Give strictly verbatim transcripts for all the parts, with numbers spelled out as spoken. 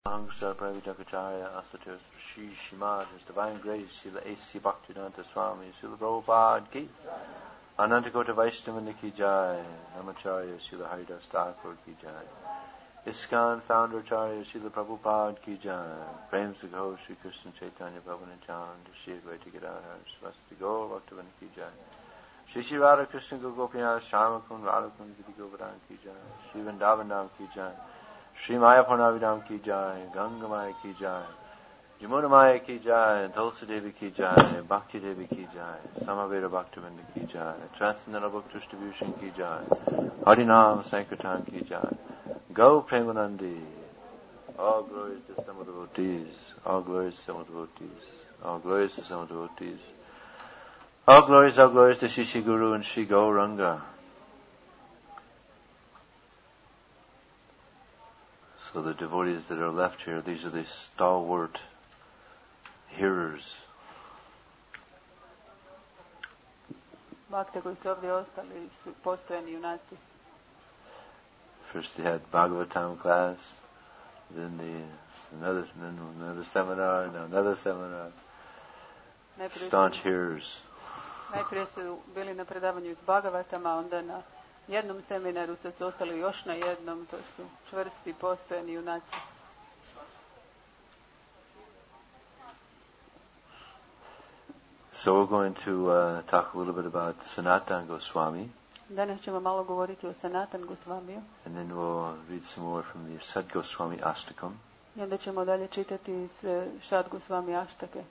Angsa Pravidakacharya Asatir Shri Shimad, His Divine Grace, Srila A C Bhaktivedanta Swami, Srila Prabhupada Ki, Anantakota Vaishnavani Ki Jai, Namacharya Srila Haridas Thakur Ki Jai, ISKCON Founder Acharya Srila Prabhupada Ki Jai, Prem Sagho Sri Krishna Chaitanya Prabhu Nityananda, Shri Advaita Gadadhar Swasti Gaur Bhaktivinoda Ki Jai, Shri Shri Radha Krishna Gopinath Shamakun Radhakun Giri Govardhan Ki Jai, Shri Vrindavan Dham Ki Jai, Shri Maya Purnavidam Ki Jai, Ganga Maya Ki Jai, Jamuna Maya Ki Jai, Tulsi Devi Ki Jai, Bhakti Devi Ki Jai, Samaveda Bhaktivinoda Ki Jai, Transcendental Book Distribution Ki Jai, Harinam Sankirtan Ki Jai, Go Premanandi, all glories to some devotees, all glories to some devotees, all glories to some devotees, all glories, all glories to Shri Shri Guru and Shri Gauranga. So the devotees that are left here, these are the stalwart hearers. Bhakte koji su ovdje ostali su postojani junaci. First they had Bhagavatam class, then the another then another seminar, now another seminar. Staunch hearers. Najprije su bili na predavanju iz Bhagavatama, onda na jednom seminaru sad su ostali još na jednom, to su čvrsti, postojani junaci. So we're going to uh, talk a little bit about Sanatana Goswami. Danas ćemo malo govoriti o Sanatana Gosvamiju. And then we'll read some more from the Sad Goswami Ashtakam. I onda ćemo dalje čitati iz Sad Gosvami Ashtake.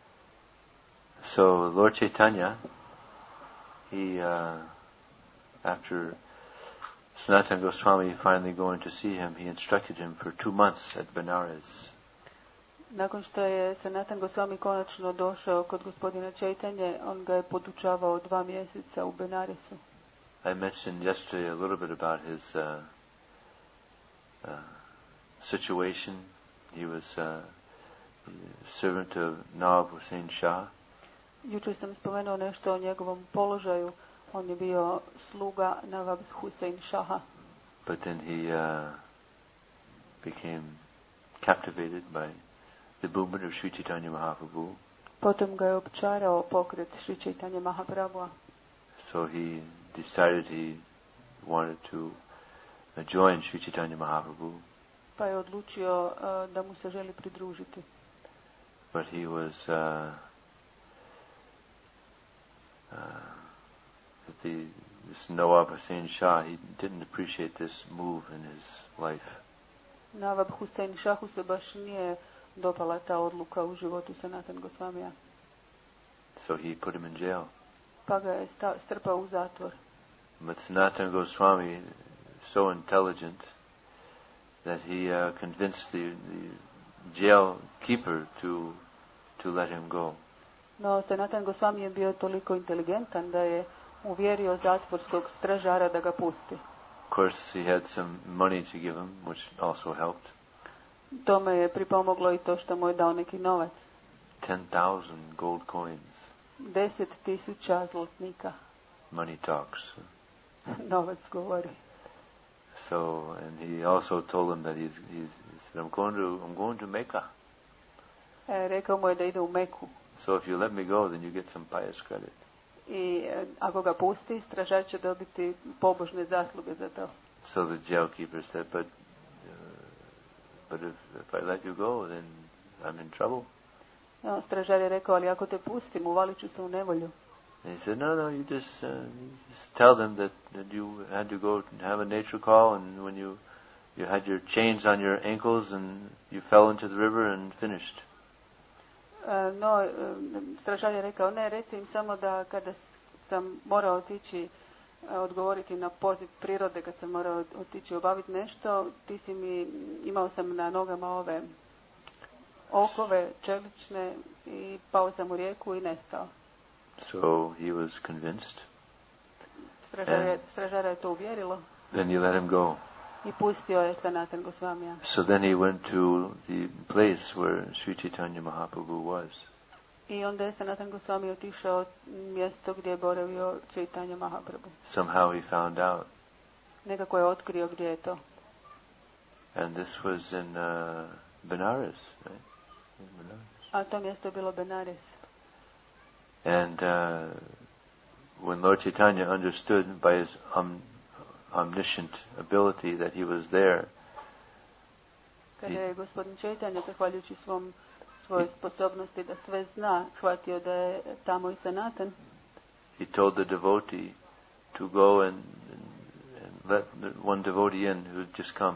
So Lord Chaitanya, he uh, after Sanatana Goswami finally going to see him, he instructed him for two months at Benares. Nakon što je Sanatana Goswami konačno došao kod gospodina Chaitanje, on ga je podučavao dva mjeseca u Benaresu. I mentioned yesterday a little bit about his uh, uh, situation. He was uh, servant of Nawab Hussain Shah. Jučer sam spomenuo nešto o njegovom položaju. On je bio sluga Nawab Hussain Shaha. But then he uh, became captivated by the movement of Sri Chaitanya Mahaprabhu. Potom ga je opčarao pokret Sri Chaitanya Mahaprabhu. So he decided he wanted to uh, join Sri Chaitanya Mahaprabhu. Pa je odlučio uh, da mu se želi pridružiti. But he was uh, uh, the this Nawab Hussain Shah, he didn't appreciate this move in his life. Nawab Hussain Shahu se baš nije dopala ta odluka u životu Sanatana Gosvamija. So he put him in jail. Pa ga je sta, strpao u zatvor. But Sanatana Goswami, so intelligent, that he uh, convinced the, the jail keeper to to let him go. No, Sanatana Goswami je bio toliko inteligentan da je uvjerio zatvorskog stražara da ga pusti. Of course, he had some money to give him, which also helped. Tome je pripomoglo i to što mu je dao neki novac. Ten thousand gold coins. Deset tisuća zlatnika. Money talks. Novac govori. So, and he also told him that he's, he's he said, I'm going to, I'm going to Mecca. E, rekao mu je da ide u Meku. So if you let me go, then you get some pious credit. I e, ako ga pusti, stražar će dobiti pobožne zasluge za to. So the jailkeeper said, but, uh, but if, if I let you go, then I'm in trouble. No, stražar je rekao, ali ako te pustim, uvalit ću se u nevolju. And he said, no, no, you just, uh, you just tell them that, that you had to go and have a nature call, and when you, you had your chains on your ankles, and you fell into the river and finished. Uh, no, uh, stražar je rekao, ne, reci im samo da kada sam morao otići uh, odgovoriti na poziv prirode, kad sam morao otići obaviti nešto, ti si mi, imao sam na nogama ove okove čelične i pao sam u rijeku i nestao. So he was convinced. Stražara je to uvjerilo. Then he let him go. I pustio je Sanatana Gosvamija. So then he went to the place where Sri Chaitanya Mahaprabhu was. I onda je Sanatana Gosvami otišao mjesto gdje je boravio Chaitanya Mahaprabhu. Somehow he found out. Nekako je otkrio gdje je to. And this was in uh, Benares, right? In Benares. A to mjesto je bilo Benares. And uh, when Lord Chaitanya understood by his um, omniscient ability that he was there, kada je gospodin Chaitanya, zahvaljujući svom svojoj sposobnosti da sve zna, shvatio da je tamo i Sanatan, he told the devotee to go and, and, and let one devotee in who had just come.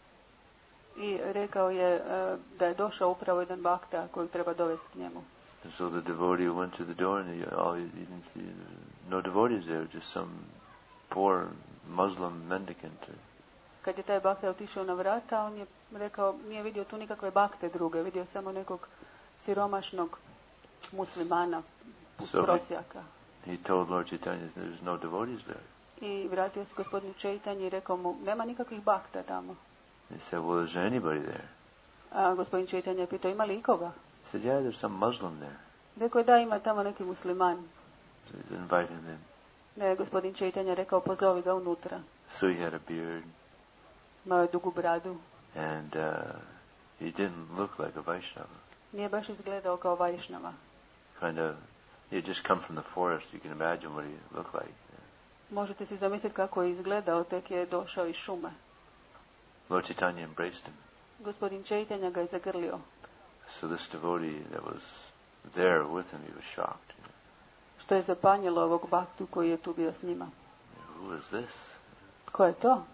I rekao je uh, da je došao upravo jedan bakta kojeg treba dovesti k njemu. And so the devotee went to the door and he, oh, he didn't see no devotees there, just some poor Muslim mendicant. Kad je taj bakta otišao na vrata, on je rekao, nije vidio tu nikakve bakte druge, vidio samo nekog siromašnog muslimana, So prosjaka. he, he told Lord Chaitanya there's no devotees there. I vratio se gospodinu Chaitanya i rekao mu, nema nikakvih bakta tamo. He said, well, is there anybody there? A gospodin Chaitanya je pitao, ima li ikoga? He said, yeah, there's some Muslim there. Rekao je, da, ima tamo neki musliman. So he invited him in. Ne, gospodin Chaitanya rekao, pozovi ga unutra. So he had a beard. Imao je dugu bradu. And uh, he didn't look like a Vaishnava. Nije baš izgledao kao Vajšnava. Kind of, he had just come from the forest. You can imagine what he looked like. Možete si zamisliti kako je izgledao, tek je došao iz šume. Lord Chaitanya embraced him. Gospodin Chaitanya ga je zagrlio. So this devotee that was there with him, he was shocked. You know. Što je zapanjilo ovog baktu koji je tu bio s njima. Who is this? Ko je to?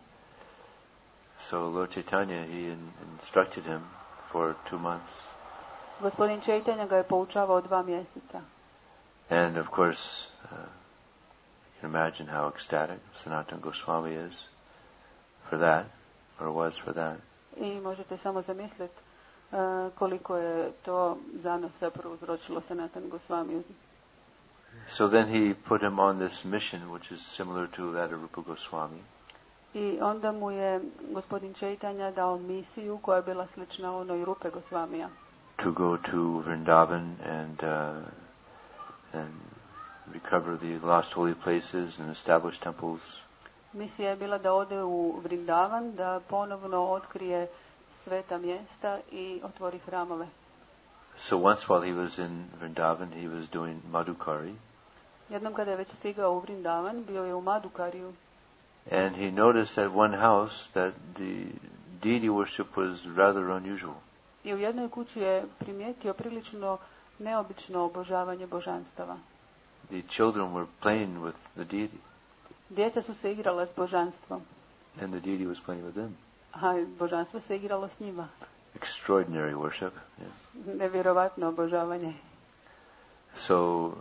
So Lord Chaitanya, he in, instructed him for two months. Gospodin Chaitanya ga je poučavao dva mjeseca. And of course, uh, you can imagine how ecstatic Sanatana Goswami is for that, or was for that. I možete samo zamisliti uh, koliko je to zanosa prouzročilo Sanatan Goswami. So then he put him on this mission, which is similar to that of Rupa Goswami. I onda mu je gospodin Chaitanya dao misiju koja je bila slična onoj Rupe Gosvamija. To go to Vrindavan and uh, and recover the lost holy places and establish temples. Misija je bila da ode u Vrindavan, da ponovno otkrije sveta mjesta i otvori hramove. So once while he was in Vrindavan, he was doing Madhukari. Jednom kada je već stigao u Vrindavan, bio je u Madhukariju. And he noticed at one house that the deity worship was rather unusual. I u jednoj kući je primijetio prilično neobično obožavanje božanstava. The children were playing with the deity. Djeca su se igrala s božanstvom. And the deity was playing with them. A božanstvo se igralo s njima. Extraordinary worship. Yeah. Nevjerovatno obožavanje. So, uh,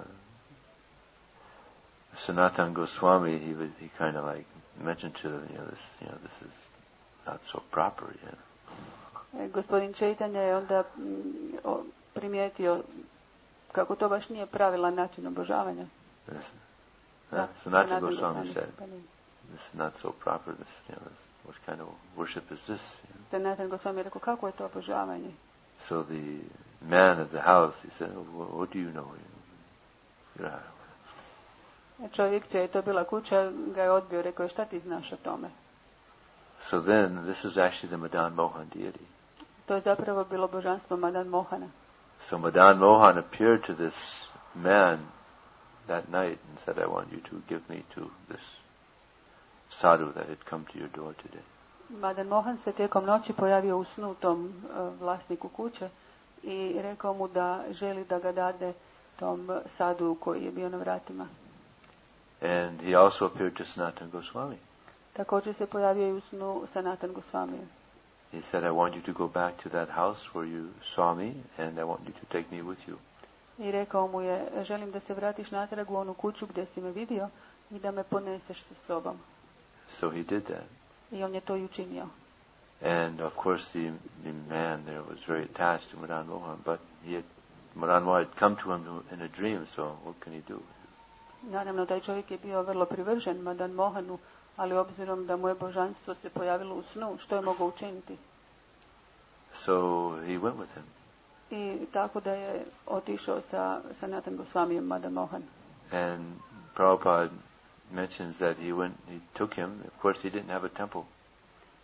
Sanatana Goswami, he was, he kind of like mentioned to them, you know, this, you know, this is not so proper, you know. Gospodin Chaitanya je onda mm, o, primijetio kako to baš nije pravilan način obožavanja. This, uh, Sanatana Goswami said, this is not so proper, this, you know, this, what kind of worship is this? You know? Sanatana Goswami je rekao, kako je to obožavanje? So the man of the house, he said, what, what do you know? You know, Čovjek čija je to bila kuća ga je odbio, rekao je, šta ti znaš o tome? So then, this is actually the Madan Mohan deity. To je zapravo bilo božanstvo Madan Mohana. So Madan Mohan appeared to this man that night and said, I want you to give me to this sadhu that had come to your door today. Madan Mohan se tijekom noći pojavio u snu tom uh, vlasniku kuće i rekao mu da želi da ga dade tom sadhu koji je bio na vratima. And he also appeared to Sanatana Goswami. Također se pojavio i u snu Sanatan Goswami. He said, I want you to go back to that house where you saw me and I want you to take me with you. I rekao mu je, želim da se vratiš natrag u onu kuću gdje si me vidio i da me poneseš sa sobom. So he did that. I on je to i učinio. And of course the, the man there was very attached to Madan Mohan, but he had, Madan Mohan had come to him in a dream, so what can he do? Naravno, taj čovjek je bio vrlo privržen Madan Mohanu, ali obzirom da mu je božanstvo se pojavilo u snu, što je mogao učiniti? So he went with him. I tako da je otišao sa Sanatan Goswamijem Madan Mohan. And Prabhupada mentions that he went, he took him. Of course, he didn't have a temple.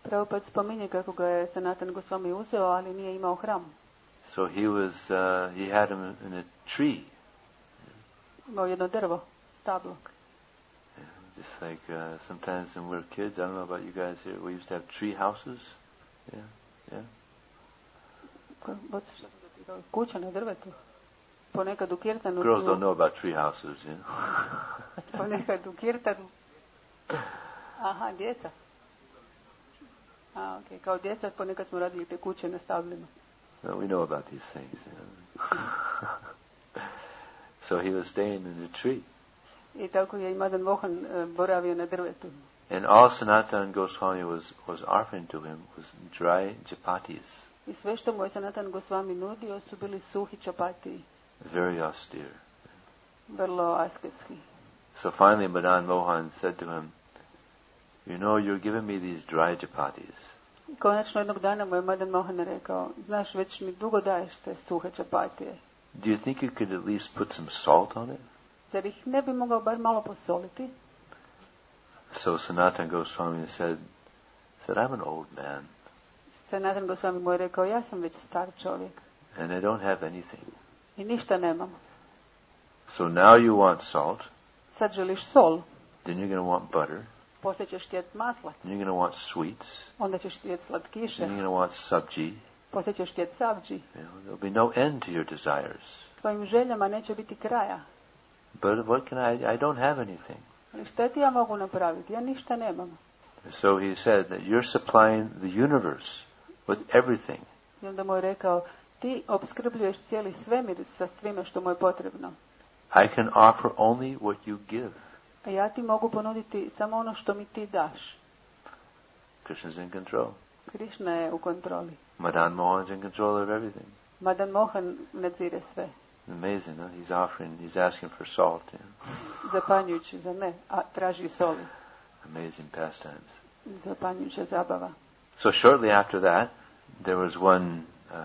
Prabhupada spominje kako ga je Sanatan Goswami uzeo, ali nije imao hram. So he was, uh, he had him in a tree. Imao jedno drvo, stablo. Yeah, just like uh, sometimes when we're kids, I don't know about you guys here, we used to have tree houses. Yeah, yeah. Kuća na drvetu. Ponekad u Kirtanu. Girls don't know about tree houses, you know. Ponekad u Kirtanu. Aha, djeca. A, ok. Kao djeca ponekad smo radili te kuće na stablima. No, we know about these things, you know. So he was staying in the tree. I tako je i Madan Mohan uh, boravio na drvetu. And all Sanatan Goswami was, was offering to him was dry chapatis. I sve što mu je Sanatan Goswami nudio su bili suhi čapati. Very austere. Vrlo asketski. So finally Madan Mohan said to him, you know, you're giving me these dry chapatis. Konačno jednog dana mu je Madan Mohan rekao, znaš, već mi dugo daješ te suhe čapatije. Do you think you could at least put some salt on it? Zar ih ne bi mogao bar malo posoliti? So Sanatan Goswami said, said, I'm an old man. Sanatan Goswami mu je rekao, ja sam već star čovjek. And I don't have anything. I ništa nemam. So now you want salt. Sad želiš sol. Then you're going to want butter. Poslije ćeš htjeti maslac. Then you're going to want sweets. Onda ćeš htjeti slatkiše. Then you're going to want sabji. Poslije ćeš htjeti savđi. You know, there'll be no end to your desires. Tvojim željama neće biti kraja. But what can I, I don't have anything. Ali šta ti ja mogu napraviti? Ja ništa nemam. So he said that you're supplying the universe with everything. I onda mu je rekao, ti opskrbljuješ cijeli svemir sa svime što mu je potrebno. I can offer only what you give. A ja ti mogu ponuditi samo ono što mi ti daš. Krishna's in control. Krishna je u kontroli. Madan Mohan's in control of everything. Madan Mohan nadzire sve. Amazing, no? He's offering, he's asking for salt. You know? Zapanjujući za ne, a traži soli. Amazing pastimes. Zapanjujuća zabava. So shortly after that, there was one uh,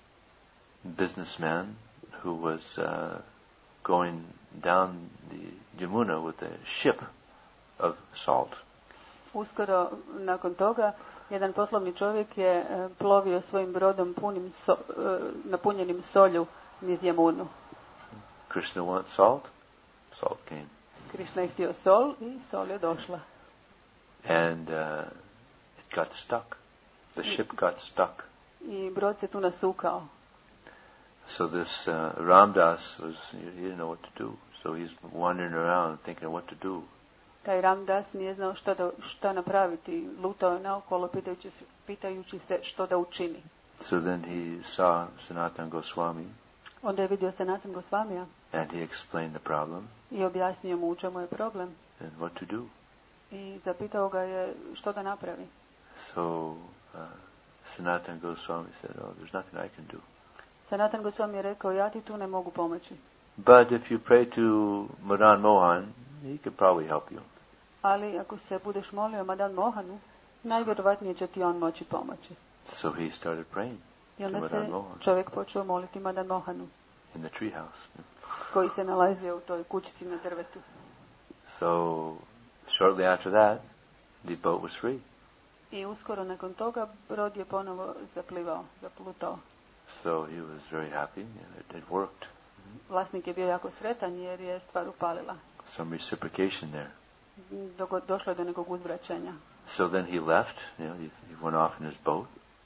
businessman who was uh, going down the Yamuna with a ship of salt. Uskoro nakon toga, jedan poslovni čovjek je uh, plovio svojim brodom punim so, uh, napunjenim solju niz Jamunu. Krishna wants salt, salt came. Krishna je htio sol i sol je došla. And uh, it got stuck. The ship got stuck. I brod se tu nasukao. So this uh, Ramdas was, he didn't know what to do. So he's wandering around thinking what to do. Taj Ramdas nije znao šta, da, šta napraviti. Lutao je naokolo pitajući, pitajući se što da učini. So then he saw Sanatan Goswami. Onda je vidio Sanatan Goswamija. And he explained the problem. I objasnio mu u čemu je problem. And what to do. I zapitao ga je što da napravi. So uh, Sanatan Goswami said, oh, there's nothing I can do. Sanatan Goswami je rekao, ja ti tu ne mogu pomoći. But if you pray to Madan Mohan, he could probably help you. Ali ako se budeš molio Madan Mohanu, najvjerovatnije će ti on moći pomoći. So he started praying I onda to se Madan Mohan čovjek počeo moliti Madan Mohanu, in the treehouse. koji se nalazio u toj kućici na drvetu. So shortly after that, the boat was free. I uskoro nakon toga brod je ponovo zaplivao, zaplutao. So he was very happy and it, it worked. Vlasnik je bio jako sretan jer je stvar upalila. Some reciprocation there. Dogo, došlo je do nekog uzvraćanja. So then he left, you know, he, he went off in his boat.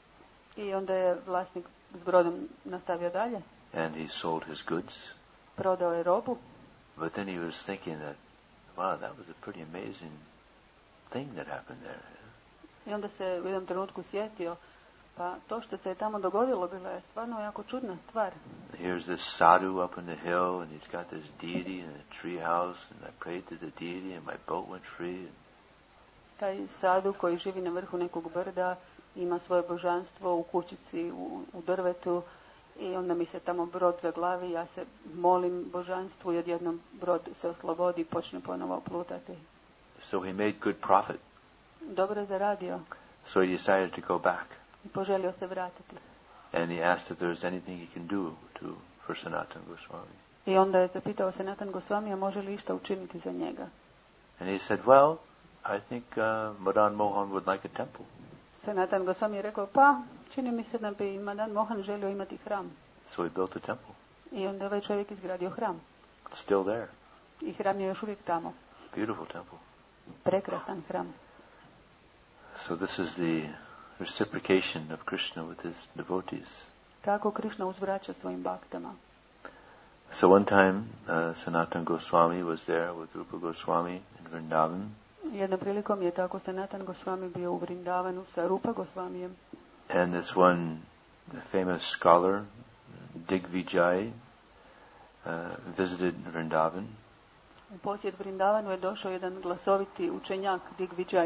I onda je vlasnik s brodom nastavio dalje. And he sold his goods. Prodao je robu. But then he was thinking that, wow, that was a pretty amazing thing that happened there. I onda se u jednom trenutku sjetio, pa to što se je tamo dogodilo bila je stvarno jako čudna stvar. Here's this sadhu up on the hill, and he's got this deity in a tree house, and I prayed to the deity, and my boat went free. Taj sadhu koji živi na vrhu nekog brda, ima svoje božanstvo u kućici, u, u drvetu, i onda mi se tamo brod zaglavi, ja se molim božanstvu i odjednom brod se oslobodi i počne ponovo plutati. So he made good profit. Dobro je zaradio. So he decided to go back. I poželio se vratiti. And he asked if there was anything he can do to, for Sanatan Goswami. I onda je zapitao Sanatan Goswami, a može li išta učiniti za njega. And he said, well, I think uh, Madan Mohan would like a temple. Sanatan Goswami je rekao, pa čini mi se da bi Madan Mohan želio imati hram. So he built a temple. I onda je ovaj čovjek izgradio hram. It's still there. I hram je još uvijek tamo. Beautiful temple. Prekrasan hram. So this is the reciprocation of Krishna with his devotees. Tako Krishna uzvraća svojim baktama. So one time uh, Sanatan Goswami was there with Rupa Goswami in Vrindavan. Jednom prilikom je tako Sanatan Goswami bio u Vrindavanu sa Rupa Goswamijem. And this one famous scholar, Digvijay, uh, visited Vrindavan. U posjet Vrindavanu je došao jedan glasoviti učenjak Digvijay.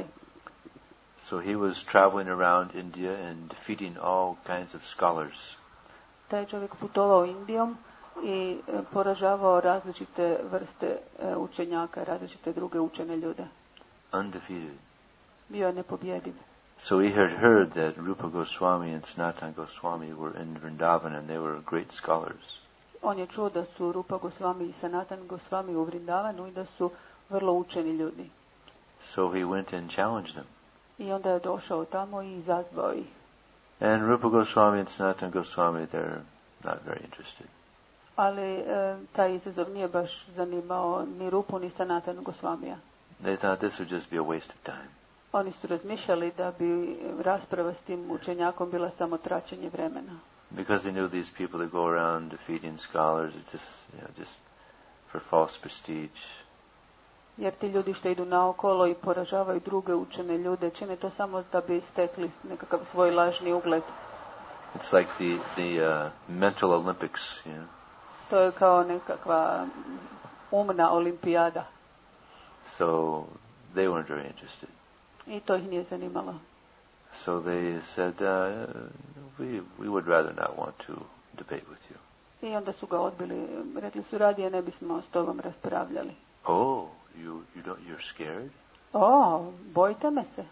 So he was traveling around India and defeating all kinds of scholars. Taj čovjek putovao Indijom i poražavao različite vrste učenjaka, različite druge učene ljude. Undefeated. Bio je nepobjediv. So he had heard that Rupa Goswami and Sanatan Goswami were in Vrindavan and they were great scholars. On je čuo da su Rupa Goswami i Sanatan Goswami u Vrindavanu i da su vrlo učeni ljudi. So he went and challenged them. I onda je došao tamo i izazvao ih. And Rupa Goswami and Sanatan Goswami, they're not very interested. Ali e, taj izazov nije baš zanimao ni Rupu ni Sanatanu Goswamija. They thought this would just be a waste of time. Oni su razmišljali da bi rasprava s tim učenjakom bila samo traćenje vremena. Because they knew these people that go around defeating scholars, it's just, you know, just for false prestige. Jer ti ljudi što idu naokolo i poražavaju druge učene ljude, čine to samo da bi stekli nekakav svoj lažni ugled. It's like the, the uh, mental Olympics, you know. To je kao nekakva umna olimpijada. So they weren't very interested. I to ih nije zanimalo. So they said, uh, we, we would rather not want to debate with you. I onda su ga odbili. Rekli su, radije ne bismo s tobom raspravljali. Oh, you, you don't, you're scared? O, bojite me se.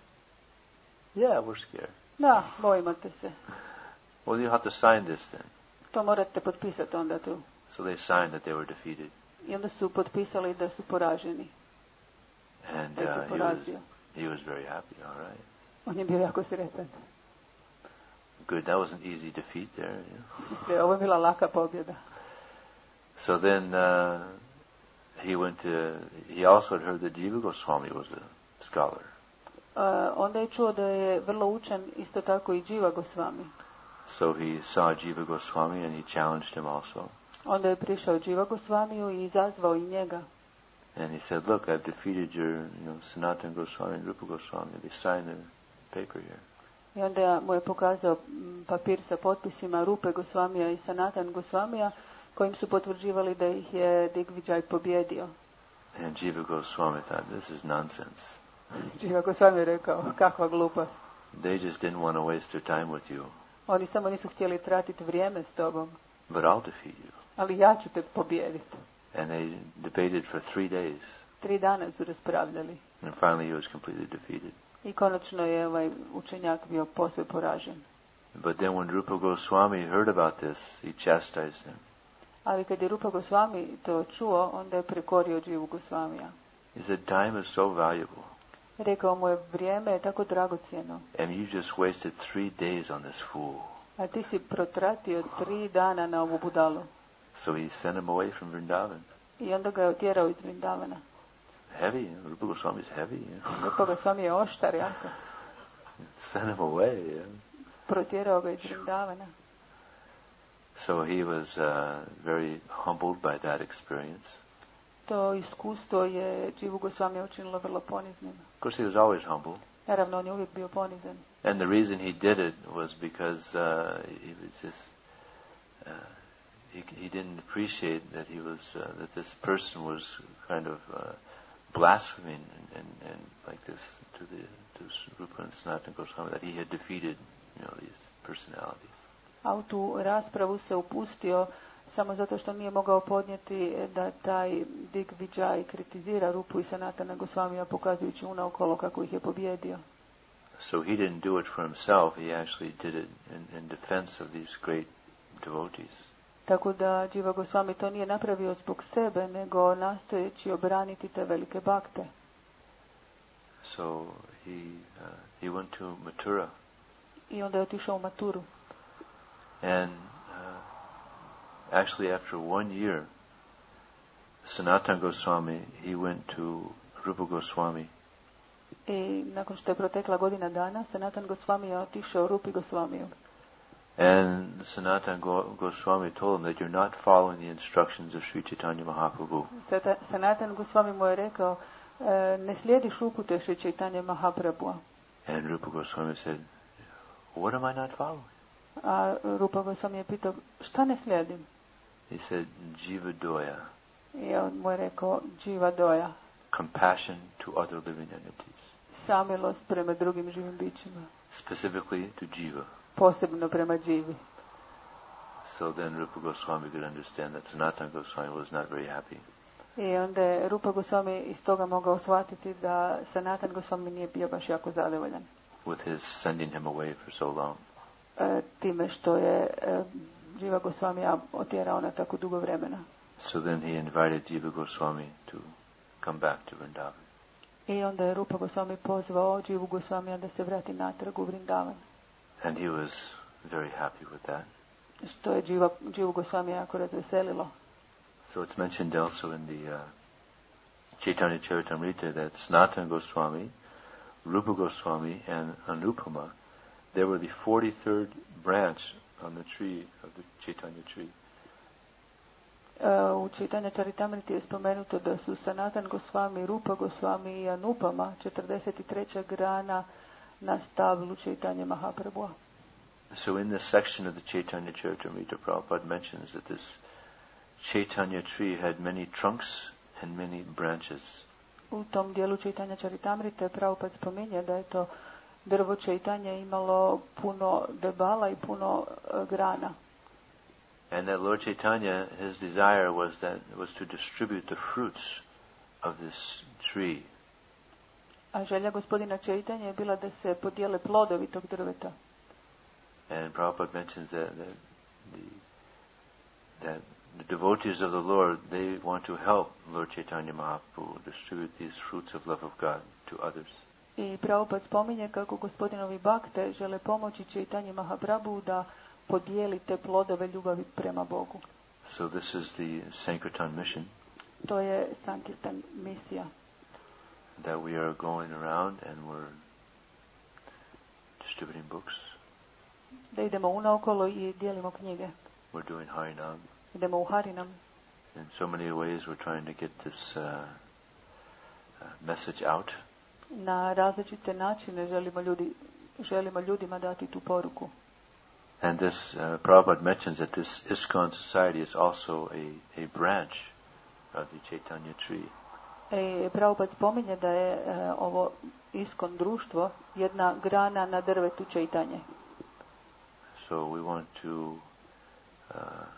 Yeah, we're scared. Da, bojimo te se. Well, you have to sign this then. To morate potpisati onda tu. So they signed that they were defeated. I onda su potpisali da su poraženi. And Da ih je uh, he, was, porazio. he was very happy, all right. On je bio jako sretan. Good, that was an easy defeat there. You know? Misle, ovo je bila laka pobjeda. So then uh, he went to, he also had heard that Jiva Goswami was a scholar. Uh, onda je čuo da je vrlo učen isto tako i Jiva Goswami. So he saw Jiva Goswami and he challenged him also. Onda je prišao Jiva Goswamiju i izazvao i njega. And he said, look, I've defeated your, you know, Sanatan Goswami and Rupa Goswami. They signed the paper here. I onda mu je pokazao papir sa potpisima Rupe Goswamija i Sanatan Goswamija kojim su potvrđivali da ih je Digvijay pobjedio. And Jiva Goswami thought, this is nonsense. Jiva Goswami je rekao, kakva glupost. They just didn't want to waste their time with you. Oni samo nisu htjeli tratiti vrijeme s tobom. But I'll defeat you. Ali ja ću te pobijediti. And they debated for three days. Tri dana su raspravljali. And finally he was completely defeated. I konačno je ovaj učenjak bio posve poražen. But then when Rupa Goswami heard about this, he chastised him. Ali kad je Rupa Goswami to čuo, onda je prekorio Jivu Goswamija. He said, time is so valuable. Rekao mu je, vrijeme je tako dragocjeno. And you just wasted three days on this fool. A ti si protratio tri dana na ovu budalu. So he sent him away from Vrindavan. I onda ga je otjerao iz Vrindavana. Heavy, Rupa Goswami is heavy. You know? Rupa Goswami je oštar jako. Sent him away. Yeah. Protjerao ga iz Vrindavana. So he was uh, very humbled by that experience. To iskustvo je Jivu Goswamija učinilo vrlo poniznim. Of course, he was always humble. Naravno, on je uvijek bio ponizan. And the reason he did it was because uh, he was just uh, he he didn't appreciate that he was uh, that this person was kind of uh, blaspheming and, and, and like this to the to Rupa and Sanatan Goswami, that he had defeated, you know, these personalities. A u tu raspravu se upustio samo zato što nije mogao podnijeti da taj Digvijay kritizira Rupu i Sanatana Goswamija pokazujući unaokolo kako ih je pobjedio. So he didn't do it for himself, he actually did it in, in defense of these great devotees. Tako da Jiva Goswami to nije napravio zbog sebe, nego nastojeći obraniti te velike bakte. so he uh, he went to Mathura. I onda je otišao u Maturu. And uh, actually after one year, Sanatana Goswami, he went to Rupa Goswami. I nakon što je protekla godina dana, Sanatan Goswami je otišao Rupi Goswamiju. And Sanatana Go- Goswami told him that you're not following the instructions of Sri Chaitanya Mahaprabhu. Sata- Sanatan Goswami mu je rekao, e, ne slijediš upute Sri Chaitanya Mahaprabhu. And Rupa Goswami said, what am I not following? A Rupa Goswami je pitao, šta ne slijedim? He said, Jiva Doya, I on mu je rekao, Jiva Doya, compassion to other living entities, samilost prema drugim živim bićima, specifically to Jiva. posebno prema Jivi. So then Rupa Goswami could understand that Sanatana Goswami was not very happy. I onda je Rupa Goswami iz toga mogao shvatiti da Sanatan Goswami nije bio baš jako zadovoljan. With his sending him away for so long. E, time što je e, Jiva Goswamija otjerao na tako dugo vremena. So then he invited Jiva Goswami to come back to Vrindavan. I onda je Rupa Goswami pozvao Jivu Goswamija da se vrati natrag u Vrindavan. And he was very happy with that. Što je Jiva, Jivu Goswamija jako razveselilo. So it's mentioned also in the uh, Chaitanya Charitamrita that Sanatana Goswami, Rupa Goswami, and Anupama, they were the forty-third branch on the tree of the Chaitanya tree. Uh, u Chaitanya Charitamriti je spomenuto da su Sanatan Goswami, Rupa Goswami i Anupama četrdeset treća grana na stablu Chaitanya Mahaprabhu. So in this section of the Chaitanya Charitamrita, Prabhupada mentions that this Chaitanya tree had many trunks and many branches. U tom dijelu Chaitanya Charitamrite Prabhupada spominje da je to drvo Chaitanya imalo puno debala i puno uh, grana. And that Lord Chaitanya, his desire was that was to distribute the fruits of this tree. A želja gospodina Chaitanya je bila da se podijele plodovi tog drveta. And Prabhupada mentions that, that the that the devotees of the Lord, they want to help Lord Chaitanya Mahaprabhu distribute these fruits of love of God to others. I Prabhupada spominje kako gospodinovi bakte žele pomoći Chaitanya Mahaprabhu da podijeli te plodove ljubavi prema Bogu. So this is the Sankirtan mission. To je Sankirtan misija. That we are going around and we're distributing books. Da idemo unaokolo i dijelimo knjige. We're doing Harinam. Idemo u Harinam. In so many ways we're trying to get this uh, uh, message out. Na različite načine želimo, ljudi, želimo ljudima dati tu poruku. And this, uh, Prabhupada mentions that this ISKCON society is also a, a branch of the Chaitanya tree. E, Prabhupada spominje da je e, ovo ISKCON društvo jedna grana na drvetu Chaitanje. So we want to uh,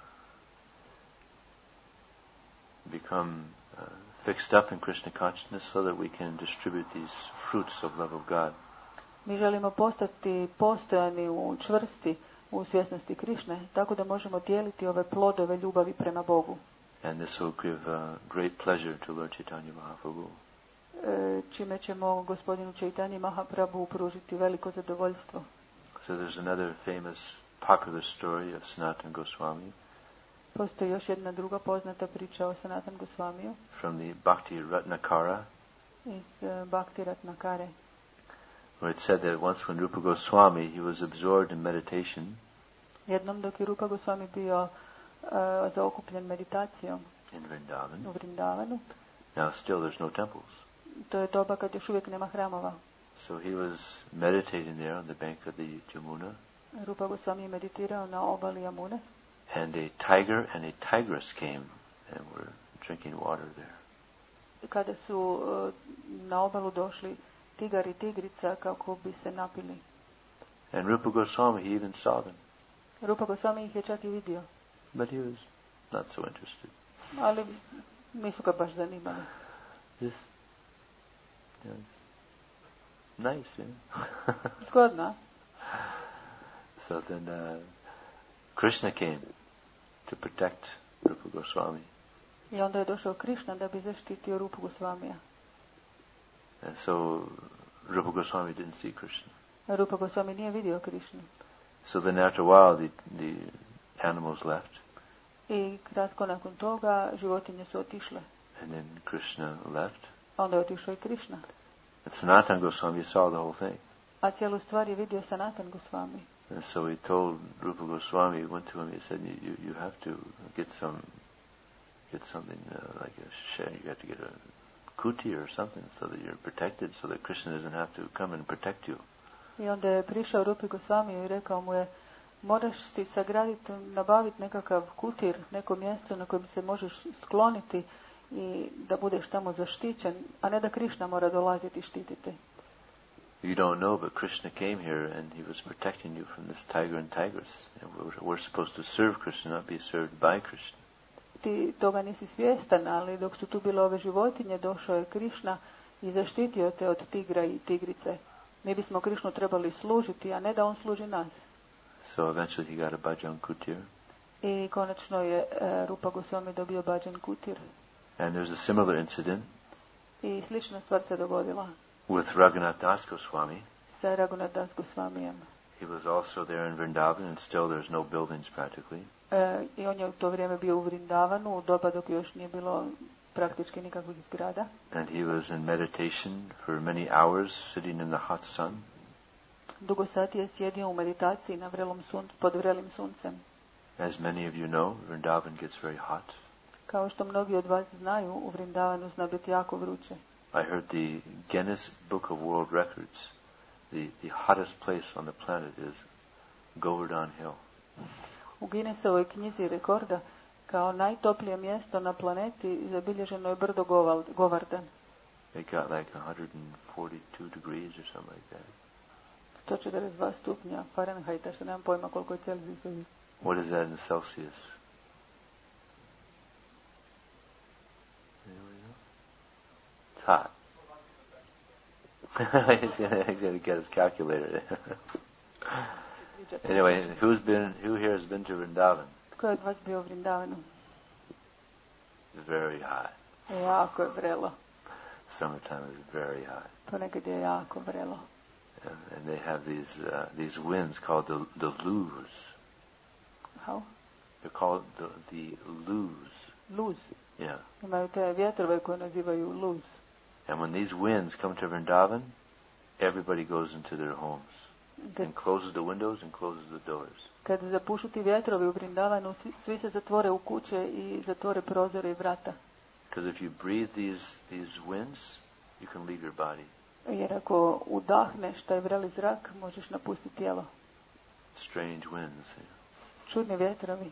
become uh, fixed up in Krishna consciousness so that we can distribute these fruits of love of God. Mi želimo postati postojani u čvrsti u svjesnosti Krišne, tako da možemo dijeliti ove plodove ljubavi prema Bogu. And this will give uh, great pleasure to Lord Chaitanya Mahaprabhu. E, čime ćemo gospodinu Chaitanya Mahaprabhu pružiti veliko zadovoljstvo. So there's another famous popular story of Sanatana Goswami. Postoji još jedna druga poznata priča o Sanatan Goswamiju. From the Bhakti Ratnakara. Iz uh, Bhakti Ratnakare. Where it said that once when Rupa Goswami, he was absorbed in meditation. Jednom dok je Rupa Goswami bio uh, zaokupljen meditacijom in Vrindavan. u Vrindavanu. Now still there's no temples. To je doba kad još uvijek nema hramova. So he was meditating there on the bank of the Jamuna. Rupa Goswami je meditirao na obali Jamune. And a tiger and a tigress came and were drinking water there. Kada su uh, na obalu došli tigar i tigrica kako bi se napili. And Rupa Goswami, he even saw them. Rupa Goswami ih je čak i vidio. But he was not so interested. Ali nisu ga baš zanimali. This, you know, nice, you know. Zgodno. So then uh, Krishna came to protect Rupa Goswami. I onda je došao Krišna da bi zaštitio Rupu Goswamija. And so Rupa Goswami didn't see Krishna. Rupa Goswami nije vidio Krišnu. So then after a while the, the animals left. I kratko nakon toga životinje su otišle. And then Krishna left. Onda je otišao i Krišna. And Sanatana Goswami saw the whole thing. A cijelu stvar je vidio Sanatan Goswami. And so he told Rupa Goswami, he went to him, he said, you, you, you have to get some, get something uh, like a shed, you have to get a kuti or something so that you're protected, so that Krishna doesn't have to come and protect you. I onda je prišao Rupi Goswami i rekao mu je, moraš si sagraditi, nabaviti nekakav kutir, neko mjesto na kojem se možeš skloniti i da budeš tamo zaštićen, a ne da Krišna mora dolaziti i štititi. You don't know, but Krishna came here and he was protecting you from this tiger and tigress. We're, we're supposed to serve Krishna, not be served by Krishna. Ti toga nisi svjestan, ali dok su tu bile ove životinje, došao je Krišna i zaštitio te od tigra i tigrice. Mi bismo Krišnu trebali služiti, a ne da on služi nas. So eventually he got a bhajan kutir. I konačno je uh, Rupa Goswami dobio bhajan kutir. And there's a similar incident. I slična stvar se dogodila. With Raghunath Das Goswami. Sa Raghunath Das Goswamijem. He was also there in Vrindavan, and still there's no buildings practically. Uh, I on je u to vrijeme bio u Vrindavanu, u doba dok još nije bilo praktički nikakvih zgrada. And he was in meditation for many hours, sitting in the hot sun. Dugo sati je sjedio u meditaciji na vrelom sun, pod vrelim suncem. As many of you know, Vrindavan gets very hot. Kao što mnogi od vas znaju, u Vrindavanu zna biti jako vruće. I heard the Guinness Book of World Records, the, the hottest place on the planet is Govardhan Hill. U Guinnessovoj knjizi rekorda kao najtoplije mjesto na planeti zabilježeno je brdo Govardhan. It got like one hundred forty-two degrees or something like that. sto četrdeset dva stupnja Fahrenheita, što nemam pojma koliko je Celzijusovi. What is that in Celsius? It's hot. he's gonna, he's gonna get his calculator. Anyway, who's been? Who here has been to Vrindavan? Tko je od vas bio u Vrindavanu? It's very hot. Jako je vrelo. Summertime is very hot. Ponekad je jako vrelo. And, and they have these uh, these winds called the the loos. How? They're called the the loos. Luz. Yeah. Imaju te vjetrove koje nazivaju luz. And when these winds come to Vrindavan, everybody goes into their homes Kad, and closes the windows and closes the doors. kad zapušu ti vjetrovi u Vrindavanu, svi, svi se zatvore u kuće i zatvore prozore i vrata. Because if you breathe these these winds, you can leave your body. Jer ako udahneš taj vreli zrak, možeš napustiti tijelo. Strange winds. You know. Čudni vjetrovi.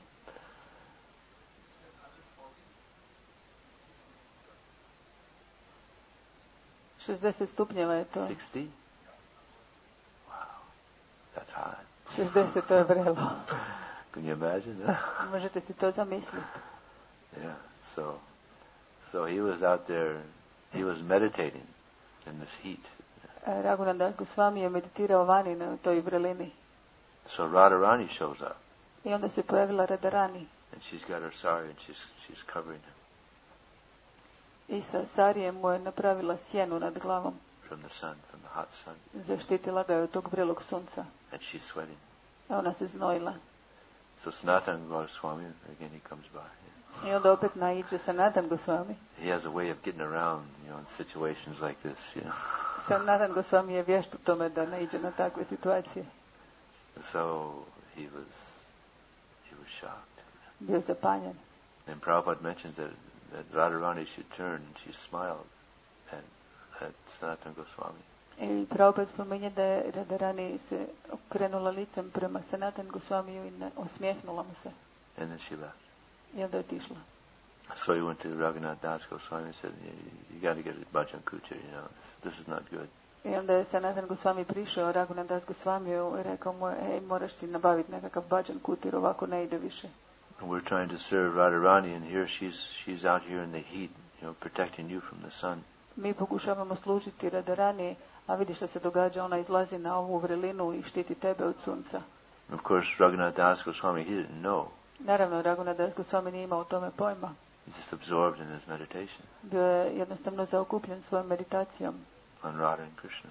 šezdeset stupnjeva je to. Sixty. Wow, that's hot. šezdeset to je vrelo. Can you imagine? Huh? Možete si to zamisliti. Yeah. So, so he was out there. He was meditating in this heat. Raghunath Das Goswami je meditirao vani na toj vrelini. So Radharani shows up. I onda se pojavila Radharani. And she's got her sari and she's she's covering him. I sa sarijem mu je napravila sjenu nad glavom. From the sun, from the hot sun. Zaštitila ga je od tog vrelog sunca. And she's sweating. A ona se znojila. So Sanatana Goswami, again he comes by. I onda opet naiđe Sanatan Goswami. He has a way of getting around, you know, in situations like this, you know. Sanatan Goswami je vješt u tome da naiđe na takve situacije. So he was, he was shocked. Bio zapanjen. And Prabhupada mentions that, that Radharani should turn and she smiled at, at Sanatana Goswami. I Prabhupada spominje da je Radharani se okrenula licem prema Sanatan Goswamiju i osmijehnula mu se. And then she left. I onda je otišla. So he went to Raghunath Das Goswami and said, you, you got to get a bhajan kutir, you know, this, this is not good. I onda je Sanatan Goswami prišao Raghunath Das Goswamiju i rekao mu, hej, moraš si nabaviti nekakav bhajan kutir, ovako ne ide više. And we're trying to serve Radharani, and here she's she's out here in the heat, you know, protecting you from the sun. Mi pokušavamo služiti Radharani, a vidi što se događa, ona izlazi na ovu vrelinu i štiti tebe od sunca. Of course, Raghunath Das Goswami, he didn't know. Naravno, Raghunath Das Goswami nije imao o tome pojma. He's just absorbed in his meditation Bio je jednostavno zaokupljen svojom meditacijom on Radha and Krishna.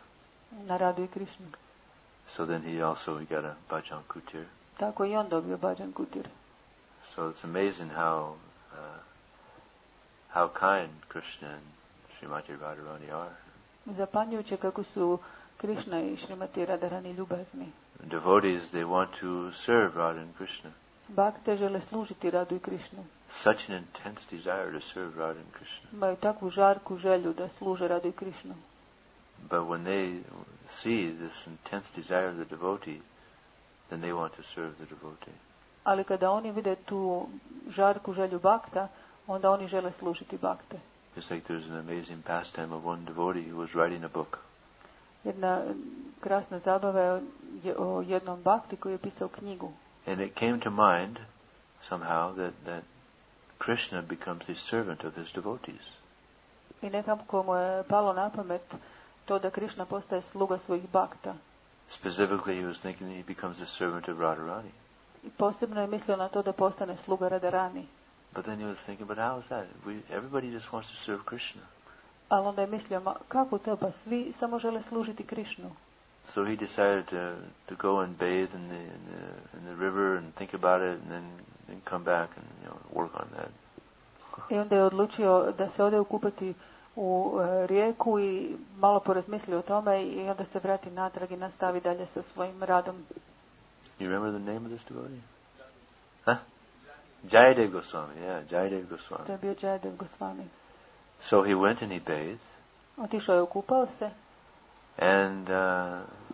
na Radu i Krišnu. So then he also he got a bhajan kutir. Tako i on dobio bhajan kutir. So it's amazing how uh, how kind Krishna and Srimati Radharani are. Zapanjujuće kako su Krishna i Srimati Radharani ljubazni. Devotees, they want to serve Radha and Krishna. Bhakte žele služiti Radu i Krišnu. Such an intense desire to serve Radha and Krishna. Imaju takvu žarku želju da služe Radu i Krišnu. But when they see this intense desire of the devotee, then they want to serve the devotee. Ali kada oni vide tu žarku želju bhakta, onda oni žele služiti bhakte. Just like there's an amazing pastime of one devotee who was writing a book. Jedna krasna zabava je o jednom bhakti koji je pisao knjigu. And it came to mind somehow that, that Krishna becomes the servant of his devotees. I nekako mu je palo na pamet to da Krishna postaje sluga svojih bhakta. Specifically, he was thinking that he becomes the servant of Radharani. I posebno je mislio na to da postane sluga Radharani. But then he was thinking, but how is that? We, everybody just wants to serve Krishna. Ali onda je mislio, ma kako to, pa svi samo žele služiti Krišnu. So he decided to to go and bathe in the in the, in the river and think about it, and then, then come back and you know work on that. I onda je odlučio da se ode ukupati u uh, rijeku i malo porazmisli o tome i onda se vrati natrag i nastavi dalje sa svojim radom. You remember the name of this devotee? Huh? Jayadev Goswami, yeah, Jayadev Goswami. To je bio Jayadev Goswami. So he went and he bathed. Otišao je, okupao se. And uh,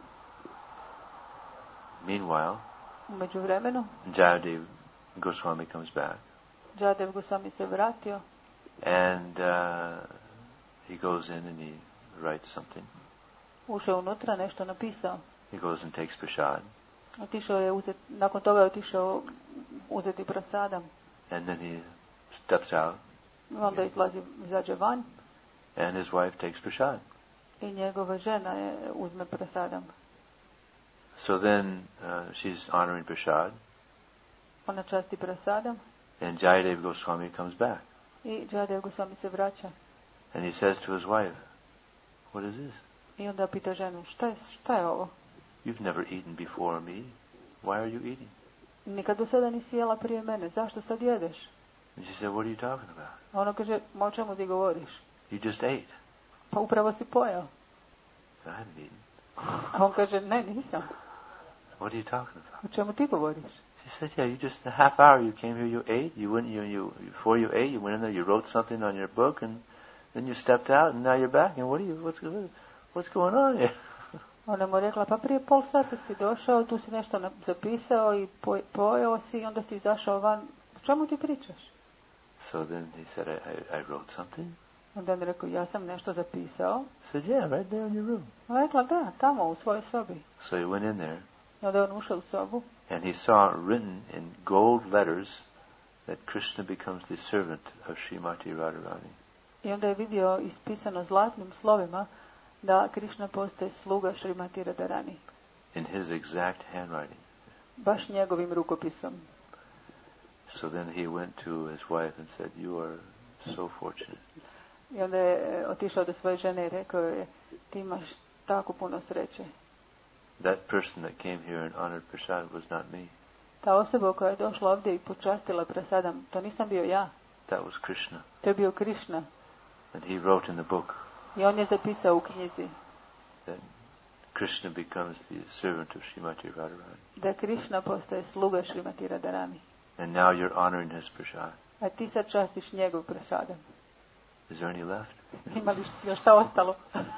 meanwhile, U međuvremenu, Jayadev Goswami comes back. Jayadev Goswami se vratio. And uh, he goes in and he writes something. Ušao unutra, nešto napisao. He goes and takes prasad. Otišao je uzet, nakon toga je otišao uzeti prasadam. And then he steps out. I onda izlazi, izađe van. And his wife takes prasad. I njegova žena je uzme prasadam. So then uh, she's honoring prasad. Ona časti prasadam. And Jayadev Goswami comes back. I Jayadev Goswami se vraća. And he says to his wife, what is this? I onda pita ženu, šta je, šta je ovo? You've never eaten before me. Why are you eating? Nikad do sada nisi jela prije mene, zašto sad jedeš? And she said, what are you talking about? A ona kaže, ma o čemu ti govoriš? You just ate. Pa upravo si pojao. I haven't eaten. A on kaže, ne, nisam. What are you talking about? O čemu ti govoriš? She said, yeah, you just, a half hour you came here, you ate, you went, you, you, before you ate, you went in there, you wrote something on your book, and then you stepped out, and now you're back, and what are you, what's, what's going on here? Ona mu rekla, pa prije pol sata si došao, tu si nešto zapisao i pojeo si, i onda si izašao van. O čemu ti pričaš? So then he said, I, I, I wrote something. Onda on rekao, ja sam nešto zapisao. I said, yeah, right there in your room. Ona rekla, da, tamo u svojoj sobi. So he went in there. I onda on ušao u sobu. And he saw written in gold letters that Krishna becomes the servant of Srimati Radharani. I onda je vidio ispisano zlatnim slovima da Krishna postaje sluga Srimati Radharani. In his exact handwriting. Baš njegovim rukopisom. So then he went to his wife and said, you are so fortunate. I onda je otišao do svoje žene i rekao je, ti imaš tako puno sreće. That person that came here and honored prasad was not me. Ta osoba koja je došla ovdje i počastila prasadam, to nisam bio ja. That was Krishna. To je bio Krishna. And he wrote in the book. I on je zapisao u knjizi. That Krishna becomes the servant of Srimati Radharani. Da Krishna postaje sluga Srimati Radharani. And now you're honoring his prasad. A ti sad častiš njegov prasadam. Is there any left? Ima li još šta ostalo?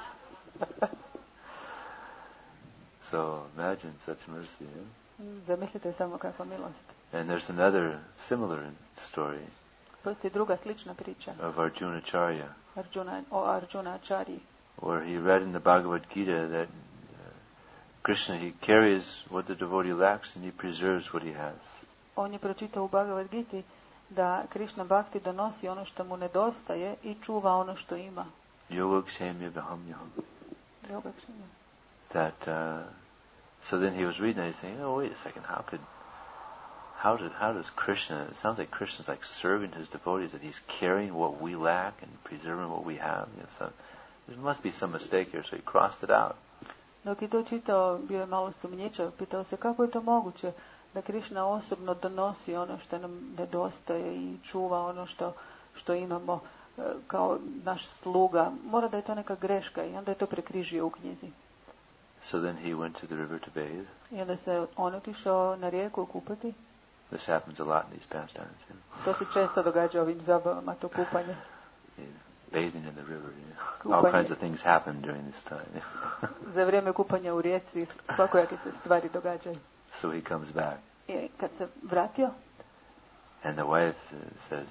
So imagine such mercy. Eh? Zamislite samo kakva milost. And there's another similar story. Postoji druga slična priča. Of Arjunacharya. Arjuna, o Arjunacharyi. Where he read in the Bhagavad Gita that uh, Krishna, he carries what the devotee lacks and he preserves what he has. On je pročitao u Bhagavad Giti da Krishna Bhakti donosi ono što mu nedostaje i čuva ono što ima. Yogakshemya vihamyaham. Yogakshemya. That, uh, so then he was reading and he's thinking, oh wait a second, how could, how did, how does Krishna, it sounds like Krishna's like serving his devotees, that he's carrying what we lack and preserving what we have. You know, so there must be some mistake here, so he crossed it out. Dok je to čitao, bio je malo sumnjičav, pitao se kako je to moguće da Krišna osobno donosi ono što nam nedostaje i čuva ono što, što imamo e, kao naš sluga. Mora da je to neka greška i onda je to prekrižio u knjizi. So then he went to the river to bathe. I onda se on otišao na rijeku kupati. This happens a lot in these pastimes. You know? To se često događa ovim zabavama, to kupanje. Yeah. Bathing in the river. You know? All kinds of things happen during this time. Za vrijeme kupanja u rijeci svakojake se stvari događaju. So he comes back. I kad se vratio, and the wife uh, says,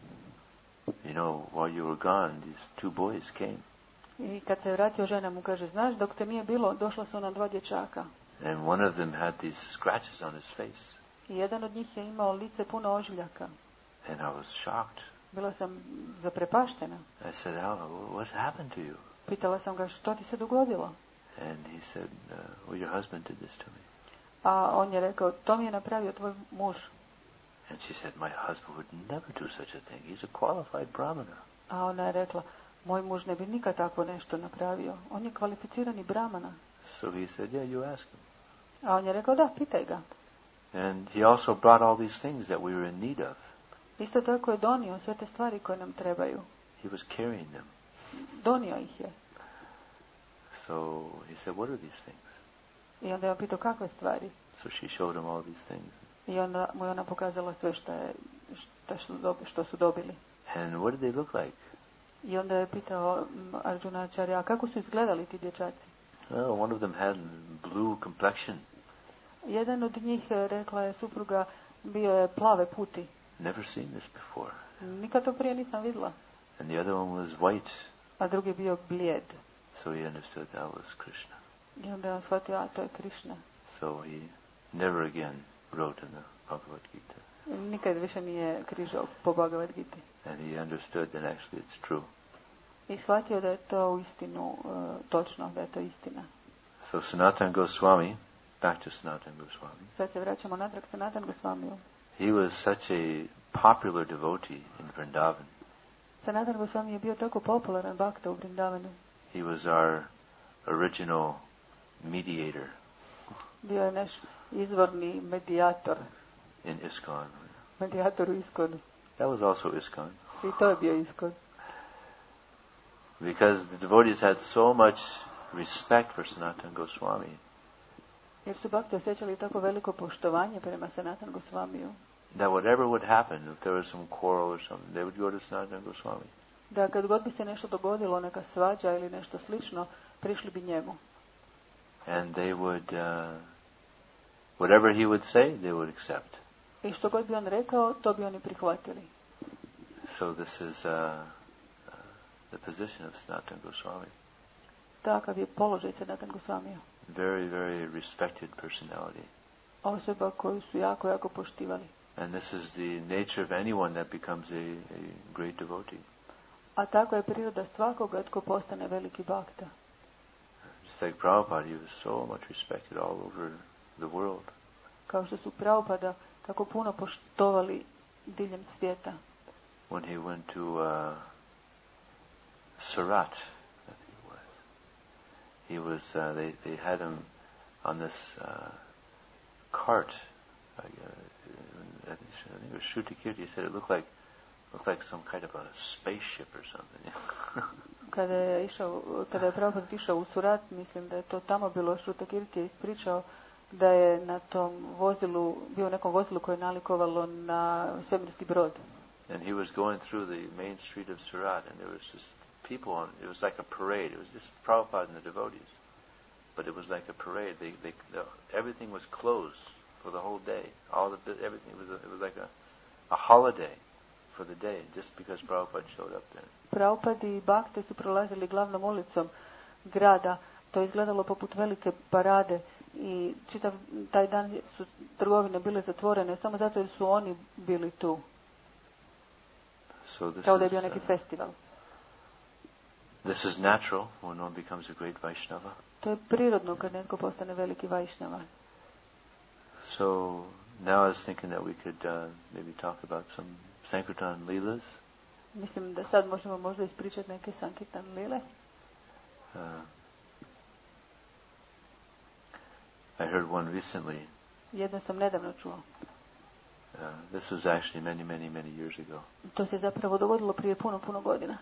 you know, while you were gone, these two boys came. I kad se vratio, žena mu kaže, znaš, dok te nije bilo, došla su ona dva dječaka. And one of them had these scratches on his face. I jedan od njih je imao lice puno ožiljaka. And I was shocked. Bila sam zaprepaštena. I said, Al, what's happened to you? Pitala sam ga, što ti se dogodilo? And he said, uh, well, your husband did this to me. A on je rekao, to mi je napravio tvoj muž. And she said, my husband would never do such a thing. He's a qualified brahmana. A ona je rekla, moj muž ne bi nikad tako nešto napravio. On je kvalificirani brahmana. So he said, yeah, you ask him. A on je rekao, da, pitaj ga. And he also brought all these things that we were in need of. Isto tako je donio sve te stvari koje nam trebaju. He was carrying them. Donio ih je. So he said, what are these things? I onda je on pitao kakve stvari. So she showed him all these things. I onda mu je ona pokazala sve što, je, što, su, dobi, što su dobili. And what did they look like? I onda je pitao Arjunacharya, a kako su izgledali ti dječaci? Oh, one of them had blue complexion. Jedan od njih, rekla je supruga, bio je plave puti. Never seen this before. Nikad to prije nisam vidjela. And the other one was white. A drugi je bio blijed. So he understood that was Krishna. I onda je on shvatio, a to je Krišna. So he never again wrote in the Bhagavad Gita. Nikad više nije križao po Bhagavad Gita. And he understood that actually it's true. I shvatio da je to u istinu uh, točno, da je to istina. So Sanatana Goswami, back to Sanatana Goswami. Sad se vraćamo natrag Sanatana Goswamiju. He was such a popular devotee in Vrindavan. Sanatana Goswami je bio tako popularan bhakta u Vrindavanu. He was our original mediator. Bio je naš izvorni medijator. In ISKCON. Medijator u ISKCONu. That was also ISKCON. I to je bio ISKCON. Because the devotees had so much respect for Sanatana Goswami. Jer su bhakti osjećali tako veliko poštovanje prema Sanatana Goswamiju. That whatever would happen, if there was some quarrel or something, they would go to Sanatana Goswami. Da kad god bi se nešto dogodilo, neka svađa ili nešto slično, prišli bi njemu. And they would, uh, whatever he would say, they would accept. I što god bi on rekao, to bi oni prihvatili. So this is uh, uh, the position of Sanatana Goswami. Takav je položaj Sanatana Goswamija. Very, very respected personality. Osoba koju su jako, jako poštivali. And this is the nature of anyone that becomes a, a great devotee. A tako je priroda svakoga tko postane veliki bhakta. Just like Prabhupada, he was so much respected all over the world. Kao što su Prabhupada tako puno poštovali diljem svijeta. When he went to uh, Surat, I think it was, he was, uh, they, they had him on this uh, cart. Uh, I think it was Shrutikirti. He said it looked like looked like some kind of a spaceship or something. Kada je išao, kada je Prabhupada išao u Surat, mislim da je to tamo bilo, Shrutikirti je ispričao da je na tom vozilu, bio u nekom vozilu koje je nalikovalo na svemirski brod. And he was going through the main street of Surat, and there was just people on. It was like a parade. It was just Prabhupada and the devotees, but it was like a parade. They, they, the, everything was closed for the whole day. All the everything it was a, it was like a, a holiday for the day, just because Prabhupada showed up there. Prabhupada i bhakte su prolazili glavnom ulicom grada. To je izgledalo poput velike parade i čitav taj dan su trgovine bile zatvorene samo zato jer su oni bili tu. So this Kao da je bio is, neki uh, festival. This is natural when one becomes a great Vaishnava. To je prirodno kad netko postane veliki Vaishnava. So now I was thinking that we could uh, maybe talk about some Sankirtan Leelas. Mislim da sad možemo možda ispričati neke Sankirtan lile. Uh, I heard one recently. Jedno sam nedavno čuo. Uh, this was actually many, many, many years ago. To se zapravo dogodilo prije puno, puno godina.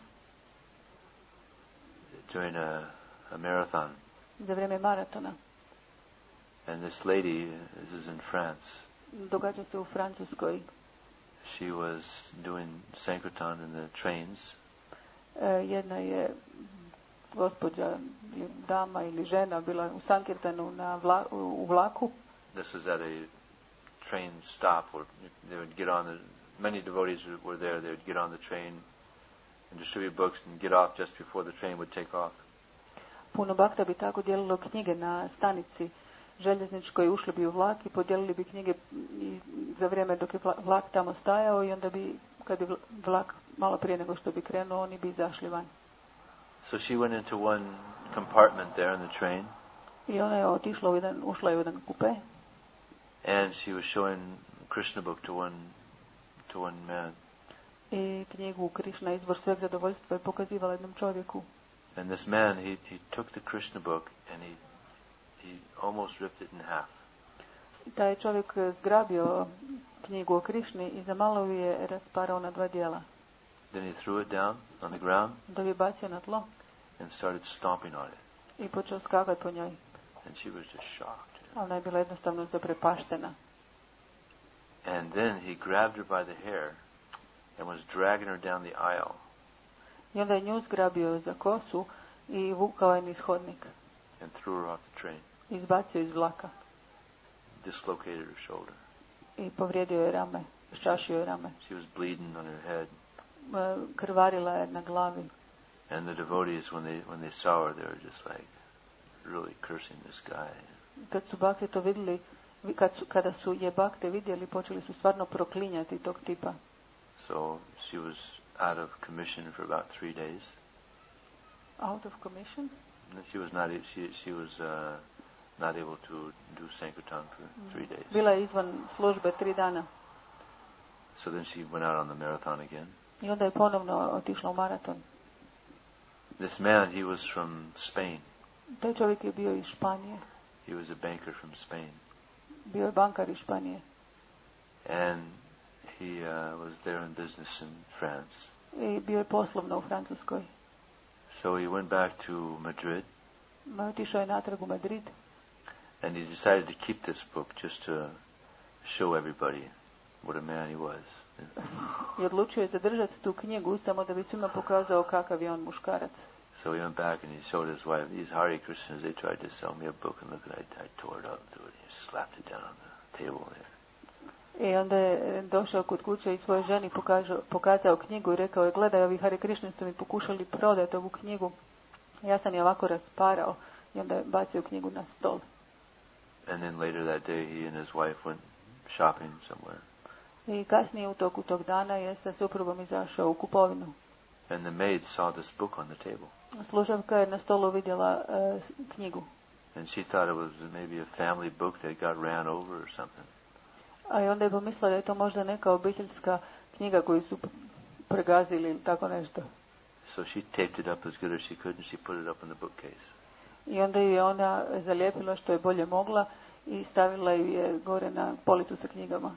During a, a marathon. Za vrijeme maratona. And this lady, this is in France. Događa se u Francuskoj. She was doing Sankirtan in the trains. Uh, jedna je gospođa, dama ili žena bila u Sankirtanu na vla, u vlaku. This is at a train stop where they would get on the, many devotees were there, they would get on the train and distribute books and get off just before the train would take off. Puno bakta bi tako dijelilo knjige na stanici željezničkoj, ušli bi u vlak i podijelili bi knjige i za vrijeme dok je vlak tamo stajao i onda bi, kad bi vlak malo prije nego što bi krenuo, oni bi izašli van. So she went into one compartment there in the train. I ona je otišla u jedan, ušla je u jedan kupe. And she was showing Krishna book to one, to one man. I knjigu Krishna, izvor sveg zadovoljstva, je pokazivala jednom čovjeku. And this man, he, he took the Krishna book and he, he almost ripped it in half. I taj čovjek zgrabio knjigu o Krišni i za malo ju je rasparao na dva dijela. Then he threw it down on the ground. Da bi bacio na tlo. And started stomping on it. I počeo skakati po njoj. And she was just shocked. Ona je bila jednostavno zaprepaštena. And then he grabbed her by the hair and was dragging her down the aisle. I onda je nju zgrabio za kosu i vukao je niz hodnik. And threw her off the train. Izbacio iz vlaka. Dislocated her shoulder. I povrijedio je rame, ščašio je rame. She was bleeding on her head. Krvarila je na glavi. And the devotees, when they when they saw her, they were just like really cursing this guy. Kad su bakte to vidjeli, kad su, kada su je bakte vidjeli, počeli su stvarno proklinjati tog tipa. So she was out of commission for about three days. Out of commission? She was not. She she was uh, not able to do Sankirtan for three days. Bila je izvan službe tri dana. So then she went out on the marathon again. I onda je ponovno otišla u maraton. This man, he was from Spain. Taj čovjek je bio iz Španije. He was a banker from Spain. Bio je bankar iz Španije. And he uh, was there in business in France. I bio je poslovno u Francuskoj. So he went back to Madrid. Otišao je natrag u Madrid. And he decided to keep this book just to show everybody what a man he was. I odlučio je zadržati tu knjigu samo da bi svima pokazao kakav je on muškarac. So he went back and he showed his wife, these Hare Krishnas, they tried to sell me a book and look, I, I tore it up, dude. He slapped it down on the table there. I onda je došao kod kuće i svojoj ženi pokažao, pokazao knjigu i rekao je, gledaj, ovi Hare Krishna su mi pokušali prodati ovu knjigu. Ja sam je ovako rasparao i onda je bacio knjigu na stol. And then later that day he and his wife went shopping somewhere. I kasnije u toku tog dana je sa suprugom izašao u kupovinu. And the maid saw this book on the table. Služavka je na stolu vidjela uh, knjigu. And she thought it was maybe a family book that got ran over or something. A i onda je pomislila da je to možda neka obiteljska knjiga koju su pregazili ili tako nešto. So she taped it up as good as she could and she put it up in the bookcase. I onda ju je ona zalijepila što je bolje mogla i stavila ju je gore na policu sa knjigama.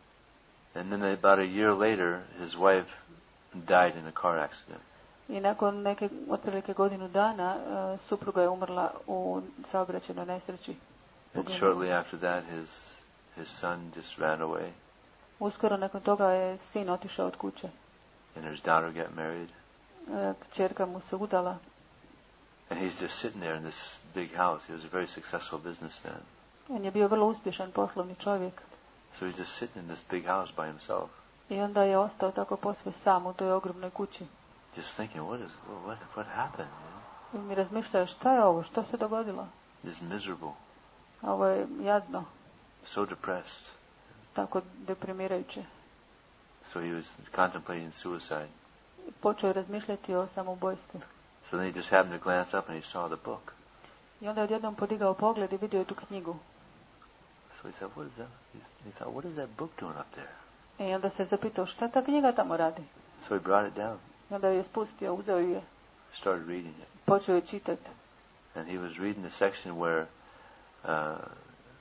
And then about a year later, his wife died in a car accident. I nakon neke, otprilike godinu dana, uh, supruga je umrla u saobraćajnoj nesreći. And shortly after that, his his son just ran away. Uskoro nakon toga je sin otišao od kuće. And his daughter got married. Uh, kćerka mu se udala. And he's just sitting there in this big house. He was a very successful businessman. On je bio vrlo uspješan poslovni čovjek. So he's just sitting in this big house by himself. I onda je ostao tako posve sam u toj ogromnoj kući. Just thinking, what is, what, what happened? I mi razmišljaju, šta je ovo, što se dogodilo? This miserable. Ovo je jadno. So depressed. Tako deprimirajuće. So he was contemplating suicide. Počeo je razmišljati o samoubojstvu. So then he just happened to glance up and he saw the book. I onda je odjednom podigao pogled i vidio je tu knjigu. So he said, what is that? He thought, what is that book doing up there? I onda se zapitao, šta ta knjiga tamo radi? So he brought it down. I onda ju je spustio, uzeo ju je. Started reading it. Počeo je čitati. And he was reading the section where uh,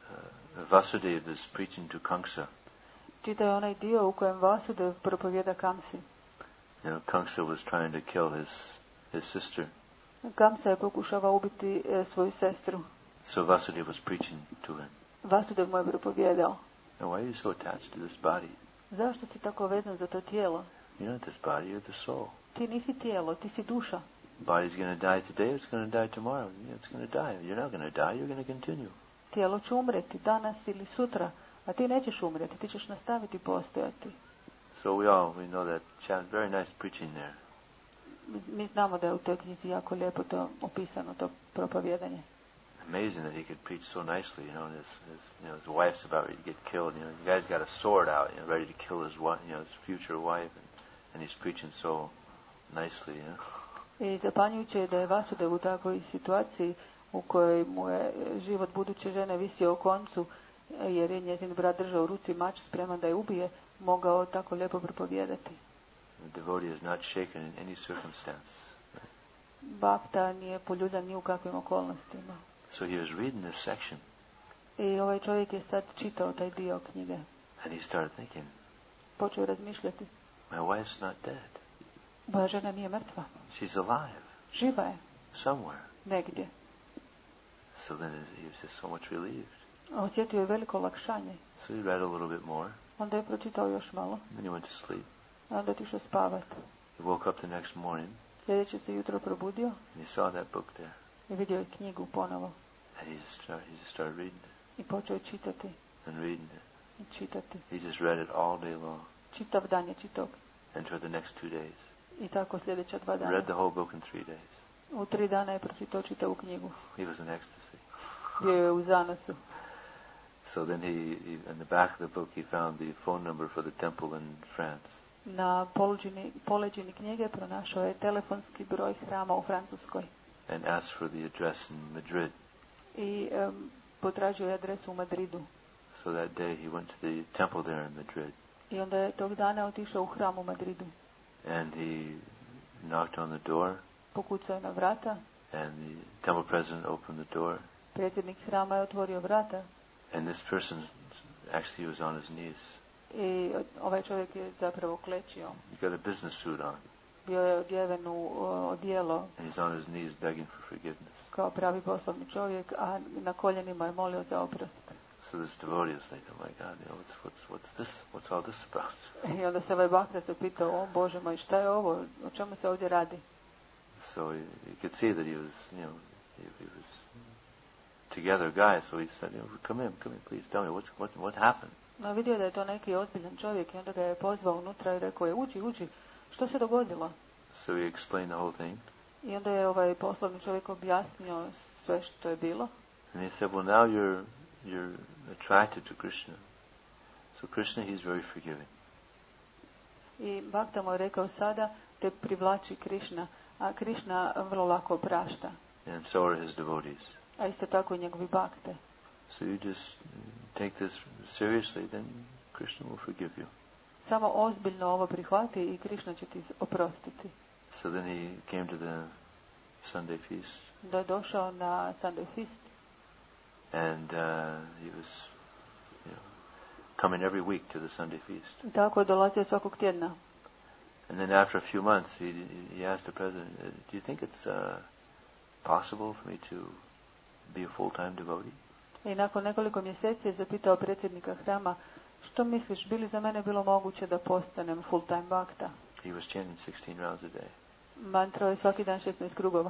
Vasudev is preaching to Kamsa. Čitao je onaj dio u kojem Vasudev propovjeda Kamsi. You know, Kamsa was trying to kill his his sister. Kamsa je pokušavao ubiti e, svoju sestru. So Vasudev was preaching to him. Vasudev mu je propovjedao. Now, why are you so attached to this body? Zašto si tako vezan za to tijelo? You're not this body, you're the soul. Ti nisi tijelo, ti si duša. Body's going to die today, it's going to die tomorrow. It's going to die. You're not going to die, you're going to continue. Tijelo će umreti danas ili sutra, a ti nećeš umreti, ti ćeš nastaviti postojati. So we all, we know that chant, very nice preaching there. Mi znamo da je u toj knjizi jako lijepo to opisano, to propovjedanje. Amazing that he could preach so nicely, you know, and his, his, you know, his wife's about ready to get killed, you know, the guy's got a sword out, you know, ready to kill his wife, you know, his future wife, and, and he's preaching so nicely, you know. I zapanjujuće je da je Vasudev u takvoj situaciji u kojoj mu je život buduće žene visio o koncu, jer je njezin brat držao u ruci mač spreman da je ubije, mogao tako lijepo propovijedati. The devotee is not shaken in any circumstance. Bhakta nije poljuljan ni u kakvim okolnostima. So he was reading this section. I ovaj čovjek je sad čitao taj dio knjige. And he started thinking, Počeo je razmišljati. my wife's not dead. Moja žena nije mrtva. She's alive. Živa je. Somewhere. Negdje. So then he was just so much relieved. Osjetio je veliko olakšanje. So he read a little bit more. Onda je pročitao još malo. Then he went to sleep. A onda je otišao spavati. He woke up the next morning. Sljedeće se jutro probudio. And he saw that book there. I vidio je knjigu ponovo. And he just started, he just started reading it. I počeo je čitati. And reading it. I čitati. He just read it all day long. Čitav dan je čitao. And for the next two days. I tako sljedeća dva He dana. read the whole book in three days. U tri dana je pročitao čitavu knjigu. He was in ecstasy. Bio je u zanosu. So then he, he, in the back of the book, he found the phone number for the temple in France. Na poluđini, poleđini knjige pronašao je telefonski broj hrama u Francuskoj. And asked for the address in Madrid. I um, potražio je adresu u Madridu. So that day he went to the temple there in Madrid. I onda je tog dana otišao u hram u Madridu. And he knocked on the door. Pokucao je na vrata. And the temple president opened the door. Predsjednik hrama je otvorio vrata. And this person, actually he was on his knees. I ovaj čovjek je zapravo klečio. He got a business suit on. Bio je odjeven u odijelo. And he's on his knees begging for forgiveness. Kao pravi poslovni čovjek, a na koljenima je molio za oprost. So this devotee was thinking, oh my God, you know, what's, what's, what's this? What's all this about? I onda se ovaj Bhakta se pitao, o Bože moj, šta je ovo? O čemu se ovdje radi? So he, he could see that he was, you know, he, he was together guy. So he said, you know, come in, come in, please tell me what's, what, what happened. No, vidio da je to neki ozbiljan čovjek i onda ga je pozvao unutra i rekao je, uđi, uđi, što se dogodilo? So he explained the whole thing. I onda je ovaj poslovni čovjek objasnio sve što je bilo. And he said, well, now you're, you're attracted to Krishna. So Krishna, he's very forgiving. I Bhakta mu je rekao, sada te privlači Krishna, a Krishna vrlo lako oprašta. And so are his devotees. A isto tako i njegovi Bhakte. So you just take this seriously, then Krishna will forgive you. Samo ozbiljno ovo prihvati i Krishna će ti oprostiti. So then he came to the Sunday feast. Da je došao na Sunday feast. And uh, he was, you know, coming every week to the Sunday feast. I tako je dolazio svakog tjedna. And then after a few months, he, he asked the president, do you think it's uh, possible for me to be a full-time devotee? I nakon nekoliko mjeseci je zapitao predsjednika hrama, što misliš, bi li za mene bilo moguće da postanem full-time bhakta? He was chanting sixteen rounds a day. Mantrao je svaki dan šesnaest krugova.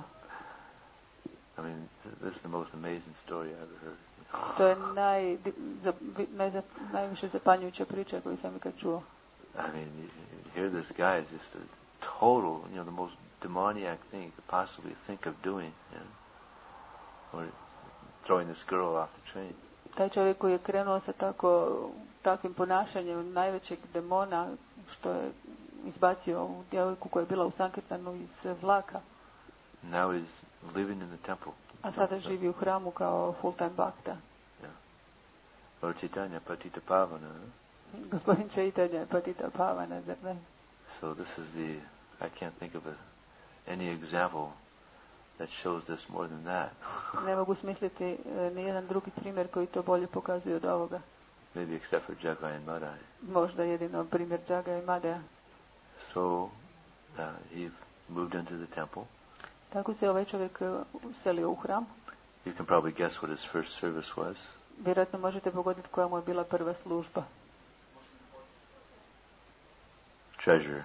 I mean, this is the most amazing story I ever heard. To je naj, za, naj, najviše zapanjujuća priča koju sam ikad čuo. I mean, here this guy is just a total, you know, the most demoniac thing you could possibly think of doing, you know, or throwing this girl off the train. Taj čovjek koji je krenuo sa tako, takvim ponašanjem najvećeg demona, što je izbacio ovu djevojku koja je bila u Sankirtanu iz vlaka. Now he's living in the temple. A sada živi u hramu kao full-time bhakta. Yeah. Lord Chaitanya, Patita Pavana. Huh? Gospodin Chaitanya je Patita Pavana, zar ne? So this is the, I can't think of a, any example that shows this more than that. Ne mogu smisliti ni jedan drugi primjer koji to bolje pokazuje od ovoga. Maybe except for Jagai and Madai. Možda jedino primjer Jaga i Madaya. So uh, he moved into the temple. Tako se ovaj čovjek uselio u hram. You can probably guess what his first service was. Vjerojatno možete pogoditi koja mu je bila prva služba. Treasurer.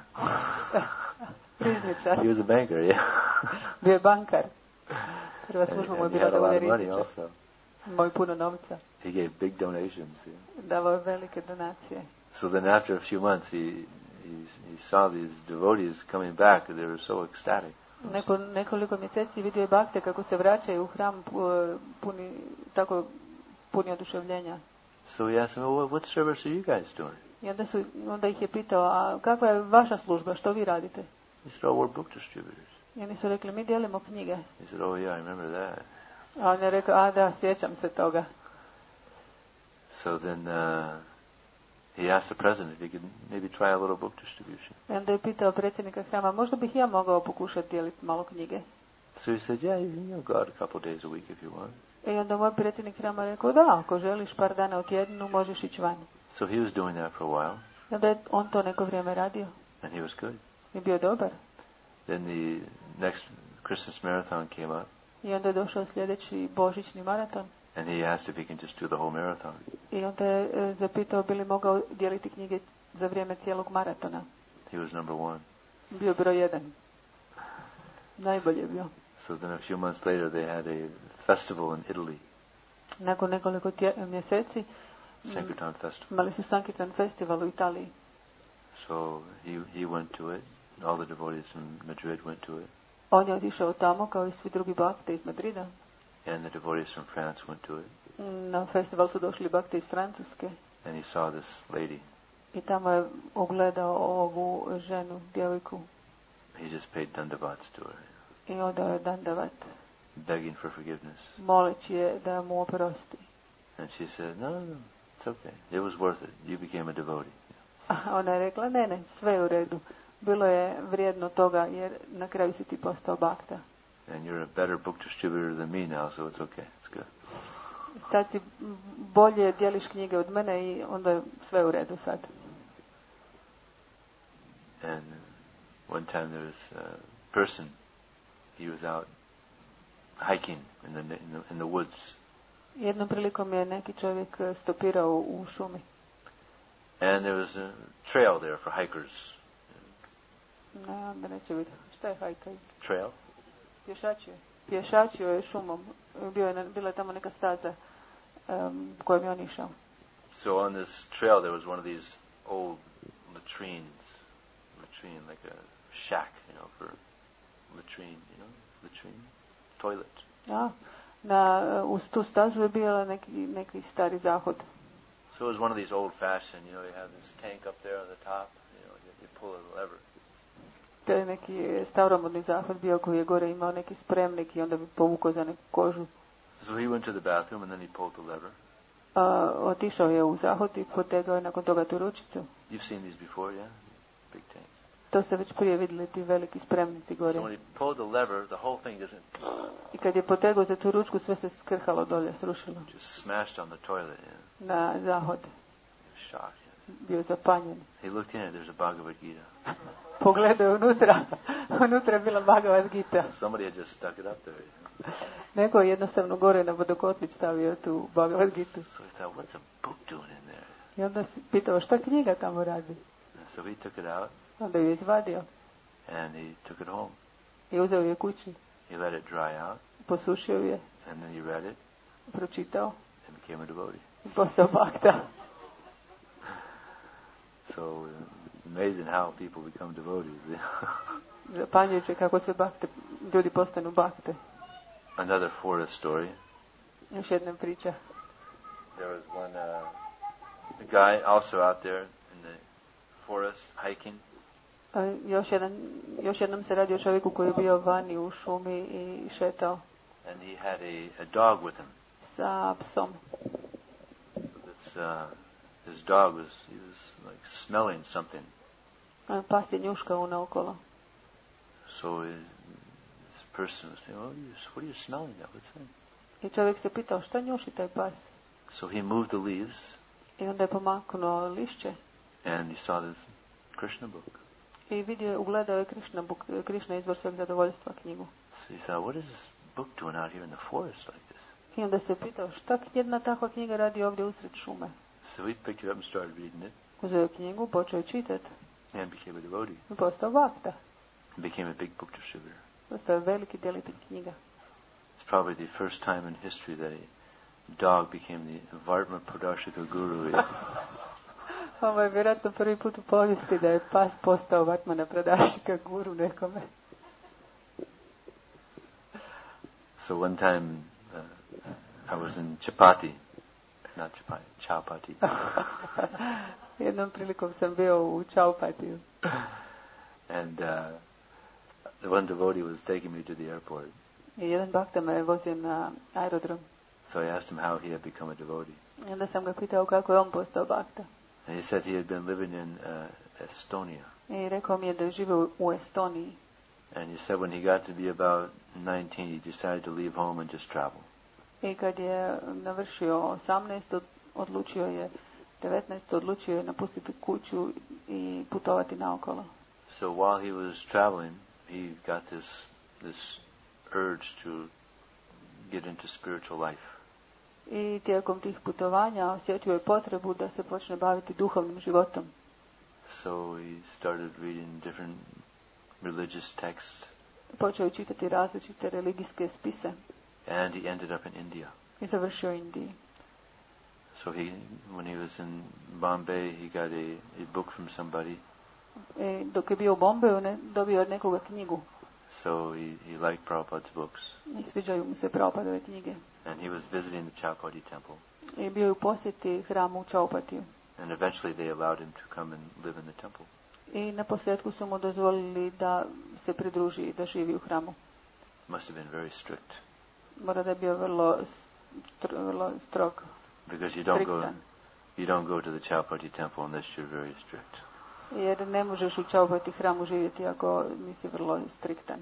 Rizničar. He was a banker, yeah. Bio je bankar. Prva služba mu je And he bila had da a lot bude of money rizničar. also. Imao je puno novca. He gave big donations. Yeah. Davao je velike donacije. So then after a few months, he, he, he saw these devotees coming back, and they were so ecstatic. Neko, nekoliko mjeseci vidio je bakte kako se vraćaju u hram puni, tako puni oduševljenja. So he asked them, well, what service are you guys doing? I onda, su, onda ih je pitao, a kakva je vaša služba, što vi radite? He said, oh, we're book distributors. I oni su rekli, mi dijelimo knjige. He said, oh yeah, I remember that. A on je rekao, a da, sjećam se toga. So then uh, he asked the president if he could maybe try a little book distribution. I onda je pitao predsjednika hrama, možda bih ja mogao pokušati dijeliti malo knjige. So he said, yeah, you can you know, go out a couple days a week if you want. I onda moj predsjednik hrama rekao, da, ako želiš par dana u tjednu, možeš ići van. So he was doing that for a while. I onda je on to neko vrijeme radio. And he was good. I bio dobar. Then the next Christmas marathon came up. I onda je došao sljedeći božićni maraton. And he asked if he can just do the whole marathon. I onda je e, zapitao bi li mogao dijeliti knjige za vrijeme cijelog maratona. He was number one. Bio broj jedan. Najbolje bio. So then a few months later they had a festival in Italy. Nakon nekoliko tje, mjeseci Sankirtan festival. imali su Sankirtan festival u Italiji. So he he went to it. All the devotees from Madrid went to it. On je otišao tamo kao i svi drugi bakte iz Madrida. And the devotees from France went to it. Na festival su došli bakte iz Francuske. And he saw this lady. I tamo je ugledao ovu ženu, djevojku. He just paid dandavats to her. I odao je dandavat. Begging for forgiveness. Moleći je da mu oprosti. And she said, no, no, it's okay. It was worth it. You became a devotee. A ona je rekla, ne, ne, sve je u redu. Bilo je vrijedno toga jer na kraju si ti postao bakta. And you're a better book distributor than me now, so it's okay. It's good. Sad si bolje dijeliš knjige od mene i onda je sve u redu sad. And one time there was a person, he was out hiking in the, in the, in the woods. Jednom prilikom je neki čovjek stopirao u šumi. And there was a trail there for hikers. Ne, onda neće biti. Šta je hajkaj? Trail? Pješačio. Pješačio je šumom. Bio je, bila je tamo neka staza um, kojom je on išao. So on this trail there was one of these old latrines. Latrine, like a shack, you know, for latrine, you know, latrine, toilet. Ja, na, uz tu stazu je bio neki, neki stari zahod. So it was one of these old-fashioned, you know, you have this tank up there on the top, you know, you, you pull a lever. To je neki staromodni zahod bio koji je gore imao neki spremnik i onda bi povukao za neku kožu. So he went to the bathroom and then he pulled the lever. A, otišao je u zahod i potegao je nakon toga tu ručicu. You've seen these before, yeah? Big tank. To ste već prije vidjeli, ti veliki spremnici gore. So when he pulled the lever, the whole thing just I kad je potegao za tu ručku, sve se skrhalo dolje, srušilo. just smashed on the toilet, yeah. Na zahod. He was shocked, yeah. Bio zapanjen. He looked in it, there's a Bhagavad Gita. Pogledao je unutra. Unutra je bila Bhagavad Gita. Somebody had just stuck it up there. Yeah. Neko je jednostavno gore na vodokotlić stavio tu Bhagavad Gitu. So he thought, what's a book doing in there? I onda se pitao šta knjiga tamo radi. And so he took it out Onda ju je izvadio and he took it home. i uzeo je kući. He let it dry out Posušio je, and then he read it pročitao and became a devotee. i postao bakta. So uh, amazing how people become devotees. Zapanjujuće kako se bakte, ljudi postanu bakte. Another forest story. Još jedna priča. There was one uh, a guy also out there in the forest hiking. A još, jedan, još jednom se radi o čovjeku koji je bio vani u šumi i šetao And he had a, a dog with him. sa psom. This, uh, his dog was, he was like smelling something. A pas je njuškao naokolo. So his, this person was saying, oh, you, what are you smelling that? What's that? I čovjek se pitao šta njuši taj pas. So he moved the leaves. I onda je pomaknuo lišće. And he saw this Krishna book. I vidio, ugledao je Krishna, book, Krishna izvor sveg zadovoljstva knjigu. So he thought, what is this book doing out here in the forest like this? I onda se pitao šta jedna takva knjiga radi ovdje usred šume. So he picked it up and started reading it. Uzeo je knjigu, počeo je čitati. And became a devotee. I postao bhakta. Became a big book distributor. Postao je veliki djelitelj knjiga. It's probably the first time in history that a dog became the Vartma Pradashika guru. Ovo je vjerojatno prvi put u povijesti da je pas postao Vartmana Pradashika guru nekome. So one time uh, I was in Chapati, not Chapati, Chapati. Jednom prilikom sam bio u Chaupatiju. And uh, the one devotee was taking me to the airport. I jedan bhakta me vozio na aerodrom. So I asked him how he had become a devotee. I onda sam ga pitao kako je on postao bhakta. And he said he had been living in uh, Estonia. I rekao mi je da je živio u Estoniji. And he said when he got to be about nineteen, he decided to leave home and just travel. I kad je navršio osamnaest, odlučio je, devetnaest, odlučio je napustiti kuću i putovati naokolo. So while he was traveling, he got this this urge to get into spiritual life. I tijekom tih putovanja osjetio je potrebu da se počne baviti duhovnim životom. So he started reading different religious texts. Počeo je čitati različite religijske spise. And he ended up in India. I završio u Indiji. So he, when he was in Bombay, he got a, a book from somebody. I dok je bio u Bombeju, ne, dobio od nekoga knjigu. So he, he liked Prabhupada's books. I sviđaju mu se Prabhupadove knjige. And he was visiting the Chapati temple. I bio je u posjeti hramu u Chaupatiju. And eventually they allowed him to come and live in the temple. I na posljedku su mu dozvolili da se pridruži i da živi u hramu. Must have been very strict. Mora da je bio vrlo, stro, vrlo strog. Because you don't go, you don't go to the Chapati temple unless you're very strict. Jer ne možeš u Chaupati hramu živjeti ako nisi vrlo striktan.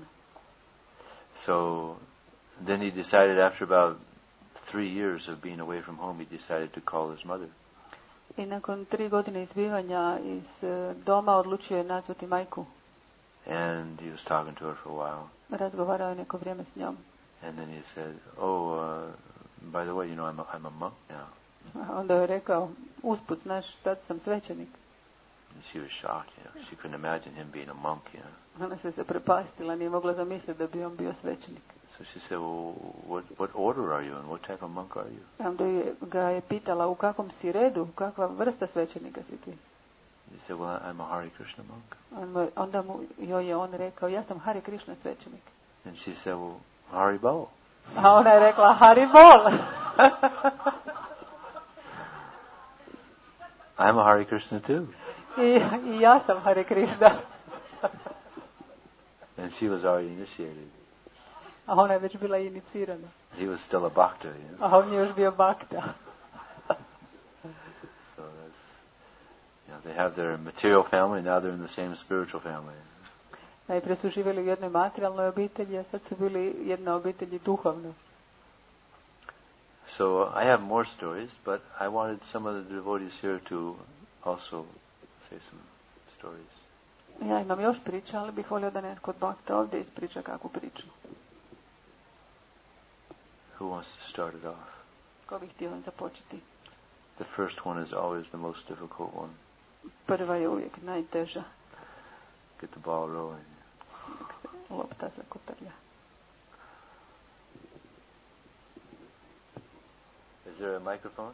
So then he decided after about three years of being away from home, he decided to call his mother. I nakon tri godine izbivanja iz doma odlučio je nazvati majku. And he was talking to her for a while. Razgovarao je neko vrijeme s njom. And then he said, oh, uh, by the way, you know, I'm a, I'm a monk now. Onda je rekao, usput, znaš, sad sam svećenik. And she was shocked, you know. She couldn't imagine him being a monk, you know. Ona se se prepastila, nije mogla zamisliti da bi on bio svećenik. So she said, well, what, what order are you and what type of monk are you? Onda je, ga je pitala u kakvom si redu, kakva vrsta svećenika si ti. He said, well, I'm a Hare Krishna monk. On, onda mu, joj je on rekao, ja sam Hare Krishna svećenik. And she said, well, Hari Bol. A ona je rekla, Hari Bol. I'm a Hare Krishna too. I, I ja sam Hare Krishna. And she was already initiated. A ona je već bila inicirana. He was still a bhakta, you know. A on je još bio bhakta. So that's, you know, they have their material family, now they're in the same spiritual family. Najprije su živjeli u jednoj materijalnoj obitelji, a sad su bili jedna obitelj i duhovna. So I have more stories, but I wanted some of the devotees here to also say some stories. Ja imam još priča, ali bih volio da netko od bhakta ovdje ispriča kakvu priču. Who wants to start it off? Ko bih htio započeti? The first one is always the most difficult one. Prva je uvijek najteža. Get the ball rolling. Lopta se kotrlja. Is there a microphone?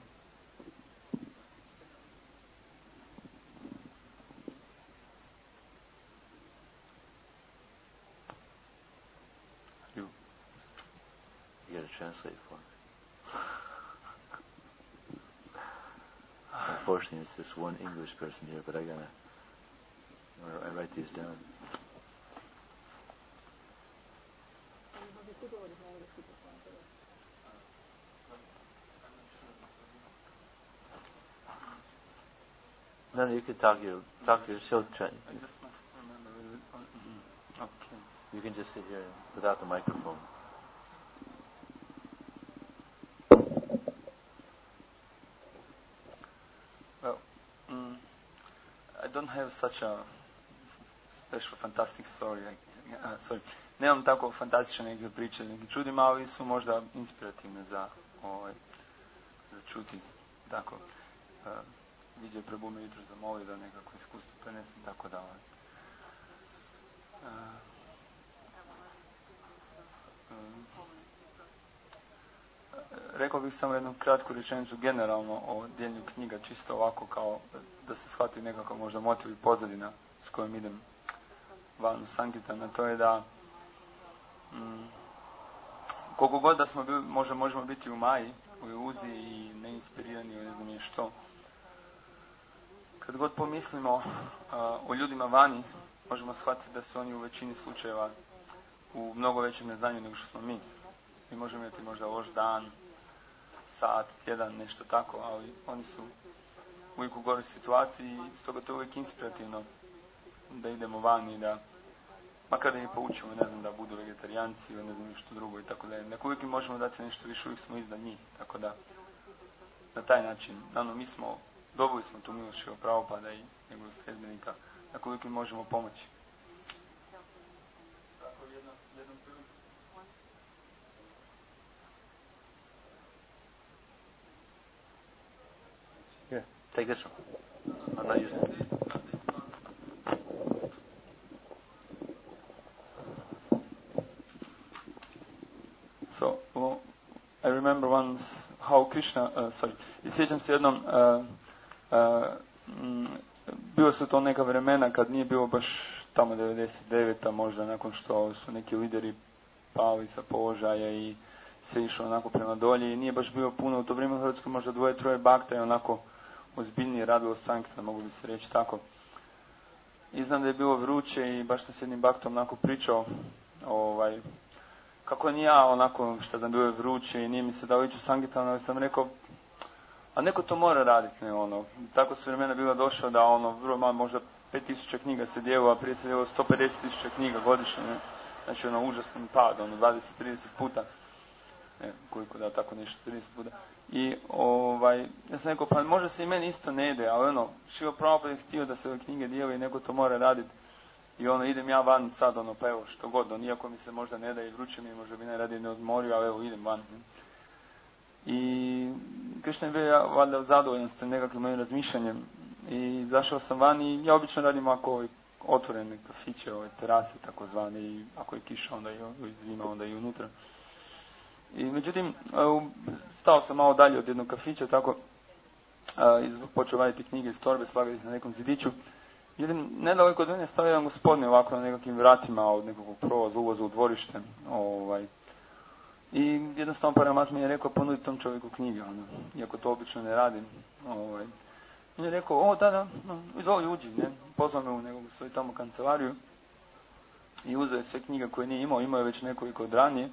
You, you got to translate for me. Unfortunately, it's this one English person here, but I gotta. I write these down. No, no, you can talk your talk your show. Tra- I just must remember. Okay. You can just sit here without the microphone. Well, mm, I don't have such a special fantastic story. Uh, sorry. Nemam tako fantastične neke priče, neki čudim, ali su možda inspirativne za, ovaj, za čuti. Tako. Uh, Viđe Prabhu me jutro zamolio da nekako iskustvo prenesem, tako da ovaj. Uh, um, Rekao bih samo jednu kratku rečenicu generalno o dijeljenju knjiga, čisto ovako kao da se shvati nekako možda motiv i pozadina s kojom idem van u Sankirtan, a to je da mm, koliko god da smo bili, možda možemo biti u maji, u iluziji i neinspirirani, ne znam je što. Kad god pomislimo uh, o ljudima vani, možemo shvatiti da su oni u većini slučajeva u mnogo većem neznanju nego što smo mi. Mi možemo imati možda loš dan, sat, tjedan, nešto tako, ali oni su uvijek u goroj situaciji i stoga to je uvijek inspirativno da idemo van i da, makar da ih poučimo, ne znam, da budu vegetarijanci ili ne znam što drugo i tako da. Neko uvijek im možemo dati nešto više, uvijek smo iznad njih, tako da na taj način, naravno mi smo, dobili smo tu milost Šrila Prabhupada i njegovih sljedbenika, tako uvijek im možemo pomoći. Tako jedna, jedan priliku. Here, take this one. I'm not using it. So, well, I remember once how Krishna, uh, sorry, i sjećam se jednom, uh, uh, mm, bilo su to neka vremena kad nije bilo baš tamo devedeset deveta možda, nakon što su neki lideri pali sa položaja i se išlo onako prema dolje i nije baš bilo puno u to vrijeme u Hrvatskoj, možda dvoje, troje bakta i onako ozbiljnije radilo Sankirtan, mogu bi se reći tako. I znam da je bilo vruće i baš sam s jednim baktom onako pričao, ovaj, kako ni ja onako što sam bio vruće i nije mi se dao ići u Sankirtan, ali sam rekao, a neko to mora raditi, ne ono. Tako su vremena bila došla da ono, vrlo malo, možda pet tisuća knjiga se dijelo, a prije se dijelo sto pedeset tisuća knjiga godišnje, ne. Znači ono užasni pad, ono dvadeset trideset puta. Ne, koliko da tako nešto, trideset puta. I ovaj, ja sam rekao, pa možda se i meni isto ne ide, ali ono, Šrila Prabhupada je htio da se ove knjige dijeli i neko to mora raditi. I ono, idem ja van sad, ono, pa evo, što god, on, iako mi se možda ne da i vruće mi, možda bi najradije ne odmorio, ali evo, idem van. I Krishna je bio ja, valjda zadovoljan s tim nekakvim mojim razmišljanjem. I zašao sam van i ja obično radim ako ovaj, otvorene kafiće, ove terase takozvane, i ako je kiša, onda i zima, onda i unutra. I međutim, stao sam malo dalje od jednog kafića, tako, i počeo vaditi knjige iz torbe, slagati ih na nekom zidiću. Jedin, nedaleko od mene stao jedan gospodin ovako na nekakvim vratima od nekakvog prolaza, ulaza u dvorište. Ovaj. I jednostavno paramat mi je rekao ponudi tom čovjeku knjige, ono, iako to obično ne radim. Ovaj. I je rekao, o da, da, no, izvoli uđi, ne, pozvao me u nekog svoju tamo kancelariju i uzeo je sve knjige koje nije imao, imao je već nekoliko od ranije.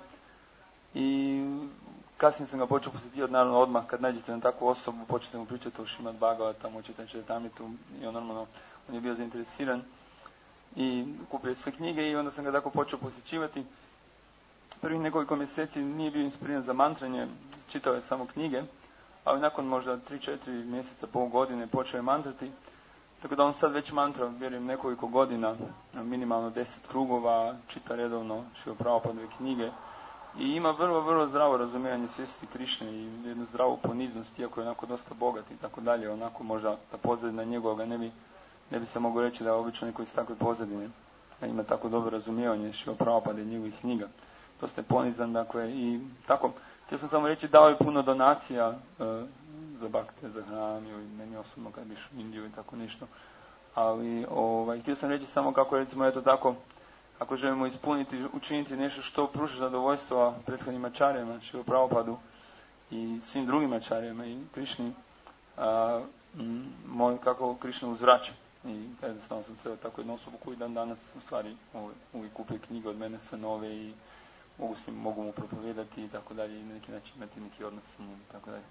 I kasnije sam ga počeo posjetivati, naravno odmah kad nađete na takvu osobu, počete mu pričati o Šrimad Bhagavatam, o Čitanje Čaritamritu i on normalno, on je bio zainteresiran i kupio sve knjige i onda sam ga tako počeo posjećivati. Prvih nekoliko mjeseci nije bio inspiriran za mantranje, čitao je samo knjige, ali nakon možda tri četiri mjeseca, pol godine počeo je mantrati, tako da on sad već mantra, vjerujem, nekoliko godina, minimalno deset krugova, čita redovno Šrila Prabhupadove knjige i ima vrlo, vrlo zdravo razumijevanje svijesti Krišne i jednu zdravu poniznost, iako je onako dosta bogat i tako dalje, onako možda ta pozadina njegovoga ne bi, ne bi se moglo reći da je obično neko iz takve pozadine, da ima tako dobro razumijevanje Šrila Prabhupada i njegovih knjiga. Dosta je ponizan, dakle, i tako, htio sam samo reći, dao je puno donacija e, za bakte, za hranu, i meni osobno kad biš u Indiju i tako nešto, ali ovaj, htio sam reći samo kako, recimo, eto tako, ako želimo ispuniti, učiniti nešto što pruža zadovoljstvo prethodnim ačarijama, Šrila Prabhupadu i svim drugim ačarijama i Krišni, a, m, moj, kako Krišna uzvraća. I jednostavno sam sve tako jednu osobu koju dan danas u stvari ovaj, uvijek kupuje knjige od mene sve nove i mogu, s njim, mogu mu propovijedati i tako dalje i na neki način imati neki odnos s njim i tako dalje.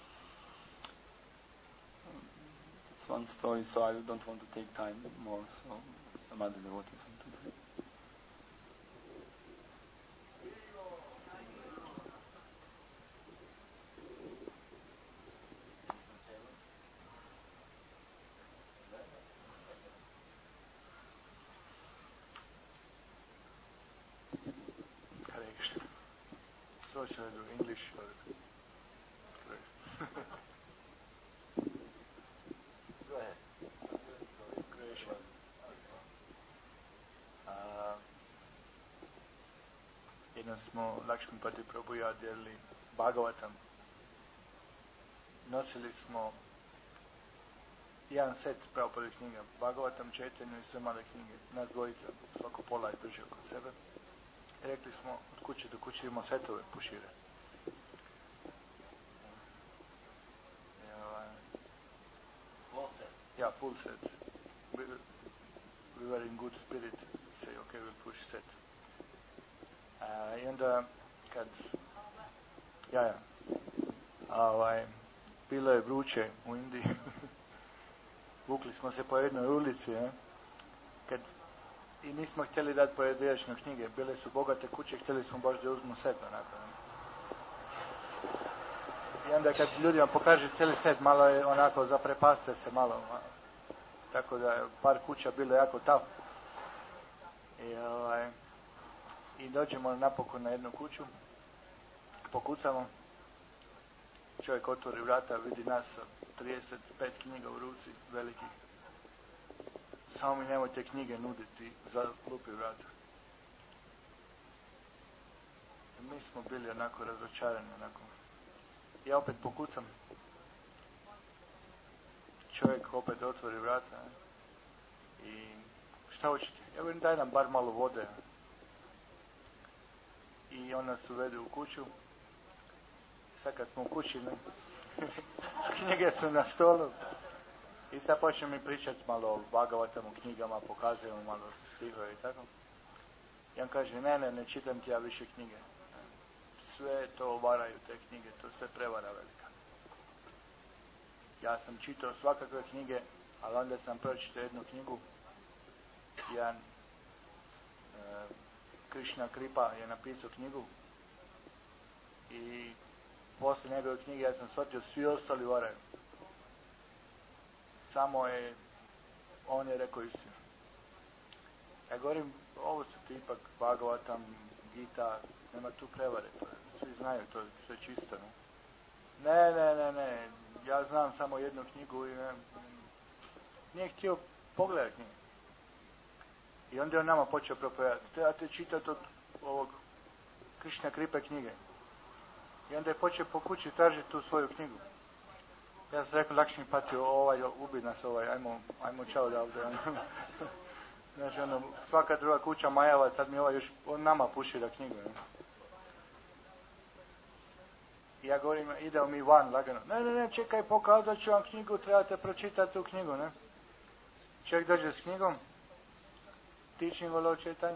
It's one story, so I don't want to take time more, so some other devotees want to say. what should I do? English or Go ahead. Croatian? Uh, jednom smo Lakšmipati Prabhu i ja dijelili Bhagavatam. Nosili smo jedan set Prabhupadovih knjiga, Bhagavatam, Čaitanju i sve male knjige, nas dvojica, svako pola je držao kod sebe. I rekli smo, od kuće do kuće imamo setove pušire. Full set. Yeah, full set. We, we were in good spirit. Say, okay, we'll push set. Uh, I onda, kad, ja, ja, ovaj, bilo je vruće u Indiji. Vukli smo se po jednoj ulici, ne? Kad, i nismo htjeli dati pojedinačne knjige. Bile su bogate kuće, htjeli smo baš da uzmu set, onako, ne? I onda kad ljudima pokaže cijeli set, malo je onako, zaprepaste se malo. Tako da je par kuća bilo jako taf. I, ovaj, i dođemo napokon na jednu kuću, pokucamo, čovjek otvori vrata, vidi nas sa trideset pet knjiga u ruci, velikih. Samo mi nemojte knjige nuditi za lupi vrata. I mi smo bili onako razočarani, onako. Ja opet pokucam. Čovjek opet otvori vrata. Ne? I šta hoćete? Ja govorim, daj nam bar malo vode. Ne? I on nas uvede u kuću. Sad kad smo u kući, ne? Knjige su na stolu. I sad počne mi pričati malo o Bhagavatamu, knjigama, pokazujemo malo stihove i tako. I on kaže, ne, ne, ne čitam ti ja više knjige. Sve to varaju te knjige, to sve prevara velika. Ja sam čitao svakakve knjige, ali onda sam pročitao jednu knjigu. Jedan e, Krishna Kripa je napisao knjigu i poslije njegove knjige ja sam shvatio svi ostali varaju. Samo je, on je rekao istinu. Ja govorim, ovo su ti ipak Bhagavatam, Gita, nema tu prevare, to, svi znaju, to je sve čisto. Ne, ne, ne, ne, ne. Ja znam samo jednu knjigu i ne, nije htio pogledati knjigu. I onda je on nama počeo propovedati. Trebate čitati od ovog Krishna Kripe knjige. I onda je počeo po kući tražiti tu svoju knjigu. Ja sam rekao, Lakšmipati, ovaj, ubi nas ovaj, ajmo, ajmo čao da ovdje. Znači, ono, svaka druga kuća majava, sad mi ovaj još, on nama puši da knjigu. Ne? I ja govorim, idemo mi van lagano. Ne, ne, ne, čekaj, pokazat ću vam knjigu, trebate pročitati tu knjigu, ne? Čovjek dođe s knjigom, Teaching o Lord Chaitanya.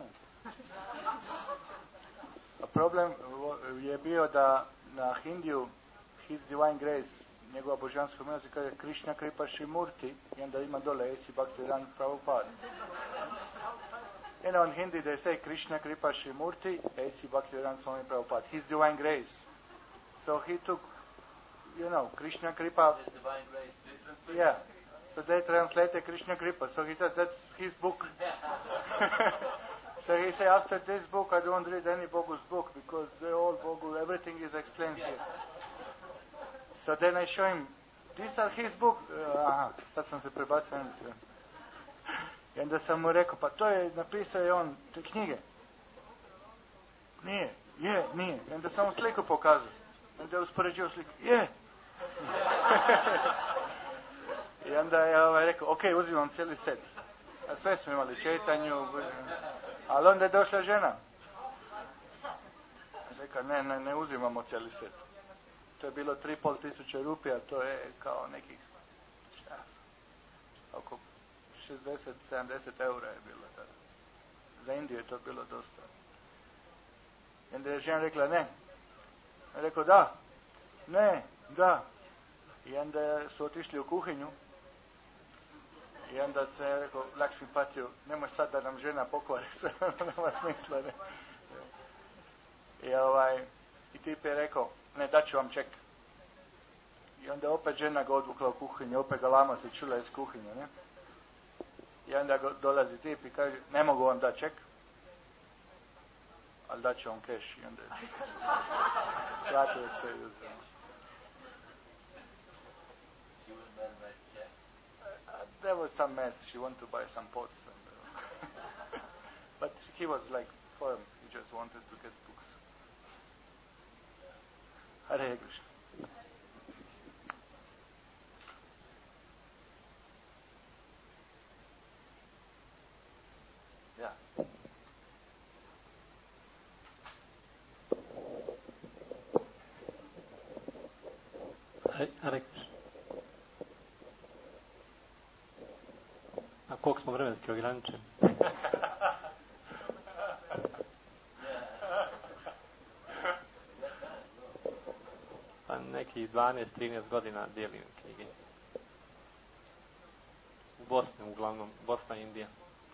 A problem je bio da na Hindiju, His Divine Grace, njegova božanska milost, kaže Krishna Kripa Shrimurti, i onda ima dole A C Bhaktivedanta Prabhupada. You know, in Hindi they say Krishna Kripa Shrimurti, A C Bhaktivedanta Swami Prabhupada, His Divine Grace. So he took, you know, Krishna Kripa. His Divine Grace. Yeah. So they translated Krishna Kripa. So he said that's his book. So he said, after this book, I don't read any bogus book because they're all bogus. Everything is explained here. So then I show him, these are his book. Uh, aha, sad sam se prebacio. I onda sam mu rekao, pa to je, napisao je on te knjige. Nije, je, nije. I onda sam mu sliku pokazao. I onda je uspoređio sliku, je. I onda je ovaj rekao, ok, uzimam cijeli set. A sve smo imali, Čaitanju, ali onda je došla žena. Rekao, ne, ne, ne uzimamo cijeli set. To je bilo tri pol tisuće rupija, to je kao nekih, šta, oko šezdeset sedamdeset eura je bilo tada. Za Indiju je to bilo dosta. I onda je žena rekla, ne. I rekao, da, ne, da. I onda su otišli u kuhinju. I onda se je rekao, Lakšmipatiju, nemoj sad da nam žena pokvari sve, nema smisla, ne. I ovaj, i tip je rekao, ne, daću vam ček. I onda opet žena ga odvukla u kuhinju, opet ga lama se čula iz kuhinje, ne. I onda go, dolazi tip i kaže, ne mogu vam da ček. ali da će on keš i onda je skratio se i uzeo. There was some mess. She wanted to buy some pots, and, uh, but he was like firm. He just wanted to get books. Hare Krishna. Yeah. Hare Krishna. A koliko smo vremenski ograničeni? Pa nekih dvanaest trinaest godina dijelim knjige. U Bosni uglavnom, Bosna i Indija.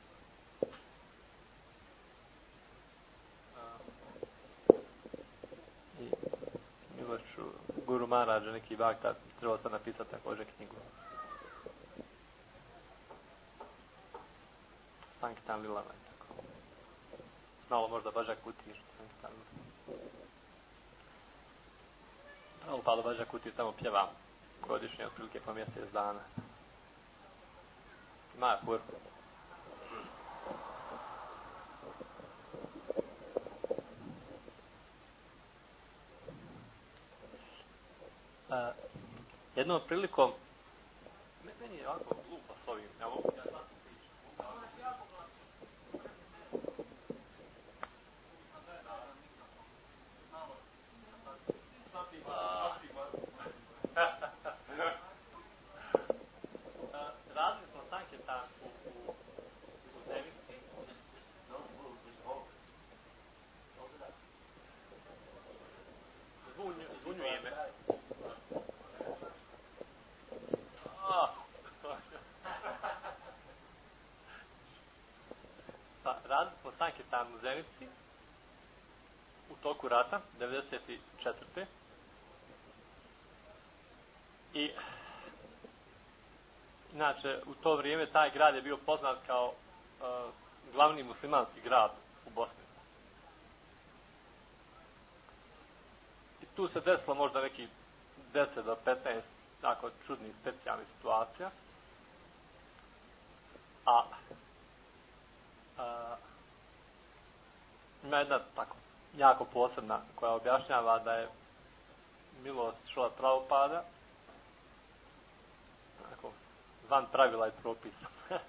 I Milošu Guru Maharađa, neki Bhakta, trebalo sam napisati također knjigu. Sankirtan Lilama i tako. Malo možda Baža Kutir, Sankirtan Lilama. Prabhupada Baža Kutir tamo pjeva godišnje, otprilike po mjesec dana. Maja Pur. Uh, jednom prilikom, meni je ovako glupo s ovim, ja mogu ja znam radili smo Sankirtan u, u, u Zenici. Zvunju, zvunjuje me. Pa, radili smo Sankirtan u Zenici u toku rata, devedeset četvrte. I inače, u to vrijeme taj grad je bio poznat kao uh, glavni muslimanski grad u Bosni. I tu se desilo možda neki deset do petnaest tako čudnih specijalnih situacija. A uh, ima jedna tako jako posebna koja objašnjava da je milost Šrila Prabhupada tako van pravila i propisa.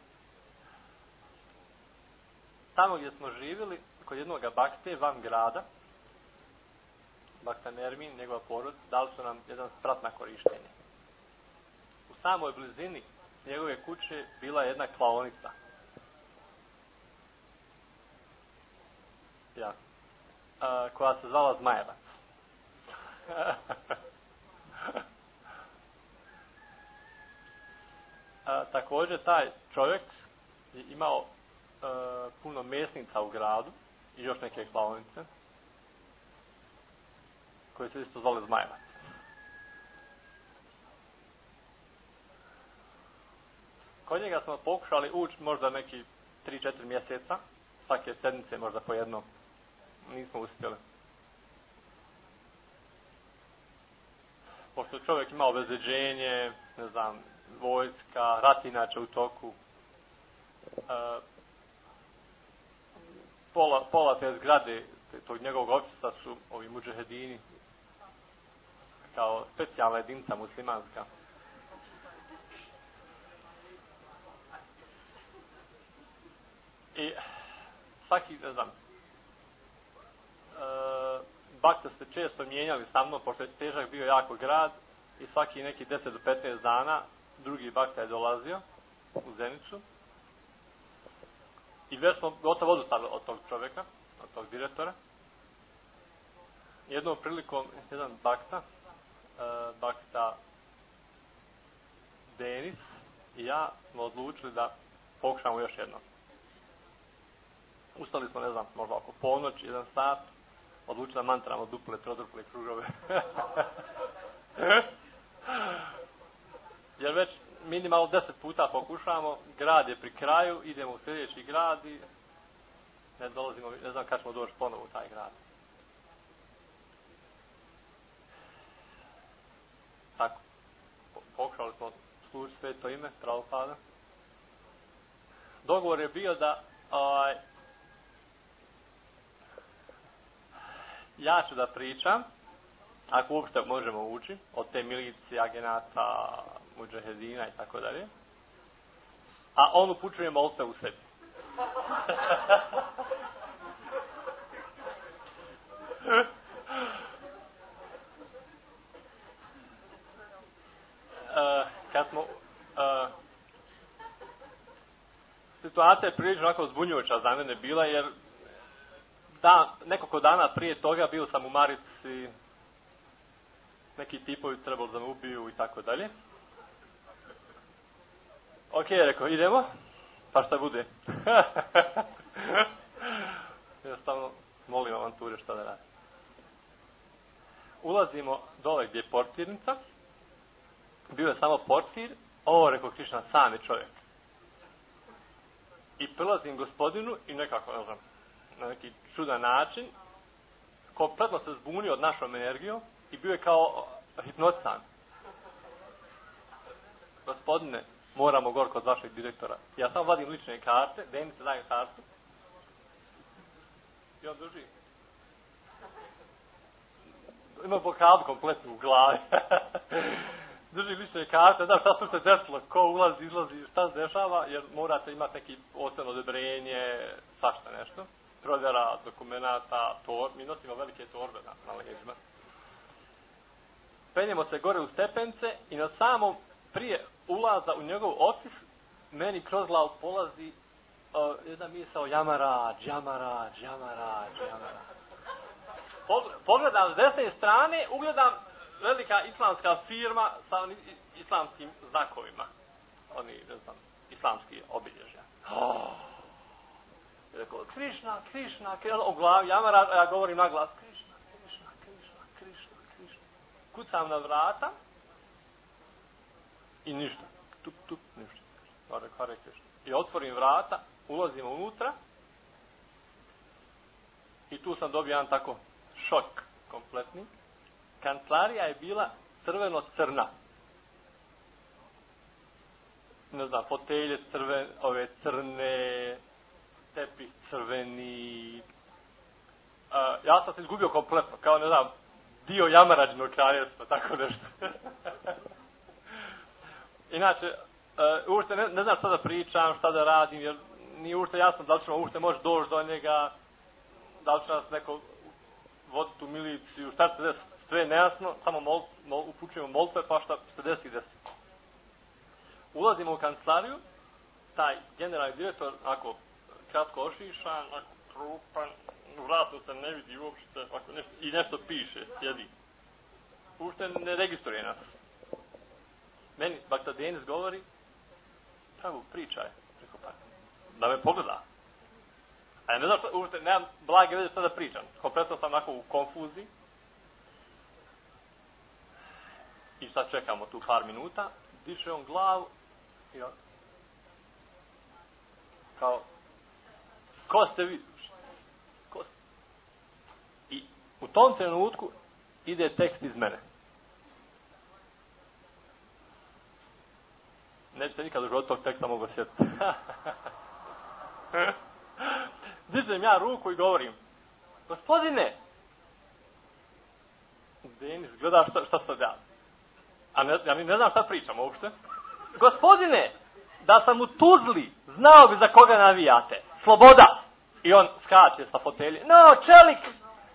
Tamo gdje smo živjeli, kod jednog bakte van grada, Bakta Nermin, njegova porodica, dali su nam jedan sprat na korištenje. U samoj blizini njegove kuće bila je jedna klaonica. Ja. A, koja se zvala Zmajevac. A, također taj čovjek je imao a, puno mesnica u gradu i još neke klaonice koje se isto zvale Zmajevac. Kod njega smo pokušali ući možda neki tri četiri mjeseca, svake sedmice možda po jednom. Nismo uspjeli. Pošto čovjek ima obezbeđenje, ne znam, vojska, rat inače u toku. E, pola, pola te zgrade tog njegovog ofisa su ovi mudžahedini kao specijalna jedinica muslimanska. I svaki, ne znam, e, bakte se često mijenjali sa mnom, pošto je težak bio jako grad i svaki neki deset do petnaest dana drugi bakta je dolazio u Zenicu i već smo gotovo odustali od tog čovjeka, od tog direktora. Jednom prilikom jedan bakta, e, bakta Denis i ja smo odlučili da pokušamo još jednom. Ustali smo, ne znam, možda oko ponoć, jedan sat, odlučili da mantramo duple, troduple krugove. Jer već minimalno deset puta pokušamo, grad je pri kraju, idemo u sljedeći grad i ne dolazimo, ne znam kad ćemo doći ponovo u taj grad. Tako, pokušali smo služiti sveto ime, Pravopada. Dogovor je bio da ovaj, ja ću da pričam, ako uopšte možemo ući, od te milicije, agenata, mudžahedina i tako dalje, a on upućuje molce u sebi. uh, kad smo... Uh, situacija je prilično onako zbunjujuća za mene bila, jer da, nekoliko dana prije toga bio sam u Marici, neki tipovi trebali da me ubiju i tako dalje. Ok, rekao, idemo, pa šta bude. Jednostavno, molim avanture šta da radi. Ulazimo dole gdje je portirnica, bio je samo portir, o, rekao Krišna, sam je čovjek. I prilazim gospodinu i nekako, ne znam, na neki čudan način, kompletno se zbunio od našom energijom i bio je kao hipnotisan. Gospodine, moramo gor kod vašeg direktora. Ja samo vadim lične karte, Denice daje kartu. I on drži. Ima blokadu kompletnu u glavi. Drži lične karte, znaš šta su se desilo, ko ulazi, izlazi, šta se dešava, jer morate imati neki osnovno odobrenje, svašta nešto. Provjera dokumenata, tor, mi nosimo velike torbe na, na leđima. Penjemo se gore u stepence i na samom prije ulaza u njegov ofis meni kroz glavu polazi uh, jedna misao Jamarađ, Jamarađ, Jamarađ, Jamarađ. Pogledam s desne strane, ugledam velika islamska firma sa onim islamskim znakovima. Oni, ne znam, islamski obilježja. Oh. Rekao, Krišna, Krišna, Krišna, u glavi Jamarađ, a ja govorim na glas, Krišna, Krišna, Krišna, Krišna, Krišna. Kucam na vrata i ništa. Tup, tup, ništa. Hare, Hare Krišna. I otvorim vrata, ulazimo unutra i tu sam dobio jedan tako šok kompletni. Kancelarija je bila crveno-crna. Ne znam, fotelje crvene, ove crne, tepih crveni. Uh, ja sam se izgubio kompletno, kao ne znam, dio Jamarađinog kraljevstva, tako nešto. Inače, uh, uopšte ne, ne znam šta da pričam, šta da radim, jer nije uopšte jasno da li ćemo uopšte može doći do njega, da li će nas neko voditi u miliciju, šta će se desiti, sve je nejasno, samo mol, mol, upućujemo molitve, pa šta se desi, desi. Ulazimo u kancelariju, taj generalni direktor, ako kratko ošišan, ako krupan, vratno se ne vidi uopšte, ako nešto, i nešto piše, sjedi. Uopšte ne registruje nas. Meni Bakta Denis govori, pravo, pričaj, preko pa, da me pogleda. A ja ne znam što, uopšte, nemam blage veze šta da pričam. Kompletno sam onako u konfuziji. I sad čekamo tu par minuta, diše on glavu i on, kao, ko ste vi? Ko ste? I u tom trenutku ide tekst iz mene. Neću se nikad od tog teksta mogu sjetiti. Dižem ja ruku i govorim, gospodine, Denis, gledaš šta, šta sad ja. A ne, ja ne znam šta pričam uopšte. Gospodine, da sam u Tuzli, znao bi za koga navijate. Sloboda. I on skače sa fotelje. No, čelik!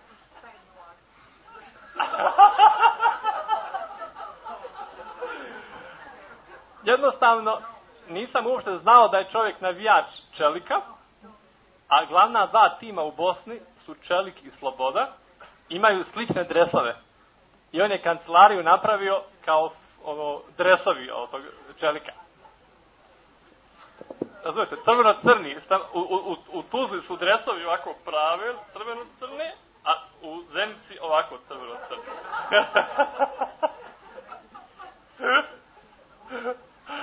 Jednostavno, nisam uopšte znao da je čovjek navijač Čelika, a glavna dva tima u Bosni su Čelik i Sloboda, imaju slične dresove. I on je kancelariju napravio kao ono, dresovi od tog Čelika. Razumijete, crveno-crni, u, u, u Tuzli su dresovi ovako prave, crveno-crne, a u Zenici ovako crveno-crne.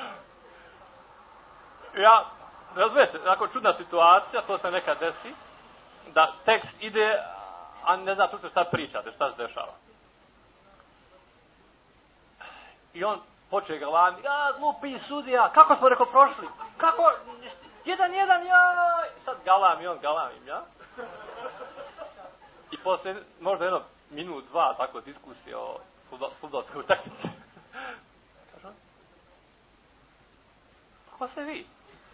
Ja, razumijete, onako čudna situacija, to se nekad desi, da tekst ide, a ne zna tu šta pričate, šta se dešava. I on počne galamiti, ja, glupi sudija, kako smo reko prošli? Kako? Jedan, jedan, jaj! Sad galam i on galamim, ja? I posle možda jedno minut, dva, tako diskusije o fudbalskoj utakmici. Kažu, ko ste vi?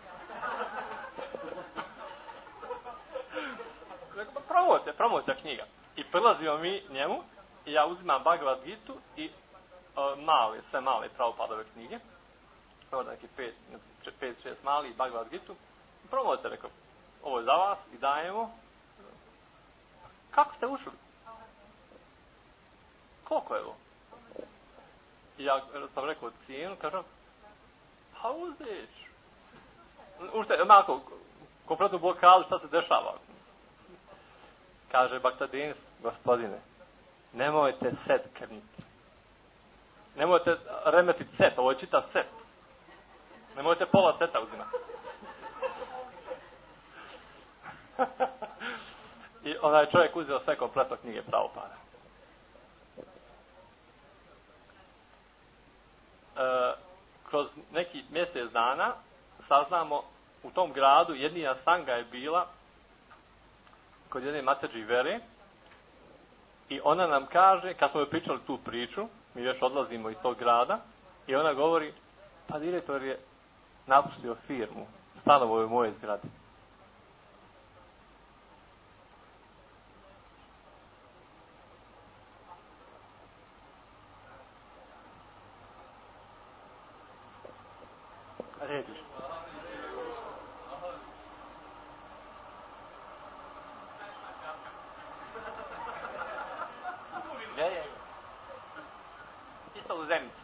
Rekao, promocija, promocija knjiga. I prilazimo mi njemu, i ja uzimam Bhagavad Gitu i uh, male, sve male Prabhupadove knjige. Možda neki pet, pet, šest mali i Bhagavad Gitu. Promocija, rekao, ovo je za vas i dajemo. Kako ste ušli? Koliko je ovo? I ja sam rekao cijenu, kažem, pa uzeš. Ušte, onako, kompletnu blokadu, šta se dešava? Kaže Bhaktadenis, gospodine, nemojte set krniti. Nemojte remetiti set, ovo je čitav set. Nemojte pola seta uzimati. I onaj čovjek uzeo sve kompletno knjige Prabhupada. E, kroz neki mjesec dana saznamo u tom gradu jedina sanga je bila kod jedne Mataji Vere i ona nam kaže, kad smo joj pričali tu priču, mi još odlazimo iz tog grada i ona govori, pa direktor je napustio firmu, stanovo je u moje zgradi. Rediš. Je, je. Isto u Zenici.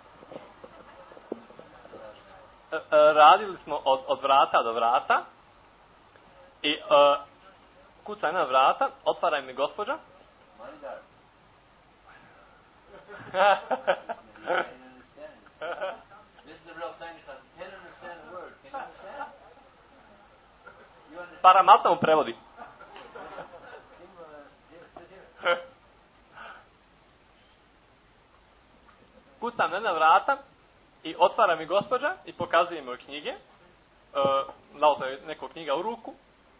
E, e, radili smo od, od vrata do vrata i e, kuca na vrata, otvara mi gospođa. Paramatma mu prevodi. Kucam na vrata i otvara mi gospođa i pokazuje mi knjige. E, dao sam neko knjiga u ruku.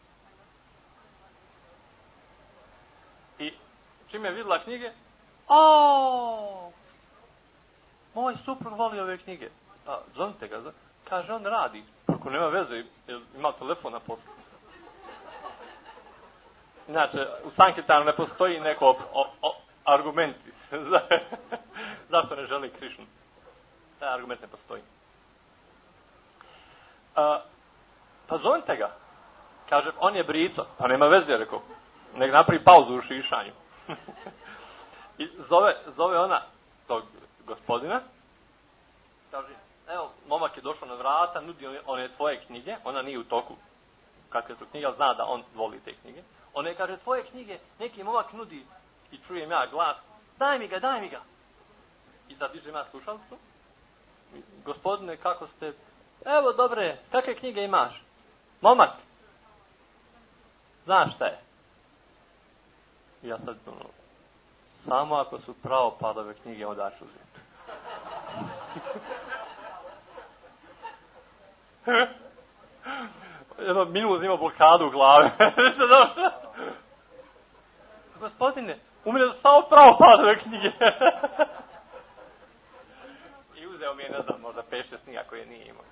I čim je vidjela knjige, o, moj suprug voli ove knjige. Pa, zovite ga, kaže, on radi. Ako nema veze, ima telefon na poslu. Inače, u Sankirtanu ne postoji neko op, op, op, argumenti. Zašto ne želi Krišnu? Taj argument ne postoji. A, pa zovite ga. Kaže, on je brico. Pa nema veze, rekao. Nek napravi pauzu u šišanju. I zove, zove ona tog gospodina. Kaže, evo, momak je došao na vrata, nudi one tvoje knjige. Ona nije u toku kakve su knjige, ali zna da on voli te knjige. On je kaže, tvoje knjige, neki momak nudi i čujem ja glas, daj mi ga, daj mi ga. I sad dižem ja slušalcu. Gospodine, kako ste? Evo, dobre, kakve knjige imaš? Momak, znaš šta je? I ja sad, ono, samo ako su Prabhupadove knjige, onda ću uzeti. Jedno minut ima blokadu u glavi. Gospodine, umire da samo Prabhupadove knjige. I uzeo mi je, ne znam, možda pet šest knjiga koje nije imao.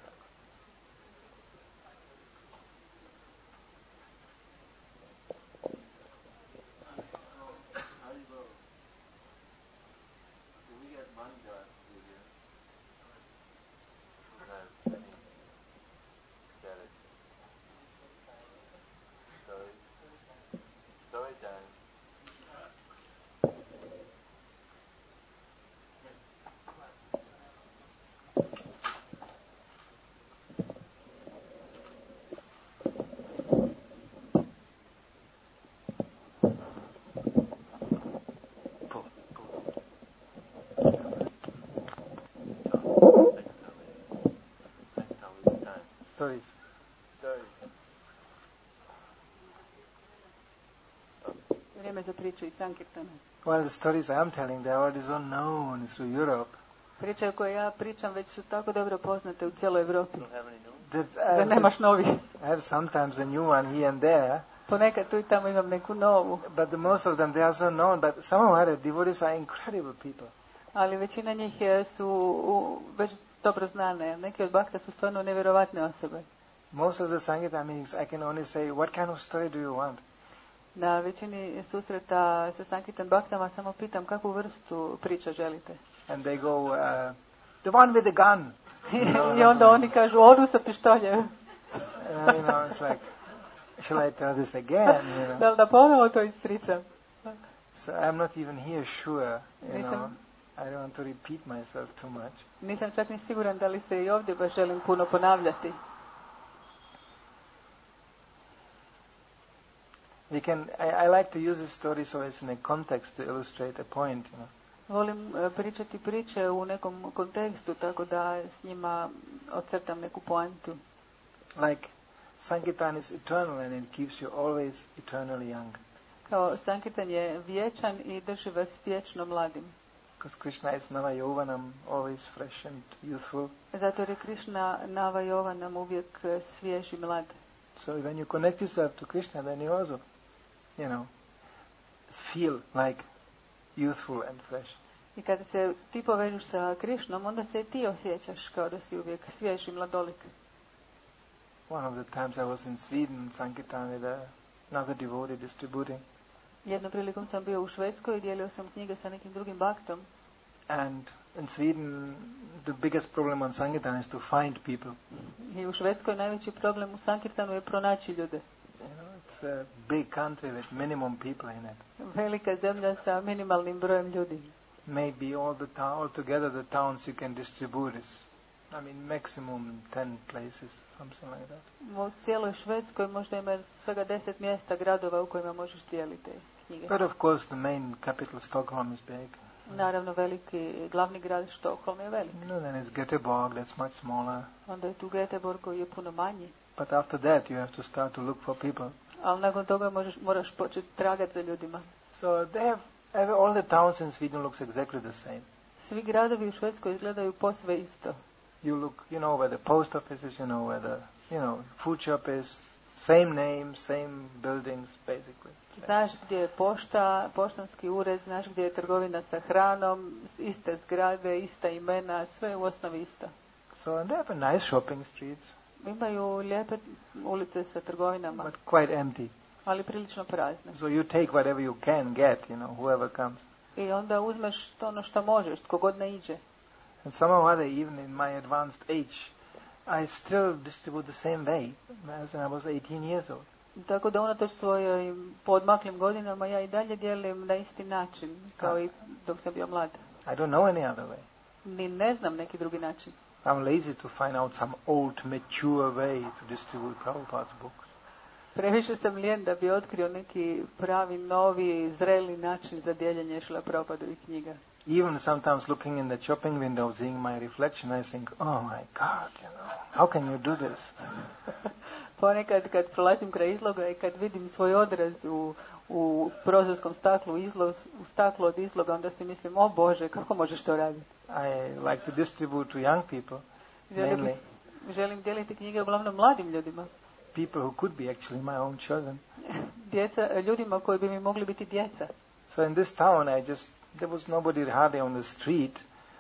vrijeme za priču i Sankirtana. Well, the stories I'm telling, they are already so known through Europe. Priče koje ja pričam već su tako dobro poznate u cijeloj Evropi. That Da I, nemaš novih. I have sometimes a new one here and there, Ponekad tu i tamo imam neku novu. but the most of them, they are so known. But some of our devotees are incredible people. Ali većina njih je, su u, već dobro znane. Neki od bakta su stvarno nevjerovatne osobe. Most of the Sankirtan meetings, I can only say, what kind of story do you want? Na većini susreta sa Sankirtan baktama samo pitam kakvu vrstu priča želite. And they go, uh, the one with the gun. I onda oni kažu, onu sa pištoljem. Uh, you know, it's like, shall I tell this again? You know? Da li da ponovo to ispričam? So I'm not even here sure, you Nisam- know. I don't want to repeat myself too much. Nisam čak ni siguran da li se i ovdje baš želim puno ponavljati. We can, I, I like to use this story so it's in a context to illustrate a point, you know. Volim e, pričati priče u nekom kontekstu, tako da s njima ocrtam neku poantu. Like, Sankirtan is eternal and it keeps you always eternally young. Kao Sankirtan je vječan i drži vas vječno mladim. Because Krishna is Nava Yovanam, always fresh and youthful. Zato jer je Krišna Nava Jovanam uvijek e, svjež i mlad. So when you connect yourself to Krishna, then you also, you know, feel like youthful and fresh. I kada se ti povežeš sa Krišnom, onda se i ti osjećaš kao da si uvijek svjež i mladolik. One of the times I was in Sweden, Sankirtan, with a, another devotee distributing. Jednom prilikom sam bio u Švedskoj i dijelio sam knjige sa nekim drugim baktom. And in Sweden, the biggest problem on Sankirtan is to find people. I u Švedskoj najveći problem u Sankirtanu je pronaći ljude. You know, it's a big country with minimum people in it. Velika zemlja sa minimalnim brojem ljudi. Maybe all the town, all together the towns you can distribute is, I mean, maximum ten places, something like that. U cijeloj Švedskoj možda ima svega deset mjesta, gradova u kojima možeš dijeliti knjige. But of course, the main capital, Stockholm, is big. Naravno, veliki, glavni grad Štokholm je velik. You know, then it's Göteborg, that's much smaller. Onda je tu Göteborg koji je puno manji. But after that, you have to start to look for people. Ali nakon toga možeš, moraš početi tragati za ljudima. So they have, have all the towns in Sweden looks exactly the same. Svi gradovi u Švedskoj izgledaju posve isto. You look, you know where the post office is, you know where the, you know, food shop is, same name, same buildings, basically. Znaš gdje je pošta, poštanski ured, znaš gdje je trgovina sa hranom, iste zgrade, ista imena, sve je u osnovi isto. So and they have a nice shopping streets, Imaju lijepe ulice sa trgovinama, but quite empty. ali prilično prazne. So you take whatever you can get, you know, whoever comes. I onda uzmeš to ono što možeš, tko god ne iđe. And somehow other, even in my advanced age, I still distribute the same way as when I was eighteen years old. Tako da unatoč svojim podmaklim godinama ja i dalje dijelim na isti način kao i dok sam bio mlad. I don't know any other way. Ni ne znam neki drugi način. I'm lazy to find out some old, mature way to distribute Prabhupada's books. Previše sam lijen da bi otkrio neki pravi, novi, zreli način za dijeljenje Šrila Prabhupadovih knjiga. Even sometimes looking in the shopping window, seeing my reflection, I think, oh my God, you know, how can you do this? Ponekad kad prolazim kraj izloga i kad vidim svoj odraz u, u prozorskom staklu, izlog, u staklu od izloga, onda si mislim, o Bože, kako možeš to raditi? I like to distribute to young people, Želim, mainly želim dijeliti knjige uglavnom mladim ljudima. people who could be actually my own children. Djeca, ljudima koji bi mi mogli biti djeca. So in this town, I just, there was nobody hardly on the street,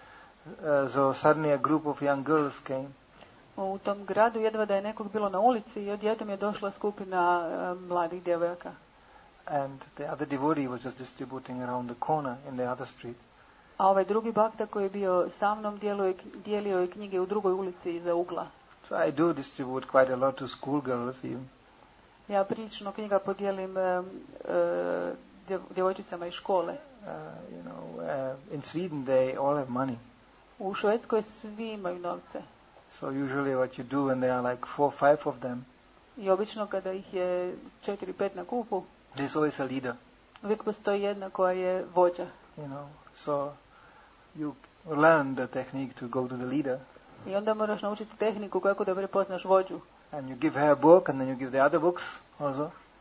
uh, so suddenly a group of young girls came. U tom gradu jedva da je nekog bilo na ulici i odjednom je došla skupina uh, mladih djevojaka. And the other devotee was just distributing around the corner in the other street. A ovaj drugi bakta koji je bio sa mnom dijelio, dijelio je knjige u drugoj ulici iza ugla. So I do distribute quite a lot to schoolgirls even. Ja prilično knjiga podijelim um, uh, djev, djevojčicama iz škole. Uh, you know, uh, in Sweden they all have money. U Švedskoj svi imaju novce. So usually what you do when there are like four, five of them, I obično kada ih je četiri, pet na kupu, there's always a leader. uvijek postoji jedna koja je vođa. You know, so you learn the technique to go to the leader, I onda moraš naučiti tehniku kako da prepoznaš vođu. and you give her a book, and then you give the other books also.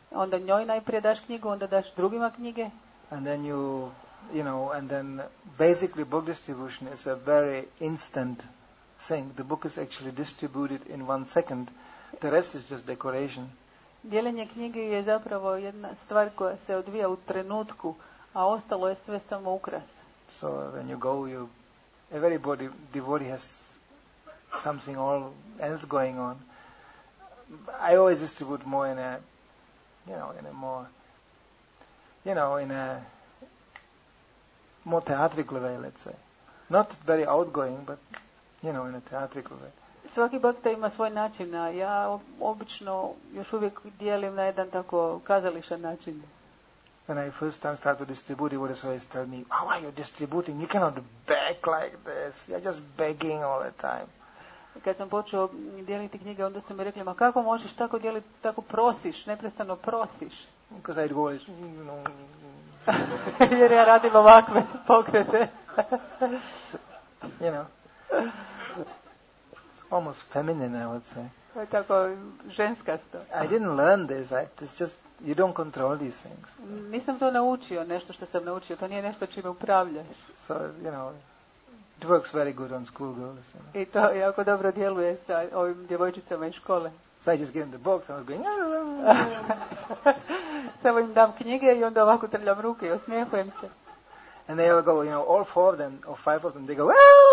Onda njoj najprije daš knjigu, onda daš drugima knjige. And then you, you know, and then basically book distribution is a very instant thing. The book is actually distributed in one second. The rest is just decoration. Dijeljenje knjige je zapravo jedna stvar koja se odvija u trenutku, a ostalo je sve samo ukras. So when you go, you, everybody, devotee has something all else going on. I always distribute more in a, you know, in a more, you know, in a more theatrical way, let's say. Not very outgoing, but, you know, in a theatrical way. Svaki bhakta ima svoj način, a ja obično još uvijek dijelim na jedan tako kazališan način. When I first time started to distribute, it would always tell me, how are you distributing? You cannot beg like this. You're just begging all the time. Kad sam počeo dijeliti knjige, onda su mi rekli, ma kako možeš tako dijeliti, tako prosiš, neprestano prosiš. Because I'd go, you know... Jer ja radim ovakve pokrete. You know. Almost feminine, I would say. Tako ženskasto. I didn't learn this. I, it's just, you don't control these things. Nisam to naučio, nešto što sam naučio. To nije nešto čime upravljaš. So, you know, it works very good on school girls. You know. I to jako dobro djeluje sa ovim djevojčicama iz škole. So I just gave them the book, I was going... Samo im dam knjige i onda ovako trljam ruke i osmijehujem se. And they all go, you know, all four of them, or five of them, they go...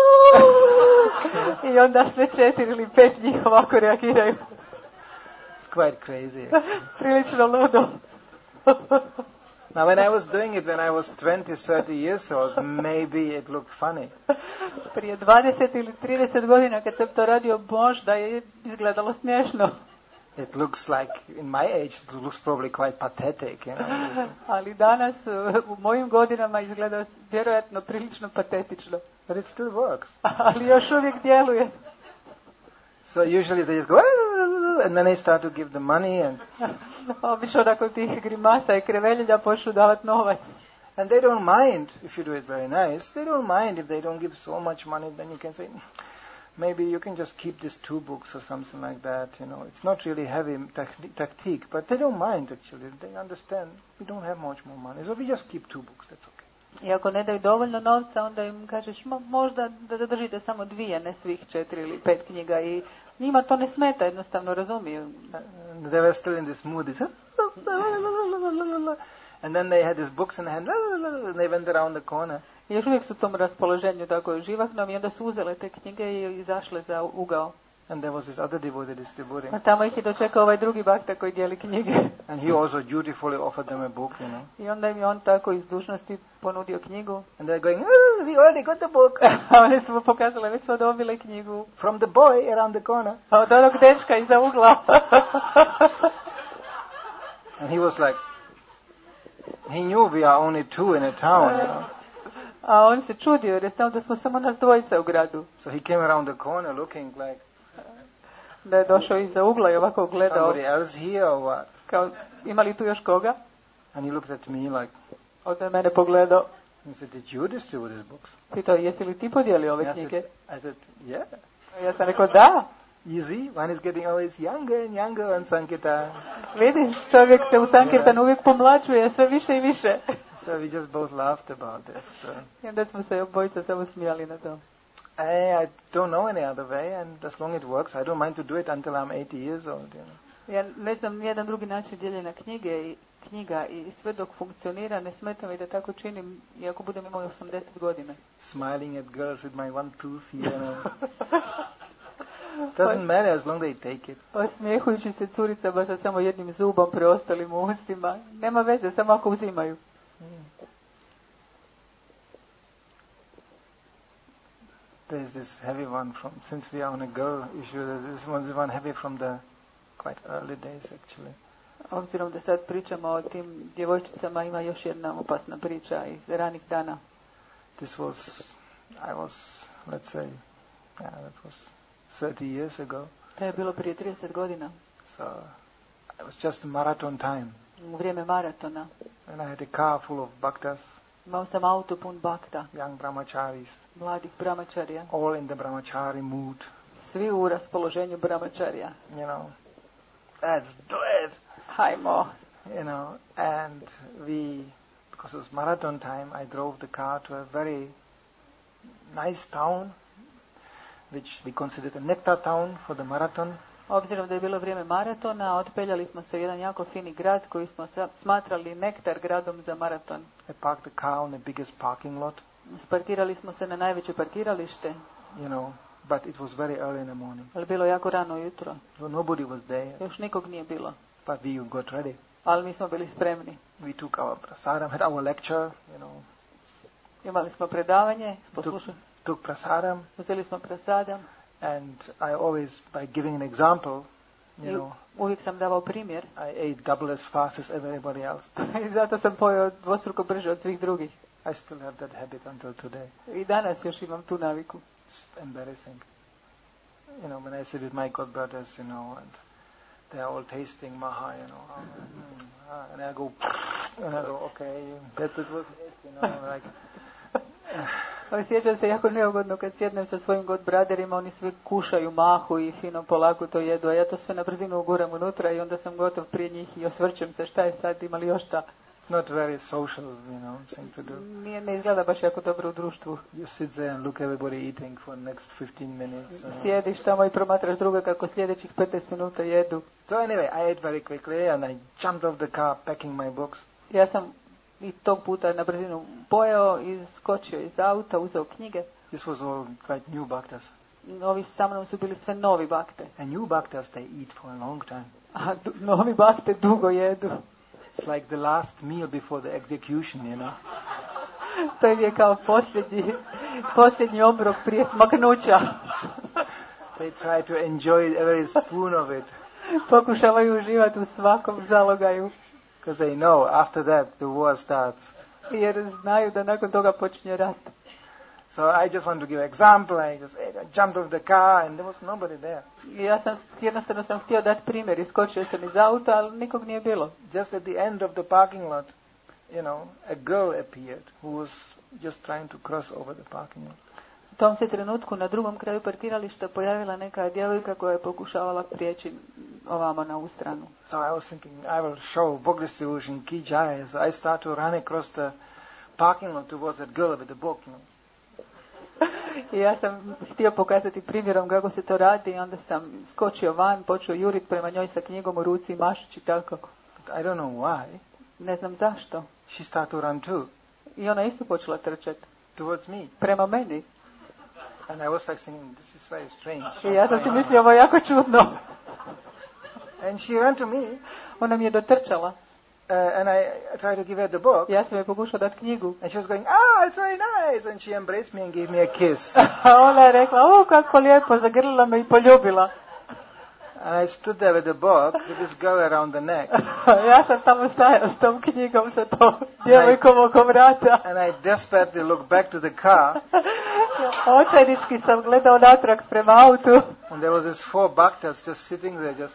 I onda sve četiri ili pet njih ovako reagiraju. It's quite crazy, actually. Prilično ludo. Now, when I was doing it when I was twenty, thirty years old, maybe it looked funny. Prije dvadeset ili trideset godina kad sam to radio, možda je izgledalo smiješno. It looks like, in my age, it looks probably quite pathetic, you know. Ali danas, u mojim godinama, izgleda vjerojatno prilično patetično. But it still works. Ali još uvijek djeluje. So usually they just go, and then they start to give the money, and obično nakon tih grimasa i kreveljelja počnu davati novac. and they don't mind if you do it very nice. They don't mind if they don't give so much money. Then you can say, maybe you can just keep these two books or something like that. You know, it's not really heavy tactique, but they don't mind actually. They understand we don't have much more money, so we just keep two books. That's okay. I ako ne daju dovoljno novca, onda im kažeš možda da držite samo dvije, ne svih četiri ili pet knjiga, i njima to ne smeta, jednostavno razumiju. And they were still in this mood. They said, and then they had these books in the hand, and they went around the corner. I još uvijek su u tom raspoloženju tako živahnom i onda su uzele te knjige i izašle za ugao. And there was this other devotee distributing. A tamo ih je dočekao ovaj drugi bhakta koji dijeli knjige. And he also dutifully offered them a book, you know. I onda im je on tako iz dužnosti ponudio knjigu. And they're going, oh, we already got the book. A one su mu pokazale, već smo dobile knjigu. From the boy around the corner. A od onog dečka iza ugla. And he was like, he knew we are only two in a town, you know. A on se čudio jer je znao da smo samo nas dvojica u gradu. So he came around the corner looking like, da je došao iza ugla i ovako gledao. Somebody else here or what? Kao, ima li tu još koga? And he looked at me like, Onda je mene pogledao. He said, did you distribute these books? Pitao, jesi li ti podijelio ove I knjige? said, I said, yeah. Ja sam rekao, da. You see, one is getting always younger and younger on Sankirtan. Vidiš, čovjek se u Sankirtanu uvijek pomlađuje, sve više i više. So we just both laughed about this. So. I onda smo se obojica samo smijali na to. I, I don't know any other way, and as long as it works, I don't mind to do it until I'm eighty years old. You know. Ja ne znam nijedan drugi način dijeljenja knjige i knjiga i sve dok funkcionira, ne smeta mi da tako činim, iako budem imao osamdeset godina. Smiling at girls with my one tooth here. You know. Doesn't matter as long as they take it. Osmijehujući se curicama sa samo jednim zubom preostalim u ustima. Nema veze, samo ako uzimaju. Mm. There's this heavy one from, since we are on a girl issue, this one is one heavy from the quite early days actually. Obzirom da sad pričamo o tim djevojčicama, ima još jedna opasna priča iz ranih dana. This was, I was, let's say, yeah, that was thirty years ago. To je bilo prije trideset godina. So, it was just marathon time. U vrijeme maratona. And I had a car full of bhaktas. Imao sam auto pun bhakta. Young brahmacharis. Mladih brahmacharya. All in the brahmachari mood. Svi u raspoloženju brahmacharya. You know, let's do it. Hajmo. you know, and we, because it was marathon time, I drove the car to a very nice town, which we considered a nectar town for the marathon. Obzirom da je bilo vrijeme maratona, otpeljali smo se u jedan jako fini grad koji smo smatrali nektar gradom za maraton. I parked the car on the biggest parking lot. Sparkirali smo se na najveće parkiralište. You know, but it was very early in the morning. Ali bilo jako rano jutro. So nobody was there. Još nikog nije bilo. But we got ready. Ali mi smo bili spremni. We took our prasadam, had our lecture, you know. Imali smo predavanje, poslušali. Took prasadam. Uzeli smo prasadam. And I always, by giving an example, you know, uvijek sam davao primjer. I ate double as fast as everybody else. I zato sam pojeo dvostruko brže od svih drugih. I still have that habit until today. I danas još imam tu naviku. It's embarrassing. You know, when I sit with my god brothers, you know, and they are all tasting maha, you know, mm, and I go, and I go, okay, that was it, you know, like. Ali sjećam se jako neugodno kad sjednem sa svojim god braderima, oni svi kušaju mahu i fino polako to jedu, a ja to sve na brzinu uguram unutra i onda sam gotov prije njih i osvrćem se šta je sad, ima li još šta. It's not very social, you know, thing to do. Nije, ne izgleda baš jako dobro u društvu. You sit there and look everybody eating for the next fifteen minutes. Uh, Sjediš tamo i promatraš druga kako sljedećih petnaest minuta jedu. So anyway, I ate very quickly and I jumped off the car packing my books. Ja sam i tog puta na brzinu pojeo i skočio iz auta, uzeo knjige. This was all quite new bhaktas. Ovi sa mnom su bili sve novi bhakte. And new bhaktas they eat for a long time. A du- novi bhakte dugo jedu. It's like the last meal before the execution, you know. To je kao posljednji, posljednji obrok prije smaknuća. They try to enjoy every spoon of it. Pokušavaju uživati u svakom zalogaju. Because they know after that the war starts. Jer znaju da nakon toga počinje rat. So I just want to give an example. I just I jumped off the car and there was nobody there. I ja sam jednostavno sam htio dati primjer. Iskočio sam iz auta, ali nikog nije bilo. Just at the end of the parking lot, you know, a girl appeared who was just trying to cross over the parking lot. U tom se trenutku na drugom kraju parkirališta pojavila neka djevojka koja je pokušavala prijeći ovamo na ovu stranu. So I was thinking, I will show book distribution ki jai. So I start to run across the parking lot towards that girl with the book, you know. I ja sam htio pokazati primjerom kako se to radi i onda sam skočio van, počeo jurit prema njoj sa knjigom u ruci i mašući tako. But I don't know why. Ne znam zašto. She started to run too. I ona isto počela trčati. Towards me. Prema meni. And I was like thinking, this is very strange. I ja sam si mislio, ovo je jako čudno. And she ran to me. Ona mi je dotrčala. Uh, and I tried to give her the book. Ja sam joj pokušao dati knjigu. And she was going, ah, it's very nice. And she embraced me and gave me a kiss. A ona je rekla, o, kako lijepo, zagrlila me i poljubila. And I stood there with the book with this girl around the neck. Ja sam tamo stajao s tom knjigom sa tom djevojkom oko vrata. And I desperately looked back to the car. Očajnički sam gledao natrag prema autu. And there was this four bhaktas just sitting there, just.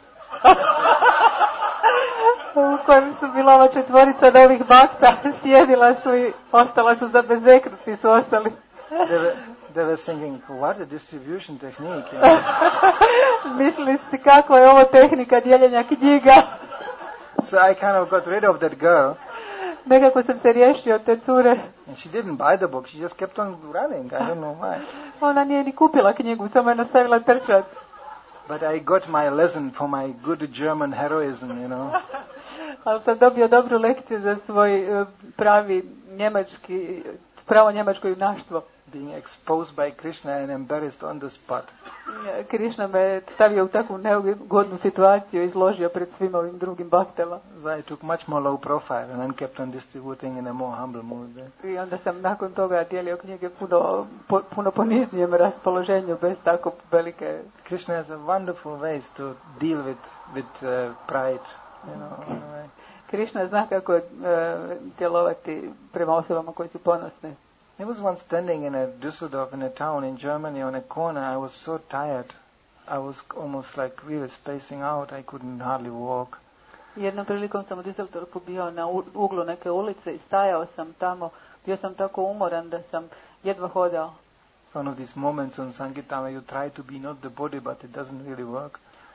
U kojem su bila ova četvorica novih bakta, sjedila su i ostala su zabezeknuti su ostali. They were, they were thinking, what a distribution technique. You know? Mislili si kakva je ovo tehnika dijeljenja knjiga. So I kind of got rid of that girl. Nekako sam se riješio od te cure. And she didn't buy the book, she just kept on running, I don't know why. Ona nije ni kupila knjigu, samo je nastavila trčati. But I got my lesson for my good German heroism, you know. Ali sam dobio dobru lekciju za svoj uh, pravi njemački, pravo njemačko junaštvo. Being exposed by Krishna and embarrassed on the spot. Krishna me stavio u takvu neugodnu situaciju i izložio pred svim ovim drugim baktama. So I took much more low profile and then kept on distributing in a more humble mood. I onda sam nakon toga dijelio knjige puno, po, puno poniznijem raspoloženju, bez tako velike... Krishna has a wonderful ways to deal with, with uh, pride, you know. Krishna zna kako uh, djelovati prema osobama koji su ponosne. I was once standing in a Düsseldorf, in a town in Germany, on a corner. I was so tired. I was almost like really spacing out. I couldn't hardly walk. Jednom prilikom sam u Düsseldorfu bio na uglu neke ulice i stajao sam tamo. Bio sam tako umoran da sam jedva hodao. It's one of these moments on Sankirtan where you try to be not the body, but it doesn't really work.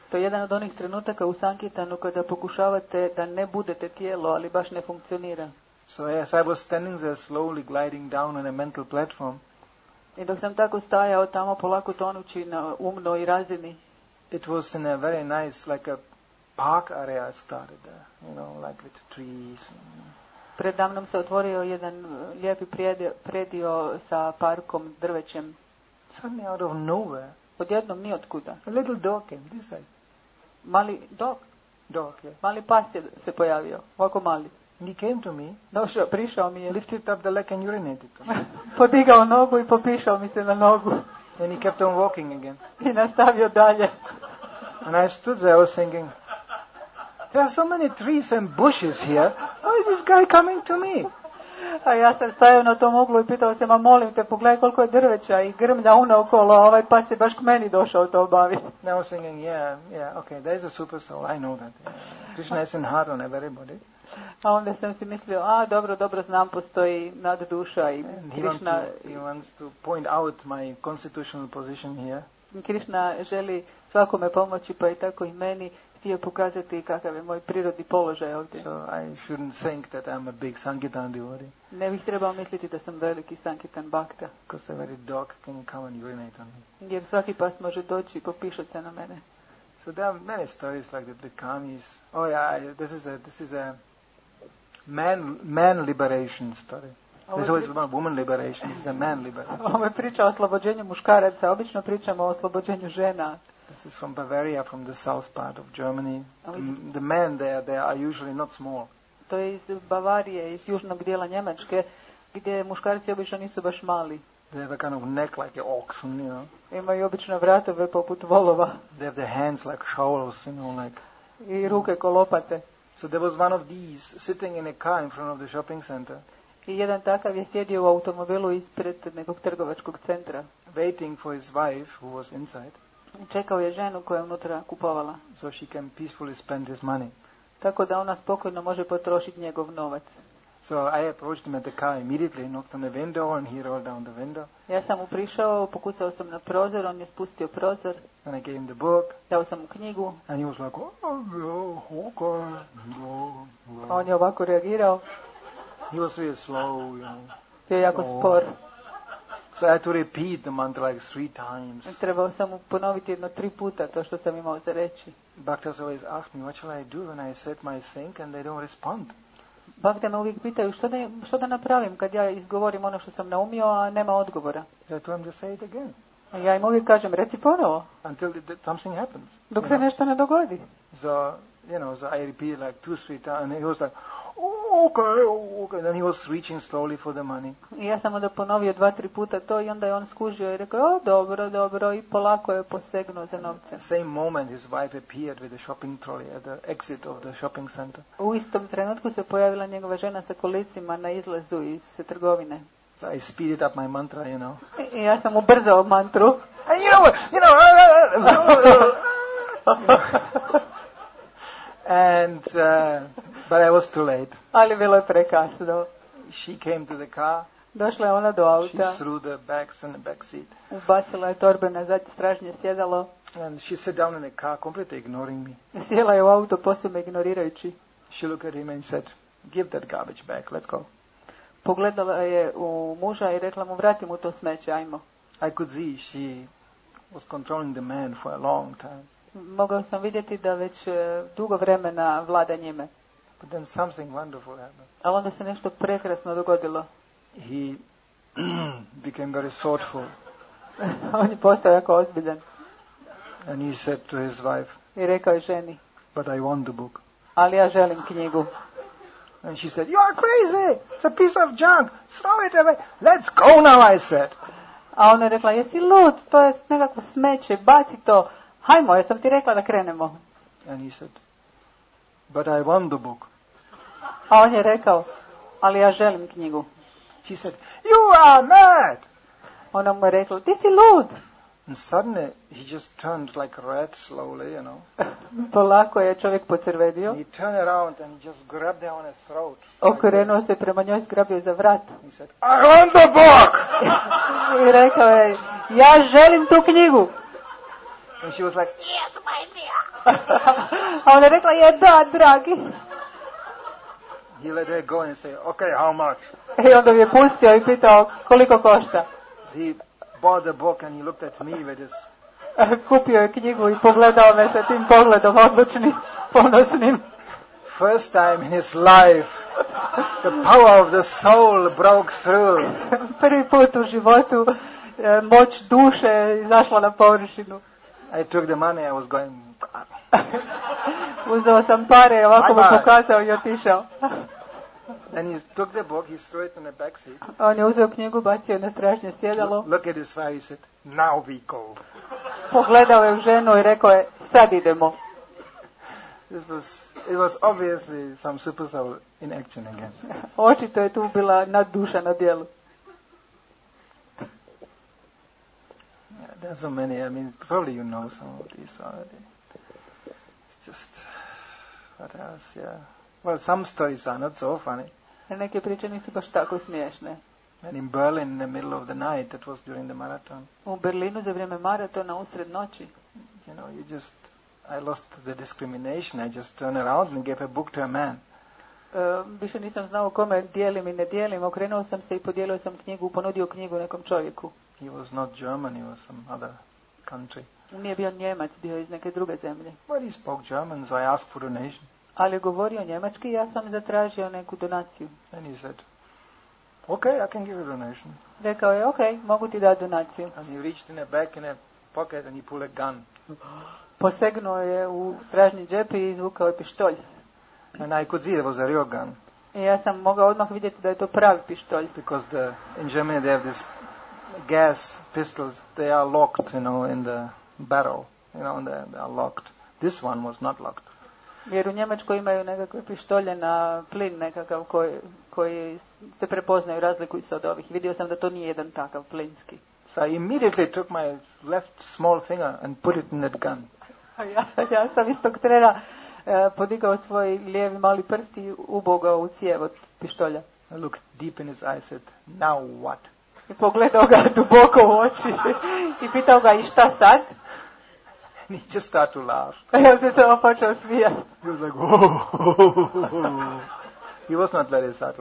To je jedan od onih trenutaka u Sankirtanu kada pokušavate da ne budete tijelo, ali baš ne funkcionira. So as I was standing there slowly gliding down on a mental platform, I dok sam tako stajao tamo polako tonući na umnoj razini, it was in a very nice, like a park area I started there, you know, like with trees. predamnom se otvorio jedan lijepi predio, predio sa parkom, drvećem. Suddenly out of nowhere, Odjednom ni otkuda. a little dog came this side. Mali dog, Dog, yeah. mali pas je se pojavio, ovako mali. And he came to me, Došao, prišao mi je, lifted up the leg and urinated on me. podigao nogu i popišao mi se na nogu. And he kept on walking again. I nastavio dalje. And I stood there, I was thinking, there are so many trees and bushes here. Why is this guy coming to me? A ja sam stajao na tom uglu i pitao se, ma molim te, pogledaj koliko je drveća i grmlja unaokolo, a ovaj pas je baš k meni došao to obaviti. And I was thinking, yeah, yeah, okay, there is a super soul, I know that. Yeah. Krishna is in heart on everybody. A onda sam si mislio, a dobro, dobro, znam, postoji nadduša i And he wants, Krishna, to, he wants to point out my constitutional position here. Krishna želi svakome pomoći, pa i tako i meni, htio pokazati kakav je moj prirodni položaj ovdje. So I shouldn't think that I'm a big Sankirtan devotee, Ne bih trebao misliti da sam veliki Sankirtan Bhakta, because a very dog can come and urinate on me. jer svaki pas može doći i popišati se na mene. So there are many stories like that with kamis. Oh yeah, I- this is a this is a man man liberation story. Ovo je There's always pri- one woman liberation. This is a man liberation. Ovo je priča o oslobođenju muškaraca, obično pričamo o oslobođenju žena. This is from Bavaria, from the south part of Germany. Oh, The, is- the men there, they are usually not small. To je iz Bavarije, iz južnog dijela Njemačke, gdje muškarci obično nisu baš mali. They have a kind of neck like an oxen, you know. Imaju obično vratove poput volova They have their hands like shovels, you know, like. i ruke ko lopate. So there was one of these sitting in a car in front of the shopping center, I jedan takav je sjedio u automobilu ispred nekog trgovačkog centra. waiting for his wife who was inside, Čekao je ženu koja je unutra kupovala, so she can peacefully spend his money. tako da ona spokojno može potrošiti njegov novac. So I approached him at the car immediately, knocked on the window, and he rolled down the window. Ja sam mu prišao, pokucao sam na prozor, on je spustio prozor, And I gave him the book, dao sam mu knjigu, and he was like, oh, no, okay, no, a no. on je ovako reagirao, He was really slow, you know. bio je jako Oh. spor. So I had to repeat the mantra like three times. Trebao sam mu ponoviti jedno tri puta to što sam imao za reći. Bhaktas always ask me, what shall I do when I set my think and they don't respond? Bhakta me uvijek pitaju što da, što da napravim kad ja izgovorim ono što sam naumio, a nema odgovora. I told him to say it again A ja im uvijek kažem, reci ponovo, until it, that something happens. dok you se know. nešto ne dogodi. So, you know, so I repeated like two, three times, and he was like, oh, okay, oh, okay. Then he was reaching slowly for the money. I ja sam onda ponovio dva, tri puta to i onda je on skužio i rekao, o, dobro, dobro, i polako je posegnuo za novce. Same moment, his wife appeared with a shopping trolley at the exit of the shopping center. U istom trenutku se pojavila njegova žena sa kolicima na izlazu iz trgovine. So I speeded up my mantra, you know. I ja sam ubrzao mantru. And you know what? You know. and uh, but I was too late. Ali bilo je prekasno. She came to the car. Došla je ona do She auta, threw the bags in the back seat, ubacila je torbe na zadnje stražnje sjedalo, and she sat down in the car, completely ignoring me. sjela je u auto posve me ignorirajući. She looked at him and said, "Give that garbage back. Let's go." Pogledala je u muža i rekla mu, vrati mu to smeće, ajmo. I could see she was controlling the man for a long time. Mogao sam vidjeti da već e, dugo vremena vlada njime. But then something wonderful happened. Ali onda se nešto prekrasno dogodilo. He became very thoughtful, On je postao jako ozbiljan and he said to his wife, i rekao je ženi, "But I want the book." ali ja želim knjigu. And she said, "You are crazy! It's a piece of junk! Throw it away! Let's go now!" I said. A ona je rekla, jesi lud, to je nekakvo smeće, baci to. Hajmo, ja sam ti rekla da krenemo. And he said, "But I want the book." A on je rekao, ali ja želim knjigu. She said, "You are mad!" Ona mu je rekla, ti si lud. And suddenly he just turned like red slowly, you know. Polako je čovjek pocrvedio. He turned around and just grabbed her on his throat. like Okrenuo this. se prema njoj, zgrabio za vrat. He said, "I want the book!" I rekao je, ja želim tu knjigu. And she was like, "Yes, my dear." A ona je rekla, je da, dragi. He let her go and say, okay, how much? I onda mi je pustio i pitao koliko košta. He bought the book and he looked at me with his... Kupio je knjigu i pogledao me sa tim pogledom odlučnim, ponosnim. First time in his life, the power of the soul broke through. Prvi put u životu moć duše izašla na površinu. I took the money, I was going... Uzeo sam pare, ovako mu pokazao i otišao. Then he took the book, he threw it in the back seat. On je uzeo knjigu, bacio na stražnje sjedalo. Look at his wife, he said, now we go. Pogledao je u ženu i rekao je, sad idemo. This was, it was obviously some super soul in action again. Očito je tu bila nadduša na djelu. Yeah, there's so many, I mean, probably you know some of these already. It's just, what else, yeah. Well, some stories are not so funny. Neke priče nisu baš tako smiješne. And in Berlin, in the middle of the night, that was during the marathon. U Berlinu za vrijeme maratona usred noći. You know, you just, I lost the discrimination. I just turned around and gave a book to a man. Uh, više nisam znao kome dijelim i ne dijelim. Okrenuo sam se i podijelio sam knjigu, ponudio knjigu nekom čovjeku. He was not German, he was some other country. Nije bio Njemac, bio je iz neke druge zemlje. But he spoke German, so I asked for donation. Ali je govorio njemački i ja sam zatražio neku donaciju. And he said, okay, I can give you a donation. Rekao je, ok, mogu ti dati donaciju. And he reached in the back in a pocket and he pulled a gun. Posegnuo je u stražnji džep i izvukao je pištolj. And I could see it was a real gun. I ja sam mogao odmah vidjeti da je to pravi pištolj. Because the, in Germany they have this gas pistols, they are locked, you know, in the barrel. You know, they, they are locked. This one was not locked. Jer u Njemačkoj imaju nekakve pištolje na plin nekakav koji, koji se prepoznaju, razlikuju se od ovih. Vidio sam da to nije jedan takav plinski. So I immediately took my left small finger and put it in that gun. Ja, ja sam istog trena uh, podigao svoj lijevi mali prst i ubogao u cijev od pištolja. I looked deep in his eyes and said, now what? I pogledao ga duboko u oči i pitao ga, i šta sad? And he just started to laugh. Ja se samo počeo smijati. He was like, oh. He was not very subtle.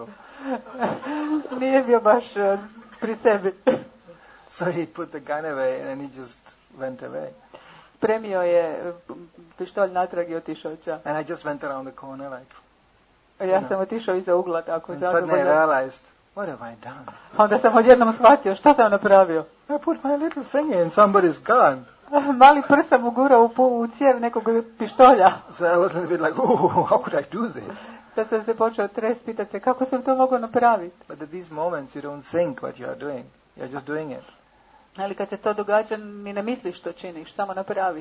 Nije bio baš uh, pri sebi. So he put the gun away and he just went away. Spremio je pištolj natrag i otišao ča. And I just went around the corner like. Ja sam otišao iza ugla tako. And suddenly I realized, what have I done? Onda sam odjednom shvatio što sam napravio. I put my little finger in somebody's gun. Mali prst sam ugurao u, u cijev nekog pištolja. So I was a little bit like, oh, how could I do this? Sad sam se počeo trest, pitati se kako sam to mogao napraviti. But at these moments you don't think what you are doing. You're just doing it. Ali kad se to događa, ni ne misliš što činiš, samo napraviš.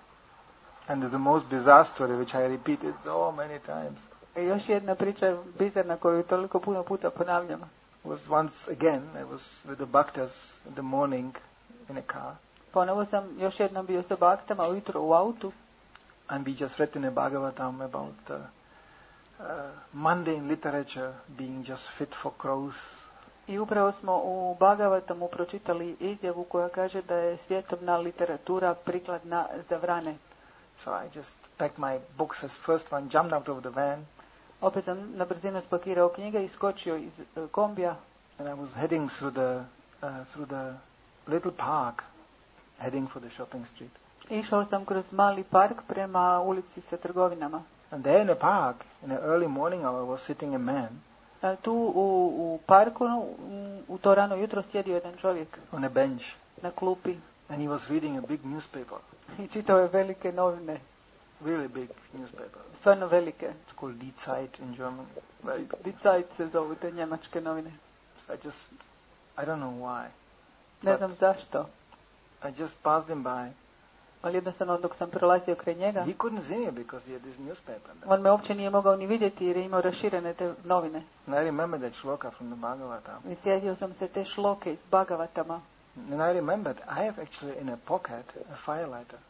And the most bizarre story which I repeated so many times. I još jedna priča bizarna koju toliko puno puta ponavljam. Was once again, I was with the bhaktas in the morning in a car. Ponovo sam još jednom bio sa baktama ujutro u autu. And we just read in a Bhagavatam about uh, uh, mundane literature being just fit for crows. I upravo smo u Bhagavatamu pročitali izjavu koja kaže da je svjetovna literatura prikladna za vrane. So I just packed my books as first one, jumped out of the van. Opet sam na brzinu spakirao knjige i skočio iz uh, kombija. And I was heading through the uh, through the little park, heading for the shopping street. Išao sam kroz mali park prema ulici sa trgovinama. And there in the park, in the early morning hour, was sitting a man. A tu u, u parku, u, u to rano jutro sjedio jedan čovjek. On a bench. Na klupi. And he was reading a big newspaper. I čitao je velike novine. Really big newspaper. Stvarno velike. It's called Die Zeit in German. Very big. Die Zeit se zovu te njemačke novine. So I just, I don't know why. Ne znam zašto. I just passed him by. Ali jednostavno dok sam prolazio kraj njega, he couldn't see me because he had this newspaper. On me uopće nije mogao ni vidjeti jer je imao raširene te novine. And I remember that shloka from the Bhagavatam. I sjetio sam se te šloke iz Bhagavatama. And I remembered I have actually in a pocket a firelighter.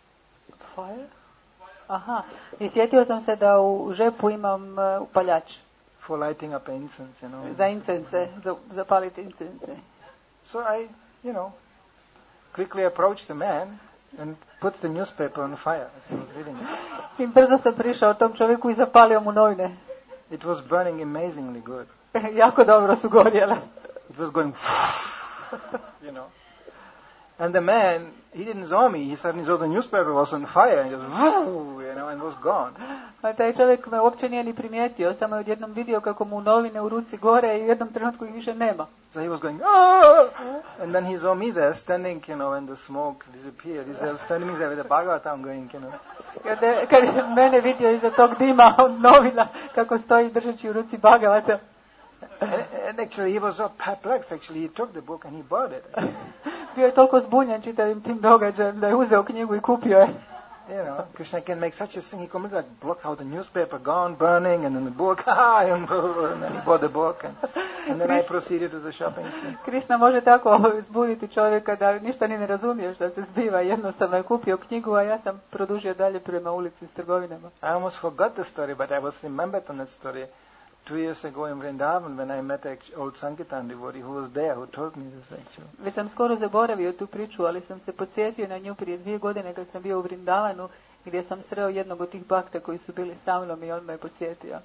Fire? Aha. I sjetio sam se da u žepu imam uh, upaljač. For lighting up incense, you know. Za incense, za zapaliti incense. So I, you know, quickly approached the man. and put the newspaper on fire as he was reading it. I brzo sam prišao tom čovjeku i zapalio mu novine. It was burning amazingly good. Jako dobro su gorjele. It was going, you know. And the man, he didn't saw me. He suddenly saw the newspaper was on fire and just, you know, and was gone. A taj čovjek me uopće nije ni primijetio, samo je odjednom vidio kako mu novine u ruci gore i u jednom trenutku ih više nema. So he was going, oh! And then he saw me there standing, you know, and the smoke disappeared. He was standing there with the Bhagavatam going, you know. Kad je, kad je mene vidio iza tog dima od novina kako stoji držeći u ruci Bhagavata. And, and actually he was so perplexed. Actually he took the book and he bought it. Bio je toliko zbunjen čitavim tim događajem da je uzeo knjigu i kupio je. You know, Krishna can make such a thing. He could like block out the newspaper, gone, burning, and then the book, and then he bought the book, and, and then I proceeded to the shopping center. Krishna može tako zbuniti čovjeka da ništa ni ne razumije šta se zbiva. Jednostavno je kupio knjigu, a ja sam produžio dalje prema ulici s trgovinama. I almost forgot the story, but I was remembered on that story two years ago in Vrindavan when I met an old Sankirtan devotee who was there, who told me this actually. Već sam skoro zaboravio tu priču, ali sam se podsjetio na nju prije dvije godine kad sam bio u Vrindavanu, gdje sam sreo jednog od tih bakta koji su bili sa mnom i on me je podsjetio.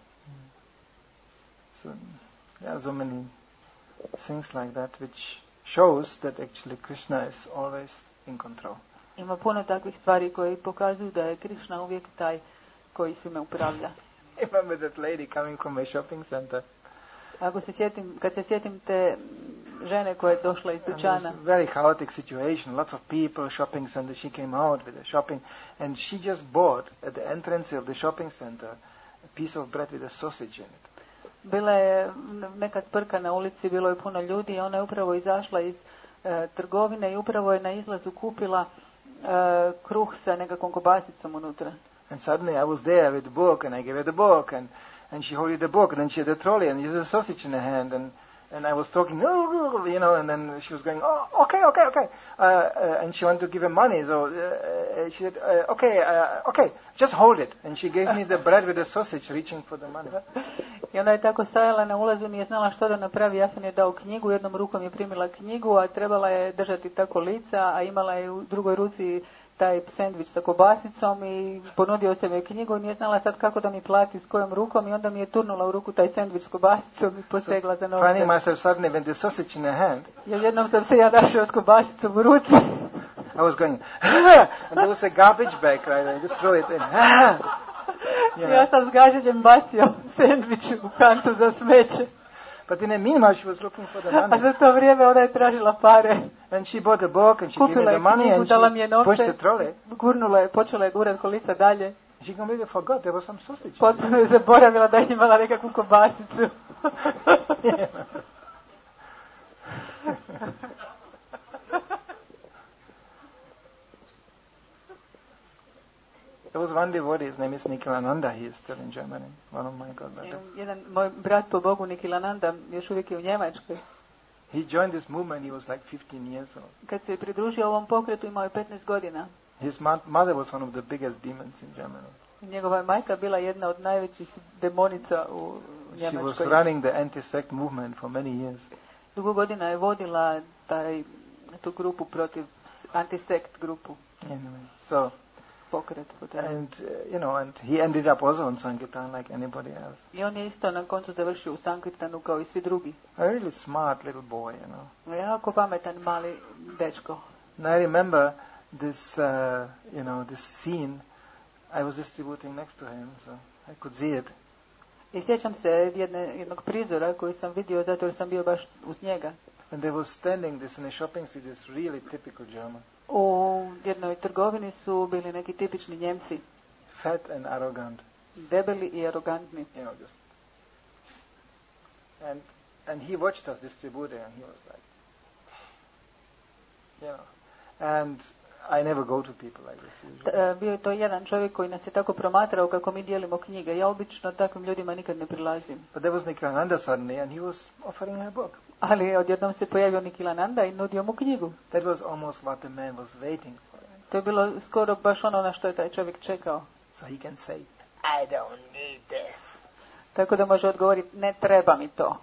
So, there are so many things like that which shows that actually Krishna is always in control. Ima puno takvih stvari koje pokazuju da je Krishna uvijek taj koji svime upravlja. I remember that lady coming from my shopping center. Ako se sjetim, kad se sjetim te žene koja je došla iz dućana. It was a very chaotic situation, lots of people, shopping center, she came out with a shopping, and she just bought at the entrance of the shopping center a piece of bread with a sausage in it. Bila je neka sprka na ulici, bilo je puno ljudi i ona je upravo izašla iz e, trgovine i upravo je na izlazu kupila e, kruh sa nekakvom kobasicom unutra. And suddenly I was there with the book, and I gave her the book, and, and she holded the book, and then she had the trolley, and she had a sausage in her hand, and, and I was talking, you know, and then she was going, oh, okay, okay, okay, uh, uh, and she wanted to give her money, so uh, she said, uh, okay, uh, okay, just hold it, and she gave me the bread with the sausage, reaching for the money. I ona je tako stajala na ulazu, nije znala što da napravi, ja sam je dao knjigu, jednom rukom je primila knjigu, a trebala je držati tako lica, a imala je u drugoj ruci taj sendvič sa kobasicom i ponudio sam joj knjigu, nije znala sad kako da mi plati s kojom rukom i onda mi je turnula u ruku taj sendvič s kobasicom i posegla za novce. Finding myself suddenly with the sausage in her hand. Ja jednom sam se ja našao s kobasicom u ruci. I was going, ah! And there was a garbage bag, right? I just throw it in. Ah! You know. Ja sam s gaženjem bacio sendvič u kantu za smeće. But in the meanwhile, she was looking for the money. A za to vrijeme ona je tražila pare. And she bought the book and she gave me the money and she pushed the trolley. Gurnula je, počela je gurat kolica dalje. She completely forgot there was some sausage. Potpuno je zaboravila da je imala nekakvu kobasicu. There was one devotee, his name is Nikhilananda, he is still in Germany, one of my godbrothers. Jedan moj brat po Bogu, Nikhilananda, još uvijek je u Njemačkoj. He joined this movement, he was like fifteen years old. Kad se je pridružio ovom pokretu, imao je petnaest godina. His mother was one of the biggest demons in Germany. Njegova majka bila jedna od najvećih demonica u Njemačkoj. She was running the anti-sect movement for many years. Dugo godina je vodila taj, tu grupu protiv, anti-sect grupu. Anyway, so, pokret. And, uh, you know, and he ended up also on Sankirtan like anybody else. I on je isto na koncu završio u Sankirtanu kao i svi drugi. A really smart little boy, you know. Jako pametan mali dečko. And I remember this, uh, you know, this scene. I was distributing next to him, so I could see it. I sjećam se jedne, jednog prizora koji sam vidio zato jer sam bio baš uz njega. And they were standing this in a shopping city, this really typical German. U jednoj trgovini su bili neki tipični Njemci. Fat and arrogant. Debeli i arogantni. You know, just. And and he watched us distributing, and he was like, you know, and I never go to people like this. T- bio je to jedan čovjek koji nas je tako promatrao kako mi dijelimo knjige. Ja obično takvim ljudima nikad ne prilazim. But there was Nikhilananda suddenly, and he was offering her a book. Ali odjednom se pojavio Nikhilananda i nudio mu knjigu. That was almost what the man was waiting for. To je bilo skoro baš ono na što je taj čovjek čekao. So he can say, I don't need this. Tako da može odgovoriti, ne treba mi to.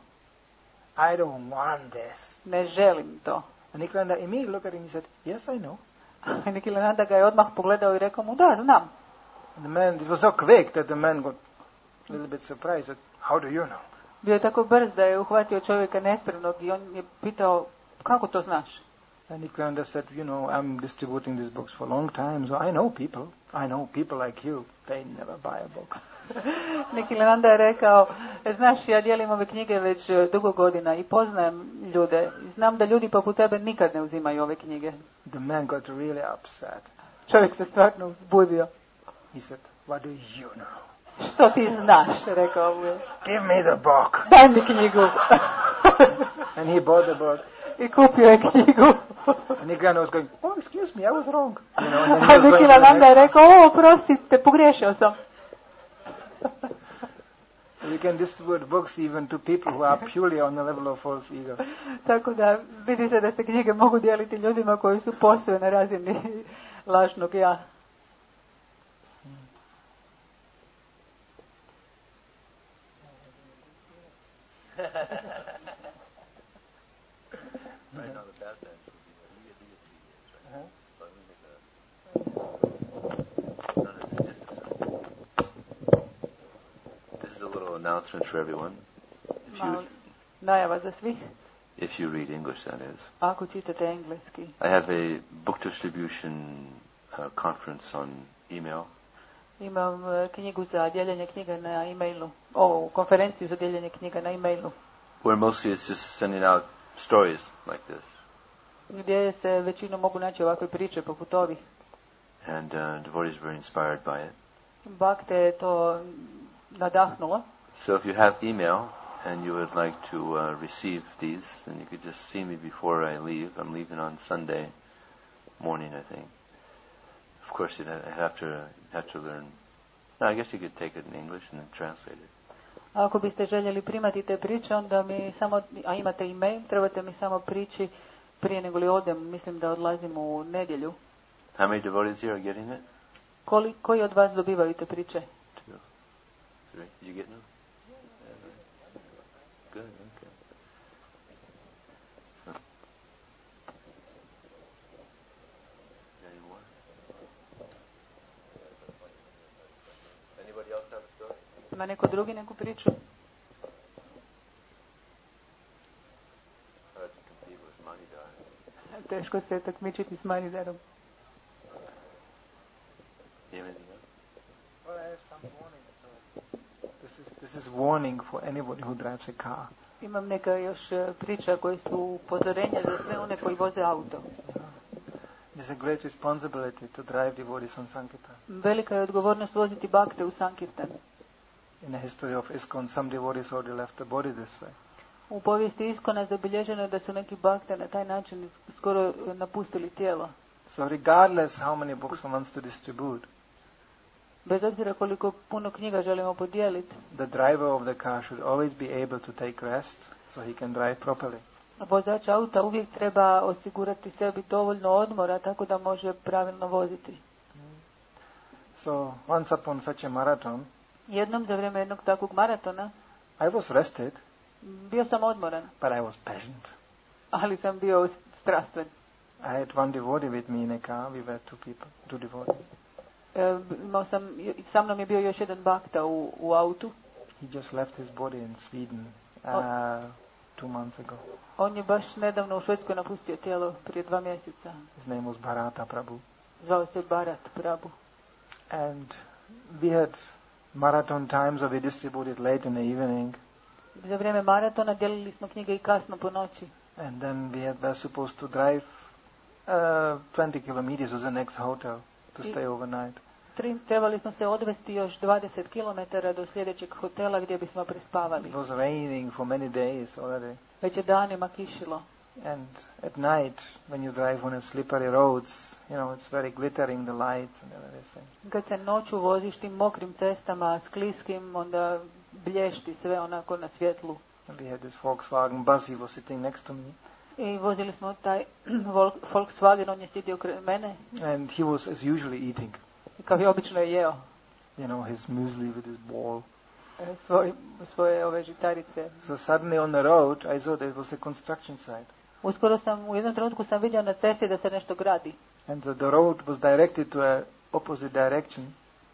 I don't want this. Ne želim to. And Nikhilananda immediately looked at him and he said, yes, I know. Nikilananda ga je odmah pogledao i rekao mu, da, znam. And the man, it was so quick that the man got a little bit surprised. That, how do you know? Bio je tako brz da je uhvatio čovjeka nespremnog i on je pitao, kako to znaš? And Nikilananda said, you know, I'm distributing these books for a long time, so I know people. I know people like you. They never buy a book. Nikilananda je rekao, znaš, ja dijelim ove knjige već dugo godina i poznajem ljude. Znam da ljudi poput tebe nikad ne uzimaju ove knjige. The man got really upset. Čovjek se stvarno uzbudio. He said, what do you know? Što ti znaš, rekao mu je. Give me the book. Daj mi knjigu. And he bought the book. I kupio je knjigu. And Nikilananda was going, oh, excuse me, I was wrong. You know, and then he A was going to the Nikilananda je next- rekao, o, prostite, pogriješio sam. So you can distribute books even to people who are purely on the level of false ego. Tako da vidi se da se knjige mogu dijeliti ljudima koji su posve na razini lažnog ja. Right now the bad times would be the Liya Liya Liya, right? Uh-huh. So let me make a... No, no, just a second. This is a little announcement for everyone. If you, Malo najava za svih, if you read English, that is. ako čitate engleski. I have a book distribution uh, conference on email. Imam e, knjigu za dijeljenje knjiga na e-mailu, o, konferenciju za dijeljenje knjiga na e-mailu, Where mostly it's just sending out stories like this. gdje se većinom mogu naći ovakve priče poput ovih. And uh, devotees were inspired by it. Bhakte je to nadahnulo. So if you have email and you would like to uh, receive these, then you could just see me before I leave. I'm leaving on Sunday morning, I think. Of course, you'd ha- have to have to learn. No, I guess you could take it in English and then translate it. Ako biste željeli primati te priče, onda mi samo, a imate e-mail, trebate mi samo prići prije nego li odem, mislim da odlazim u nedjelju. How many devotees here are getting it? Koli, koji od vas dobivaju te priče? Two, three. Did you get them? Good. Okay. So. Any more? Anybody else have a story? Ima neko drugi neku priču? Hard to compete with Manidhar. Teško se takmičiti s Manidarom. Do you have anything else? Well, I have some warning. So this is this is warning for anybody who drives a car. Imam neka još e, priča koje su upozorenja za sve one koji voze auto. It's a great responsibility to drive devotees on Sankirtan. Velika je odgovornost voziti bakte u Sankirtan. In the history of ISKCON, some devotees already left the body this way. U povijesti Iskona zabilježeno je da su neki bakte na taj način skoro napustili tijelo. So regardless how many books one wants to distribute, Bez obzira koliko puno knjiga želimo podijeliti, the driver of the car should always be able to take rest so he can drive properly. vozač auta uvijek treba osigurati sebi dovoljno odmora tako da može pravilno voziti. So once upon such a marathon, Jednom za vrijeme jednog takvog maratona I was rested, bio sam odmoran, but I was passionate. ali sam bio strastven. I had one devotee with me in a car. We were two people, two devotees. E, imao sam, sa mnom je bio još jedan bakta u, u autu. He just left his body in Sweden uh, two months ago. On je baš nedavno u Švedskoj napustio tijelo prije dva mjeseca. His name was Bharata Prabhu. Zvao se Bharat Prabhu. And we had marathon times, or we distributed late in the evening. Za vrijeme maratona dijelili smo knjige i kasno po noći. And then we had, were supposed to drive uh, twenty kilometers to the next hotel to stay overnight. Tri, trebali smo se odvesti još dvadeset kilometara do sljedećeg hotela gdje bismo prespavali. It was raining for many days already. Već je danima kišilo. And at night, when you drive on a slippery roads, you know, it's very glittering, the lights and everything. Kad se noću voziš tim mokrim cestama, skliskim, onda blješti sve onako na svjetlu. And we had this Volkswagen bus, he was sitting next to me. I vozili smo taj Vol- Volkswagen, on je sjedio kraj mene. And he was, as usually, eating, I kao i obično je jeo you know, his muesli with his ball. e, svoj, svoje ove žitarice. So suddenly on the road, I saw there was a construction site. Uskoro sam, u jednom trenutku sam vidio na cesti da se nešto gradi. And the, the road was directed to a opposite direction.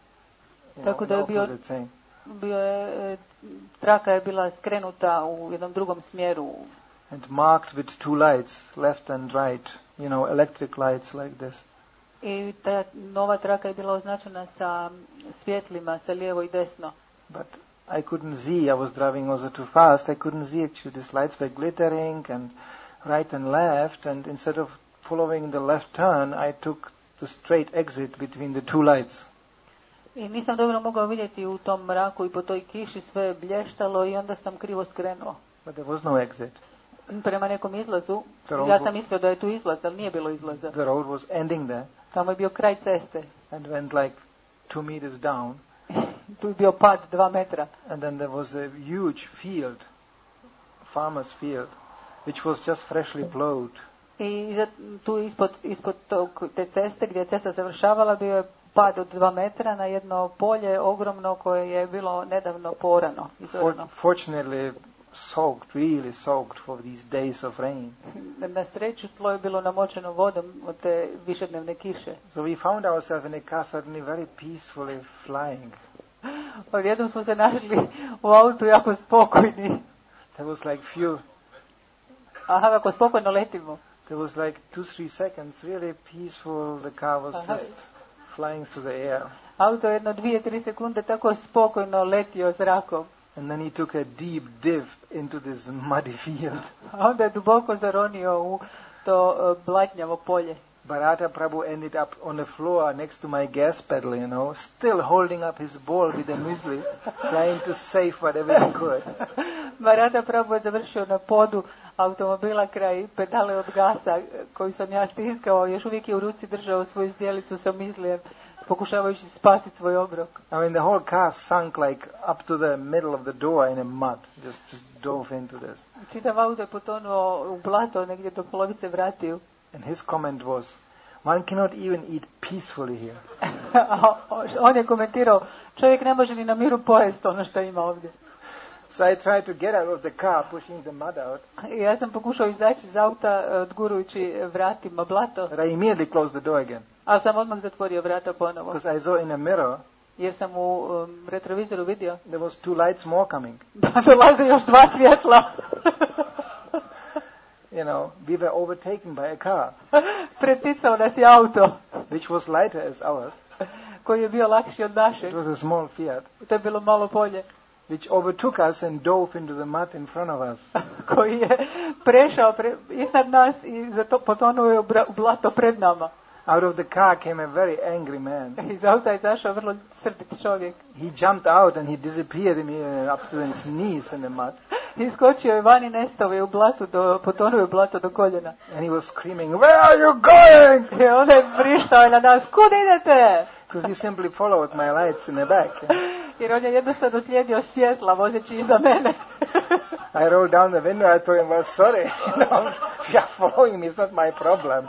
You Tako know, da je an bio, opposite thing. bio je, e, traka je bila skrenuta u jednom drugom smjeru. And marked with two lights, left and right, you know, electric lights like this. I ta nova traka je bila označena sa svjetlima, sa lijevo i desno. But I couldn't see, I was driving also too fast, I couldn't see actually these lights were glittering and right and left, and instead of following the left turn, I took the straight exit between the two lights. I nisam dobro mogao vidjeti u tom mraku i po toj kiši, sve je blještalo i onda sam krivo skrenuo. But there was no exit. Prema nekom izlazu. The road Ja wa- sam mislio da je tu izlaz, ali nije bilo izlaza. The road was ending there Tamo je bio kraj ceste. and went like two meters down, Tu je bio pad dva metra. and then there was a huge field, farmer's field, which was just freshly plowed. I iza, tu ispod, ispod tog, te ceste gdje je cesta završavala bio je pad od dva metra na jedno polje ogromno koje je bilo nedavno porano, izorano. For, fortunately, soaked, really soaked for these days of rain. Na sreću tlo je bilo namočeno vodom od te višednevne kiše. So we found ourselves in a car suddenly very peacefully flying. Odjednom smo se našli u autu jako spokojni. There was like few, Aha, kako spokojno letimo. there was like two, three seconds, really peaceful. The car was Aha. just flying through the air. Auto je jedno dvije, tri sekunde tako spokojno letio zrakom. And then he took a deep dive into this muddy field. A onda je duboko zaronio u to uh, blatnjavo polje. Bharata Prabhu ended up on the floor next to my gas pedal, you know, still holding up his bowl with the muesli, trying to save whatever he could. Bharata Prabhu je završio na podu automobila kraj pedale od gasa koju sam ja stiskao, još uvijek je u ruci držao svoju zdjelicu sa mislijem, pokušavajući spasiti svoj obrok. I mean, the whole car sunk like up to the middle of the door in a mud, just, just dove into this. Čitav auto je potonuo u blato negdje do polovice vratiju. And his comment was, one cannot even eat peacefully here. A on je komentirao, čovjek ne može ni na miru pojesti ono što ima ovdje. So I tried to get out of the car, pushing the mud out, I ja sam pokušao izaći iz auta odgurujući vratima blato, but I immediately closed the door again. ali sam odmah zatvorio vrata ponovo. Because I saw in a mirror, Jer sam u um, retrovizoru vidio there was two lights more coming. da dolaze još dva svjetla. You know, we were overtaken by a car, Preticao nas je auto, which was lighter as ours. koji je bio lakši od It našeg. was a small Fiat, To je bilo malo polje, which overtook us and dove into the mud in front of us. koji je prešao pre, iznad nas i zato potonuo je u, bra, u blato pred nama. Out of the car came a very angry man. Iz auta je izašao vrlo srdit čovjek. He jumped out and he disappeared immediately up to his knees in the mud. Iskočio je van i nestao je u blatu, do, potonuo je u blato do koljena. And he was screaming, "Where are you going?" I onda je vrištao je na nas, kud idete? Because he simply followed my lights in the back. Jer on je jednostavno slijedio svjetla vozeći iza mene. I rolled down the window. I told him, "Well, sorry, you know, if you're following me, it's not my problem."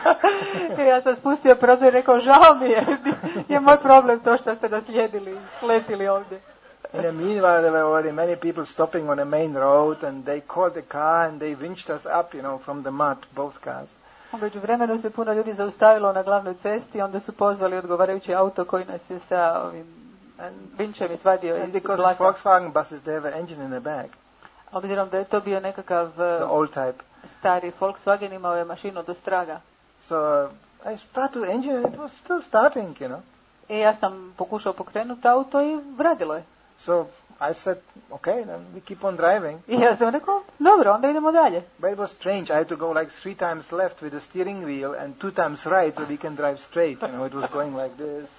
I ja sam spustio prozor i rekao, žao mi je, je moj problem to što ste nas slijedili, sletili ovdje. In the meanwhile, there were already many people stopping on the main road, and they called the car and they winched us up, you know, from the mud, both cars. Među vremenu se puno ljudi zaustavilo na glavnoj cesti, onda su pozvali odgovarajući auto koji nas je sa ovim vinčem izvadio And iz because blata. Volkswagen buses, they have an engine in the back, Obzirom da je to bio nekakav the uh, old type. stari Volkswagen, imao je mašinu do straga. So uh, I started the engine, and it was still starting, you know. I ja sam pokušao pokrenuti auto i vradilo je. So I said, okay, then we keep on driving. I ja sam rekao, dobro, onda idemo dalje. But it was strange. I had to go like three times left with the steering wheel and two times right so we can drive straight. You know, it was going like this.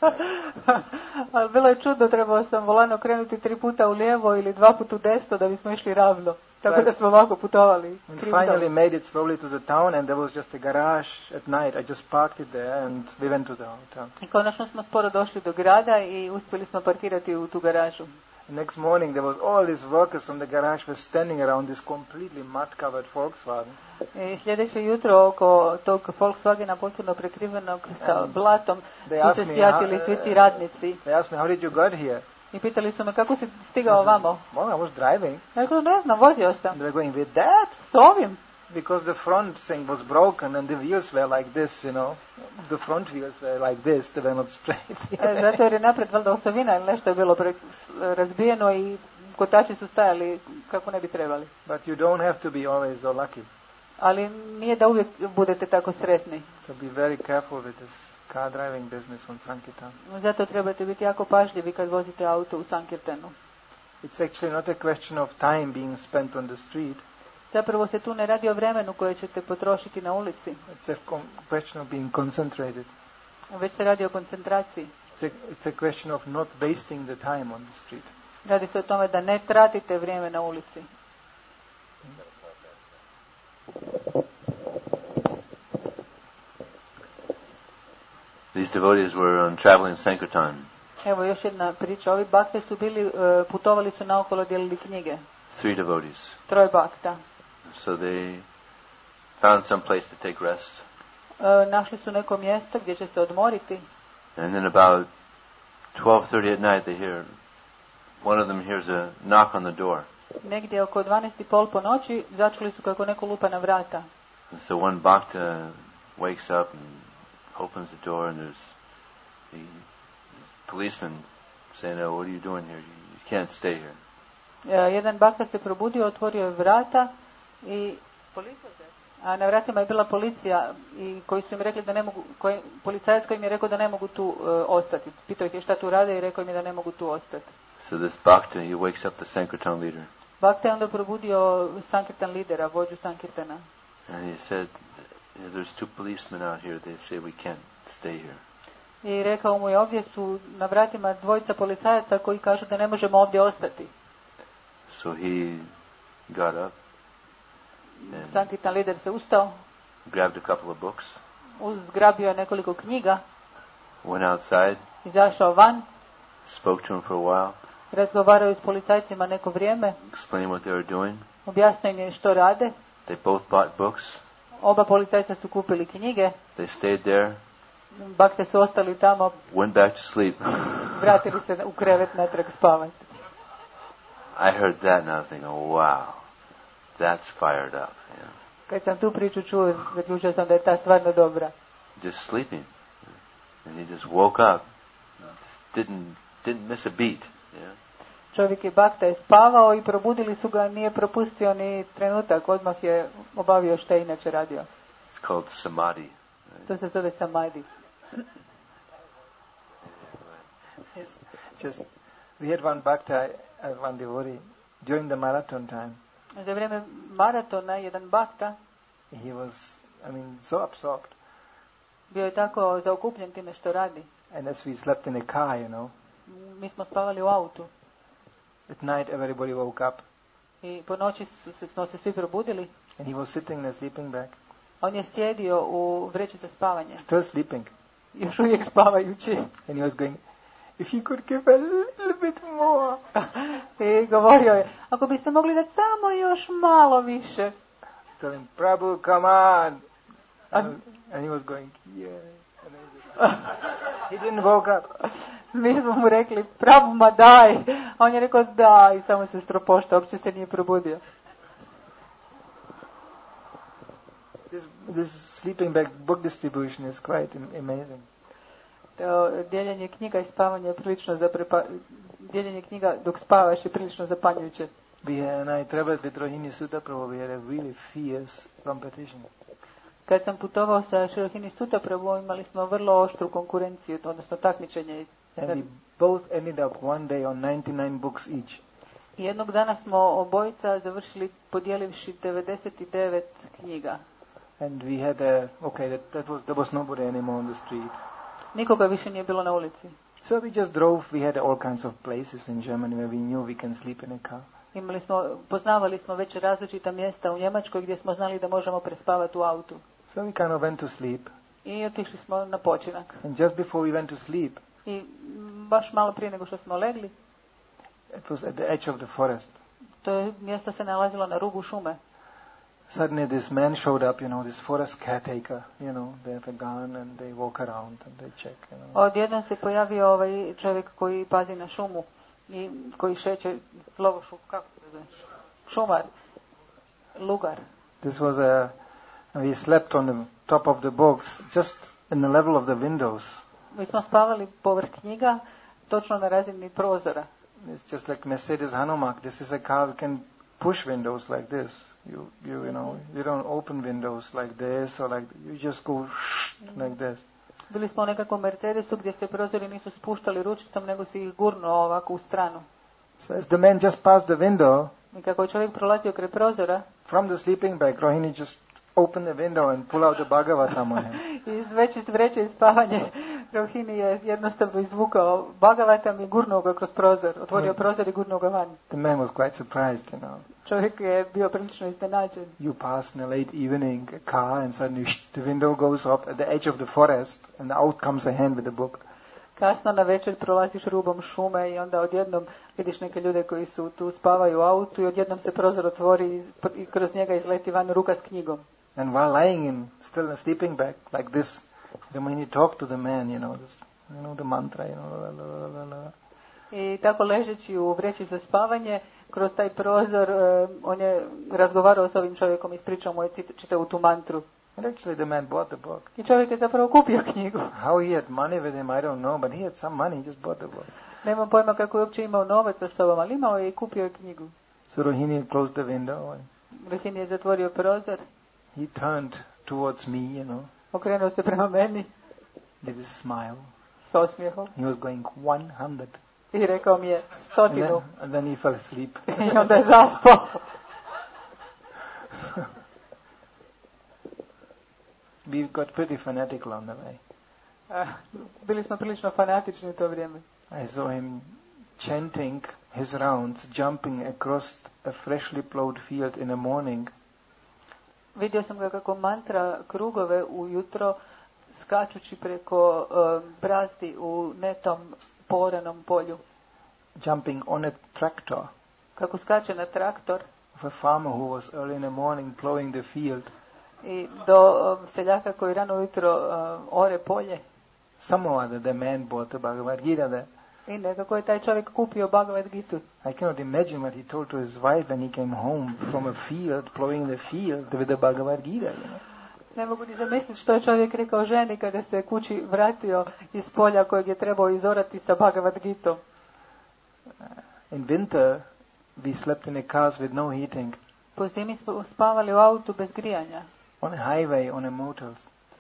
Ali bilo je čudno, trebao sam volan okrenuti tri puta u lijevo ili dva puta u desno da bismo išli ravno. Tako da smo ovako putovali. We finally made it slowly to the town, and there was just a garage at night. I just parked it there and we went to the hotel. I konačno smo sporo došli do grada i uspjeli smo parkirati u tu garažu. The next morning there was all these workers from the garage were standing around this completely mud-covered Volkswagen. I sljedeće jutro oko tog Volkswagena potpuno prekrivenog sa blatom They su asked se me, sjatili how- svi ti radnici. They asked me, how did you get here? I pitali su me kako si stigao ovamo. Well, I was driving. Ja rekao, ne znam, vozio sam. And they were going, with that? S ovim? because the front thing was broken and the wheels were like this, you know. The front wheels were like this, they were not straight. E, zato jer je napred valjda osovina ili nešto je bilo pre, razbijeno i kotači su stajali kako ne bi trebali. But you don't have to be always so lucky. Ali nije da uvijek budete tako sretni. So be very careful with this car driving business on Sankirtan. Zato trebate biti jako pažljivi kad vozite auto u Sankirtanu. It's actually not a question of time being spent on the street. Zapravo se tu ne radi o vremenu koje ćete potrošiti na ulici. It's a question of being concentrated. Već se radi o koncentraciji. It's a, it's a question of not wasting the time on the street. Radi se o tome da ne tratite vrijeme na ulici. These devotees were on traveling Sankirtan. Evo još jedna priča. Ovi bakte su bili, uh, putovali su naokolo, dijelili knjige. Three devotees. Troje bakta. So they found some place to take rest. Uh, našli su neko mjesto gdje će se odmoriti. And then about twelve thirty at night they hear, one of them hears a knock on the door. Negdje oko dvanaest i pol po noći začuli su kako neko lupa na vrata. And so one bhakta wakes up and opens the door, and there's the policeman saying, "Oh, what are you doing here? You can't stay here." Uh, jedan bakta se probudio, otvorio je vrata i a na vratima je bila policija i koji su im rekli da ne mogu, koji, policajac koji im je rekao da ne mogu tu uh, ostati. Pitao ih je šta tu rade i rekao im je da ne mogu tu ostati. So this bhakta, he wakes up the Sankirtan leader. Bhakta je onda probudio Sankirtan lidera, vođu Sankirtana. And he said, "There's two policemen out here. They say we can't stay here." I rekao mu je, ovdje su na vratima dvojica policajaca koji kažu da ne možemo ovdje ostati. So he got up. Sankirtan lider se ustao. Grabbed a couple of books. Uzgrabio je nekoliko knjiga. Went outside. Izašao van. Spoke to him for a while. Razgovarao je s policajcima neko vrijeme. Explained what they were doing. Objasnio im je što rade. They both bought books. Oba policajca su kupili knjige. They stayed there. Bakte su ostali tamo. Went back to sleep. Vratili se u krevet natrag spavati. I heard that and I was thinking, oh, wow, that's fired up. Yeah. Kad sam tu priču čuo, zaključio sam da je ta stvarno dobra. Just sleeping. And he just woke up. Just didn't, didn't miss a beat. Yeah. Čovjek je bakta je spavao i probudili su ga, nije propustio ni trenutak, odmah je obavio što je inače radio. It's called samadhi. Right? To se zove samadhi. Just, we had one bhakta, uh, one devotee, during the marathon time. Za vrijeme maratona jedan bakta, he was, I mean, so absorbed. Bio je tako zaokupljen time što radi. And as we slept in a car, you know. Mi smo spavali u autu. At night everybody woke up. I po noći se, smo se svi probudili. And he was sitting in a sleeping bag. On je sjedio u vreći za spavanje. Still sleeping. Još uvijek spavajući. And he was going, if you could give a little bit more. I govorio je, ako biste mogli dati samo još malo više. Tell him, Prabhu, come on. And, and he was going, yeah. And then he, he didn't woke up. Mi smo mu rekli, Prabhu, ma daj. A on je rekao, da, i samo se stropoštao, uopće se nije probudio. This, this sleeping bag book distribution is quite amazing. To dijeljenje knjiga i spavanje je prilično zaprepa... dijeljenje knjiga dok spavaš je prilično zapanjujuće. We and I traveled with Rohini Sutta Prabhu. We had a really fierce competition. Kad sam putovao sa Rohini Sutta Prabhu, imali smo vrlo oštru konkurenciju, odnosno takmičenje. And we both ended up one day on ninety-nine books each. I jednog dana smo obojica završili podijelivši devedeset devet knjiga. And we had a, okay, that, that was, there was nobody anymore on the street. Nikoga više nije bilo na ulici. So we just drove, we had all kinds of places in Germany where we knew we can sleep in a car. Imali smo, poznavali smo već različita mjesta u Njemačkoj gdje smo znali da možemo prespavati u autu. So we kind of went to sleep. I otišli smo na počinak. And just before we went to sleep, I baš malo prije nego što smo legli, it was at the edge of the forest. To je mjesto se nalazilo na rubu šume. Suddenly this man showed up, you know, this forest caretaker, you know, they have a gun and they walk around and they check, you know. Odjednom se pojavio ovaj čovjek koji pazi na šumu i koji šeće lovošu, kako se zove? Šumar, lugar. This was a, we slept on the top of the books, just in the level of the windows. Mi smo spavali povrh knjiga, točno na razini prozora. It's just like Mercedes Hanomag. This is a car that can push windows like this. You, you, you know, you don't open windows like this or like, you just go like this. Bili smo u nekakvom Mercedesu gdje se prozori nisu spuštali ručicom, nego si ih gurnuo ovako u stranu. So as the man just passed the window, I kako je čovjek prolazio kraj prozora, from the sleeping bag, Rohini just opened the window and pull out the Bhagavatam on him. iz veće vreće i spavanje, Rohini je jednostavno izvukao Bhagavatam i gurnuo ga kroz prozor, otvorio prozor i gurnuo ga van. The man was quite surprised, you know. Čovjek je bio prilično iznenađen. You pass in a late evening a car and suddenly sh- the window goes up at the edge of the forest and out comes a hand with a book. Kasno na večer prolaziš rubom šume i onda odjednom vidiš neke ljude koji su tu spavaju u autu i odjednom se prozor otvori i kroz njega izleti van ruka s knjigom. And while lying in still in a sleeping bag like this, then when you talk to the man, you know, this, you know the mantra, you know, la, la, la, la. I tako ležeći u vreći za spavanje, kroz taj prozor, uh, on je razgovarao s ovim čovjekom, ispričao mu je čitavu tu mantru. And actually the man bought the book. I čovjek je zapravo kupio knjigu. How he had money with him, I don't know, but he had some money, he just bought the book. Nemam pojma kako je uopće imao novac sa sobom, ali imao je i kupio je knjigu. So Rohini closed the window and Rohini je zatvorio prozor, he turned towards me, you know, okrenuo se prema meni with a smile. s osmijehom He was going one hundred. i rekao mi je And stotinu. then, and then he fell asleep. I onda je zaspao. We got pretty fanatical on the way. Uh, bili smo prilično fanatični u to vrijeme. I saw him chanting his rounds, jumping across a freshly plowed field in the morning. Vidio sam ga kako mantra krugove ujutro, skačući preko uh, brazdi u netom pooranom polju. Jumping on a tractor Kako skače na traktor of a farmer who was early in the morning plowing the field. i do uh, seljaka koji rano ujutro uh, ore polje. Somehow or other the man bought the Bhagavad Gita there. I nekako je taj čovjek kupio Bhagavad Gitu. I cannot imagine what he told to his wife when he came home from a field, plowing the field with the Bhagavad Gita, you know. Ne mogu ni zamisliti što je čovjek rekao ženi kada se kući vratio iz polja kojeg je trebao izorati sa Bhagavad Gitom. In winter, we slept in the cars with no heating, Po zimi smo spavali u autu bez grijanja. on a highway, on a motors.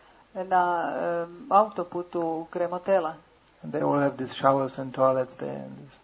Na um, autoputu kraj motela. And they all have these showers and toilets there. And this.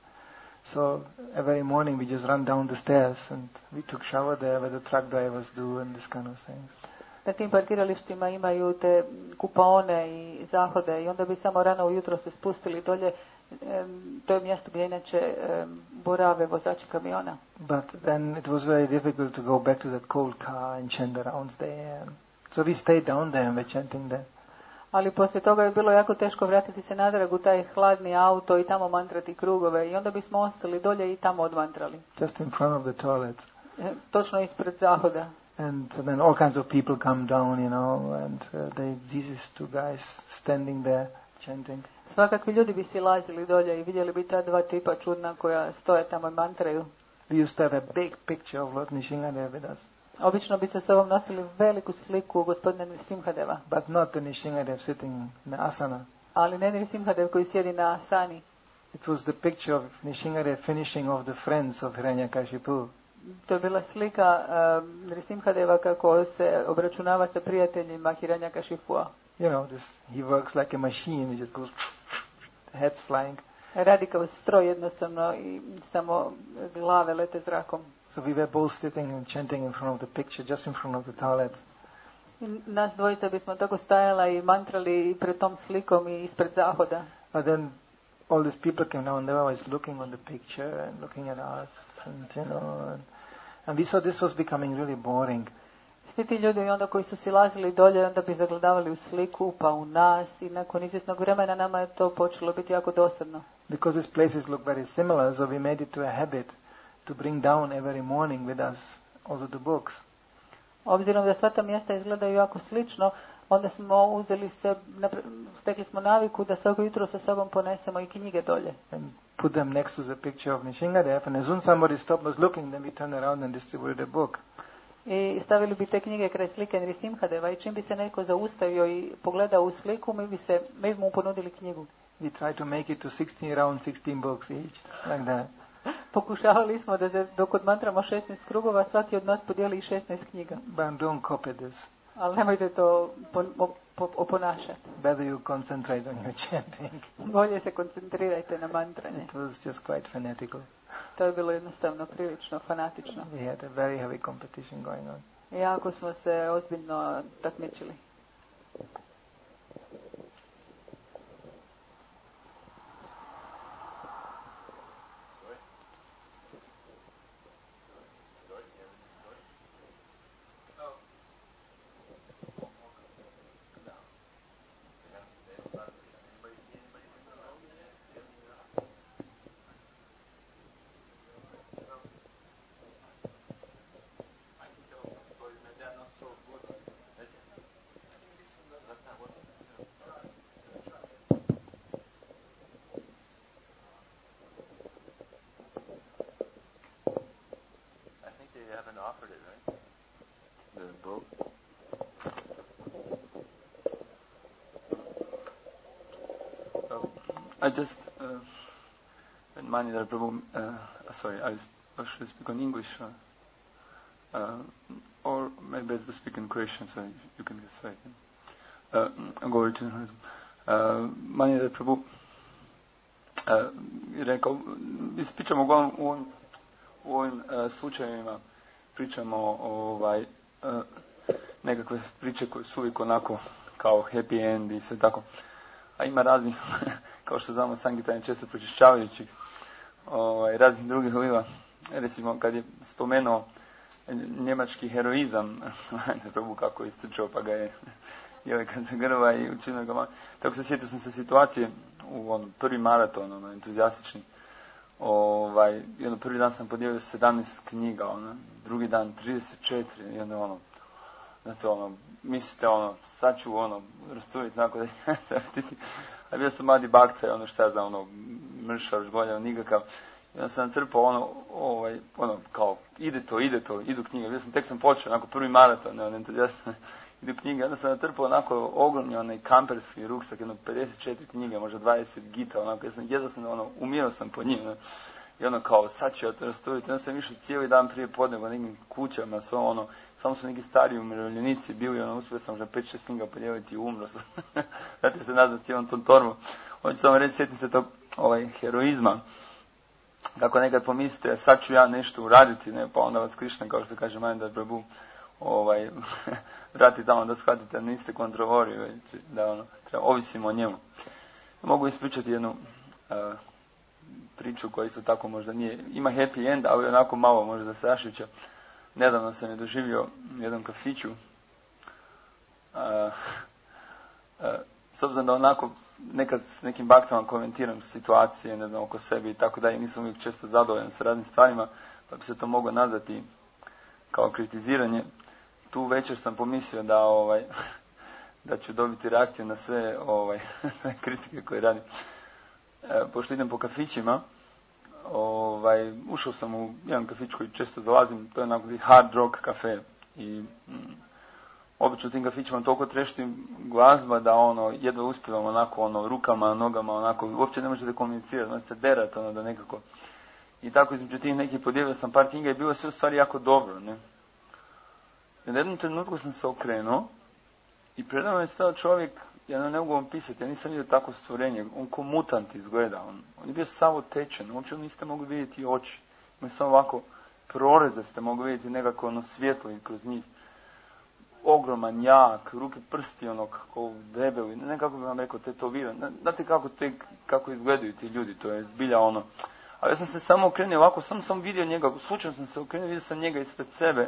So every morning we just run down the stairs and we took shower there where the truck drivers do and this kind of things. Na tim parkiralištima imaju te kupaone i zahode i onda bi samo rano ujutro se spustili dolje. Um, to je mjesto gdje inače um, borave vozači kamiona. But then it was very difficult to go back to that cold car and chant the rounds there. And so we stayed down there and we're chanting there. Ali poslije toga je bilo jako teško vratiti se natrag u taj hladni auto i tamo mantrati krugove i onda bismo ostali dolje i tamo odmantrali. Just in front of the toilet. E, Točno ispred zahoda. And so then all kinds of people come down, you know, and uh, they, these two guys standing there chanting. Svakakvi ljudi bi silazili dolje i vidjeli bi ta dva tipa čudna koja stoje tamo i mantraju. We used to have a big picture of Lord Nishingadev with us. Obično bi sa sobom nosili veliku sliku gospodina Nrisimhadeva, But not the Nishingadev sitting in the asana. ali ne Nrisimhadev koji sjedi na asani. It was the picture of Nishingadev finishing off the friends of Hiranyakashipu. To je bila slika um, Nrisimhadeva kako se obračunava sa prijateljima Hiranyakashipua. You know, this, he works like a machine, he just goes, the head's flying. Radi kao stroj jednostavno i samo glave lete zrakom. So we were both sitting and chanting in front of the picture, just in front of the toilet. I nas dvojica bismo tako stajala i mantrali i pred tom slikom i ispred zahoda. But then all these people came down, they were always looking on the picture and looking at us, and you know, and, and we saw this was becoming really boring. Svi ti ljudi onda koji su silazili dolje, onda bi zagledavali u sliku, pa u nas i nakon izvjesnog vremena nama je to počelo biti jako dosadno. Because these places look very similar, so we made it to a habit to bring down every morning with us also the books. Obzirom da sva ta mjesta izgledaju jako slično, onda smo uzeli se, stekli smo naviku da svako jutro sa sobom ponesemo i knjige dolje. And put them next to the picture of Nishingadev, and as soon as somebody stopped us looking, then we turned around and distributed a book. I stavili bi te knjige kraj slike Nrisimhadeva i čim bi se neko zaustavio i pogledao u sliku, mi bi, se, mi bi mu ponudili knjigu. We try to make it to sixteen, around sixteen books each, like that. Pokušavali smo da se, dok odmantramo šesnaest krugova, svaki od nas podijeli šesnaest knjiga. But don't copy this. Ali nemojte to oponašati. Better you concentrate on your chanting. Bolje se koncentrirajte na mantranje. It was just quite fanatical. To je bilo jednostavno prilično fanatično. We had a very heavy competition going on. I jako smo se ozbiljno takmičili. Offered it, right? The boat. Uh, I just, uh, and Manidhar Prabhu, uh, sorry, I, I should speak on English, uh, uh, or maybe better to speak in Croatian, so you can get straight. Uh, govorit ću na uh, Manidhar Prabhu uh, je rekao, ispričamo uglavnom u ovim, u ovim uh, slučajevima, pričamo ovaj, uh, nekakve priče koje su uvijek onako kao happy end i sve tako. A ima raznih, kao što znamo, Sankirtan često pročišćavajući ovaj, raznih drugih liva. Recimo, kad je spomenuo njemački heroizam, Prabhu kako je istrčao pa ga je jelika za grva i učinio ga malo. Tako se sjetio sam se situacije u on, prvi maraton, ono, entuzijastični. Ovaj, jedno, prvi dan sam podijelio sedamnaest knjiga, ono, drugi dan trideset četiri, i onda ono, znate, ono, mislite, ono, sad ću, ono, rasturiti, tako da se vstiti. A bio sam mladi bakter, ono, šta znam, ono, mršav, žgoljav, nikakav. I onda sam trpao, ono, ovaj, ono, kao, ide to, ide to, idu knjige. Bio sam, tek sam počeo, onako, prvi maraton, ne, entuzijasno, idu knjige. Onda sam natrpao, onako, ogromni, onaj, kamperski ruksak, jedno, pedeset četiri knjige, možda dvadeset gita, onako, ja sam, jedno sam, ono, umirao sam po njim, ono. I ono kao, sad ću ja to rasturiti. Onda sam išao cijeli dan prije podneva nekim kućama, sve ono, samo su neki stari umirovljenici bili, ono, uspio sam možda pet šest knjiga podijeliti i umro sam. Znate se nazvat cijelom tom tormu. Hoću samo reći, sjetim se tog ovaj, heroizma. Kako nekad pomislite, sad ću ja nešto uraditi, ne, pa onda vas Krišna, kao što kaže Manidhar Prabhu, ovaj, vrati tamo da shvatite, niste kontrolori, već da ono, treba, ovisimo o njemu. Mogu ispričati jednu uh, priču koja isto tako možda nije, ima happy end, ali onako malo možda zastrašujuća. Nedavno sam je doživio u jednom kafiću. Uh, uh, s obzirom da onako nekad s nekim baktama komentiram situacije, ne znam, oko sebe i tako dalje, nisam uvijek često zadovoljan sa raznim stvarima, pa bi se to moglo nazvati kao kritiziranje. Tu večer sam pomislio da ovaj da ću dobiti reakciju na sve ovaj kritike koje radim. E, pošto idem po kafićima, ovaj ušao sam u jedan kafić koji često dolazim, to je onako hard rock kafe i mm, obično u tim kafićima toliko trešti glazba da ono jedva uspijevam onako ono rukama, nogama onako, uopće ne možete komunicirati, možete se derati ono da nekako. I tako između tih nekih podijelio sam par knjiga i bilo sve u stvari jako dobro, ne. I na jednom trenutku sam se okrenuo i pred nama je stao čovjek, ja ne mogu vam pisati, ja nisam vidio tako stvorenje, on ko mutant izgleda, on, on je bio samo tečen, uopće niste mogli vidjeti oči, ima samo ovako prorez da ste mogli vidjeti nekako ono svjetlo i kroz njih. Ogroman, jak, ruke, prsti, ono, kako debeli, ne kako bi vam rekao, tetoviran. Znate kako, te, kako izgledaju ti ljudi, to je zbilja ono. Ali ja sam se samo okrenuo ovako, sam sam vidio njega, slučajno sam se okrenuo, vidio sam njega ispred sebe.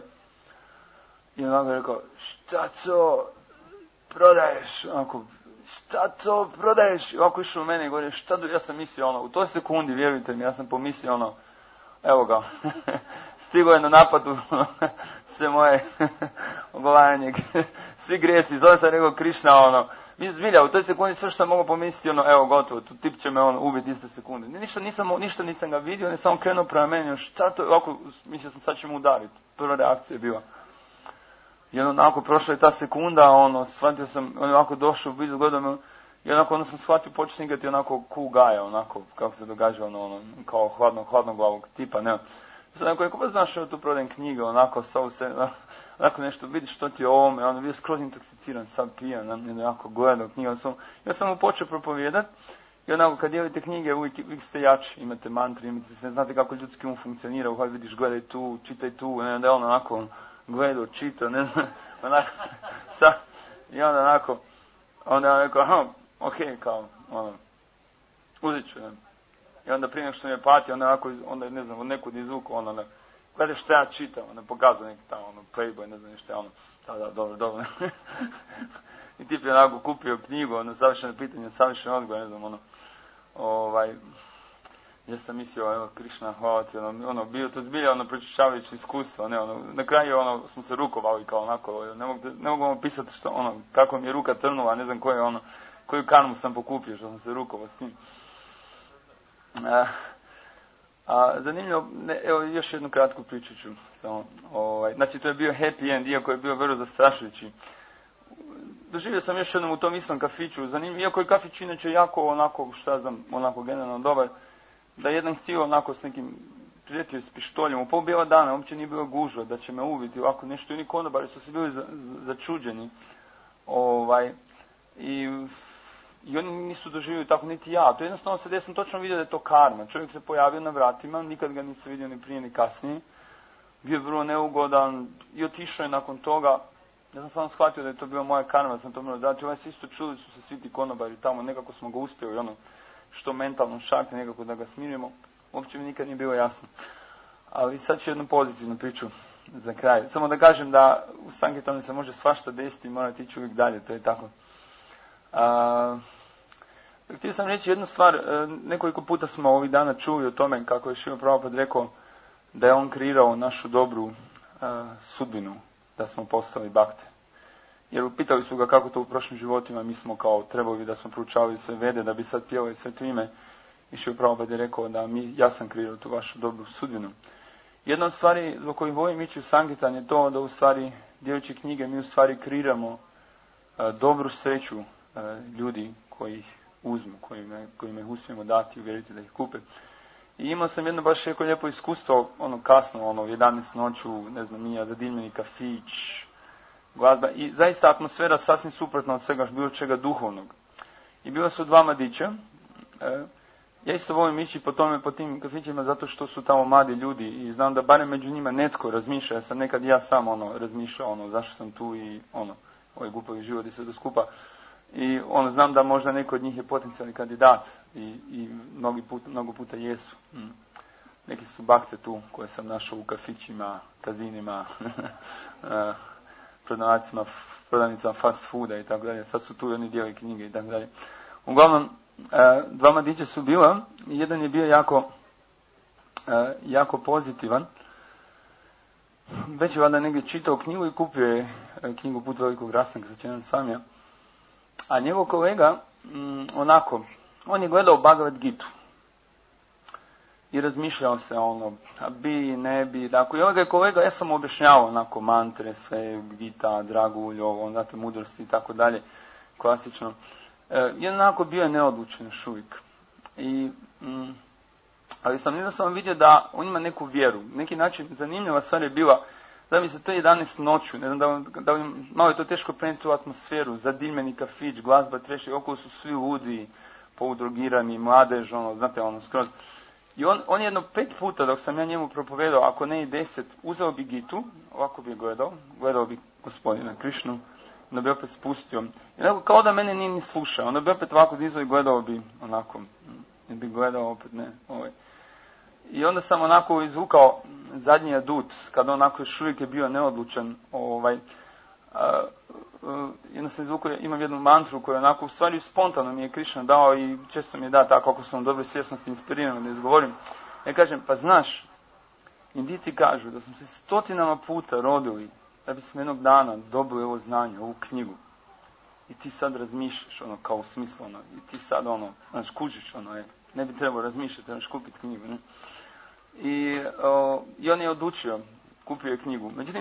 I onako je rekao, šta to prodaješ? Onako, šta to prodaješ? I ovako išao u mene i govori, šta do... Ja sam mislio, ono, u toj sekundi, vjerujte mi, ja sam pomislio, ono, evo ga, stigo je na napadu, sve moje ogovaranje, svi grijesi, zove sam rekao Krišna, ono, mi zbilja, u toj sekundi sve što sam mogao pomisliti, ono, evo gotovo, tu tip će me ono ubiti iste sekunde. Ništa nisam, ništa nisam ga vidio, ne samo krenuo prema meni, šta to, ovako, mislio sam sad će mu udariti, prva reakcija je bila. I ono, onako, prošla je ta sekunda, ono, shvatio sam, on onako došao, blizu gledao me, i onako, onda sam shvatio, počeo snigati onako cool guy, onako, kako se događa, ono, ono, kao hladno, hladnoglavog tipa, ne. Sad neko rekao, pa znaš, evo tu prodajem knjige, onako, sa se, onako nešto, vidiš što ti je ovome, ono, bio skroz intoksiciran, sad pijan, onako, gledao knjiga, sam, ja sam mu počeo propovijedat, i onako, kad dijelite knjige, uvijek, uvijek ste jači, imate mantri, imate, ne znate kako ljudski um funkcionira, uhaj, vidiš, gledaj tu, čitaj tu, ne, da je ono, onako, gledao, čitao, ne znam, onako, sa, i onda onako, onda je rekao, aha, okej, okay, kao, ono, uzet ću, ne. I onda prije nego što me pati, onda onako, onda ne znam, od nekud izvuku, ono, ne, gledaj što ja čitam, onda pokazao neki tamo, ono, Playboy, ne znam ništa, ono, da, da, dobro, dobro. I tip je onako kupio knjigu, ono, savršeno pitanje, savršeno odgovor, ne znam, ono, ovaj, ja sam mislio, evo, Krišna, hvala ti, ono, ono, bio to zbilja, ono, pročišćavajuće iskustvo, ne, ono, na kraju, ono, smo se rukovali kao onako, ne mogu, ne mogu vam pisati što, ono, kako mi je ruka trnula, ne znam koje, ono, koju karmu sam pokupio, što sam se rukovao s tim. A, a zanimljivo, ne, evo, još jednu kratku priču ću, samo, ovaj, znači, to je bio happy end, iako je bio vrlo zastrašujući. Doživio sam još jednom u tom istom kafiću, zanimljivo, iako je kafić inače jako onako, šta znam, onako generalno dobar, da je jedan htio onako s nekim prijetio s pištoljem, u pol bijela dana, uopće nije bilo gužva da će me ubiti, ovako nešto, i oni konobari su se bili za, za, začuđeni, ovaj, i, i oni nisu doživjeli tako, niti ja, to jednostavno sad ja sam točno vidio da je to karma, čovjek se pojavio na vratima, nikad ga nisam vidio ni prije ni kasnije, bio je vrlo neugodan i otišao je nakon toga. Ja sam samo shvatio da je to bila moja karma, sam to morao dati. Ovaj se isto čuli su se svi ti konobari tamo, nekako smo ga uspjeli, ono, što mentalno šakti, nekako da ga smirimo. Uopće mi nikad nije bilo jasno. Ali sad ću jednu pozitivnu priču za kraj. Samo da kažem da u Sankirtanu se može svašta desiti i morate ići uvijek dalje, to je tako. A, htio sam reći jednu stvar, nekoliko puta smo ovih dana čuli o tome kako je Šrila Prabhupada rekao da je on kreirao našu dobru a, sudbinu, da smo postali bakte. Jer upitali su ga kako to u prošlim životima, mi smo kao trebali da smo proučavali sve vede, da bi sad pjevali sve to ime. I Šrila Prabhupada je rekao da mi, ja sam kreirao tu vašu dobru sudbinu. Jedna od stvari zbog kojih volim ići u Sankirtan je to da u stvari, djelujući knjige, mi u stvari kreiramo a, dobru sreću a, ljudi koji ih uzmu, kojima, kojima ih uspijemo dati i uvjeriti da ih kupe. I imao sam jedno baš jako lijepo iskustvo, ono kasno, ono, u jedanaest noću, ne znam, nije, zadimljeni kafić, glazba, i zaista atmosfera sasvim suprotna od svega, bilo čega duhovnog. I bila su dva mladića, e, ja isto volim ići po tome, po tim kafićima, zato što su tamo mladi ljudi i znam da barem među njima netko razmišlja, ja sam nekad ja sam, ono, razmišljao, ono, zašto sam tu i, ono, ovaj glupavi život i sve do skupa. I ono, znam da možda neko od njih je potencijalni kandidat i, i mnogi put, mnogo puta jesu. Mm. Neki su bakte tu koje sam našao u kafićima, kazinima, prodavnicama, prodavnicama fast fooda i tako dalje. Sad su tu i oni dijeli knjige i tako dalje. Uglavnom, dva mladića su bila i jedan je bio jako, jako pozitivan. Već je valjda negdje čitao knjigu i kupio je knjigu Put velikog rastanka sa Čenan Samija. A njegov kolega, mm, onako, on je gledao Bhagavad Gitu. I razmišljao se ono, a bi, ne bi, tako. I ovaj je kolega, ja sam mu objašnjavao onako mantre, sve, Gita, Dragulj, ovo, znate, mudrosti i tako dalje, klasično. E, jednako bio je neodlučen još uvijek. I, mm, ali sam jednostavno vidio da on ima neku vjeru. Neki način, zanimljiva stvar je bila, da mi se to jedanaest noću, ne znam, da, da, da malo je to teško prenijeti u atmosferu, zadimljeni kafić, glazba, treši, okolo su svi ludi, poludrogirani, mladež, ono, znate, ono, skroz. I on, on jedno pet puta, dok sam ja njemu propovedao, ako ne i deset, uzeo bi Gitu, ovako bi gledao, gledao bi gospodina Krišnu, onda bi opet spustio. I onako, kao da mene nije ni slušao, onda bi opet ovako dizao i gledao bi, onako, i bi gledao opet, ne, ovaj. I onda sam onako izvukao zadnji adut, kada onako još uvijek je bio neodlučan, ovaj, a, a, jedno sam izvukao, imam jednu mantru koju onako, u stvari spontano mi je Krišna dao i često mi je da tako, ako sam dobre svjesnosti inspiriran da izgovorim. Ja kažem, pa znaš, Indijci kažu da smo se stotinama puta rodili da bismo jednog dana dobili ovo znanje, ovu knjigu. I ti sad razmišljaš, ono, kao u smislu, ono, i ti sad, ono, znaš, kužiš, ono, je, ne bi trebao razmišljati, znaš, kupiti knjigu, ne? I, o, i on je odlučio, kupio je knjigu. Međutim,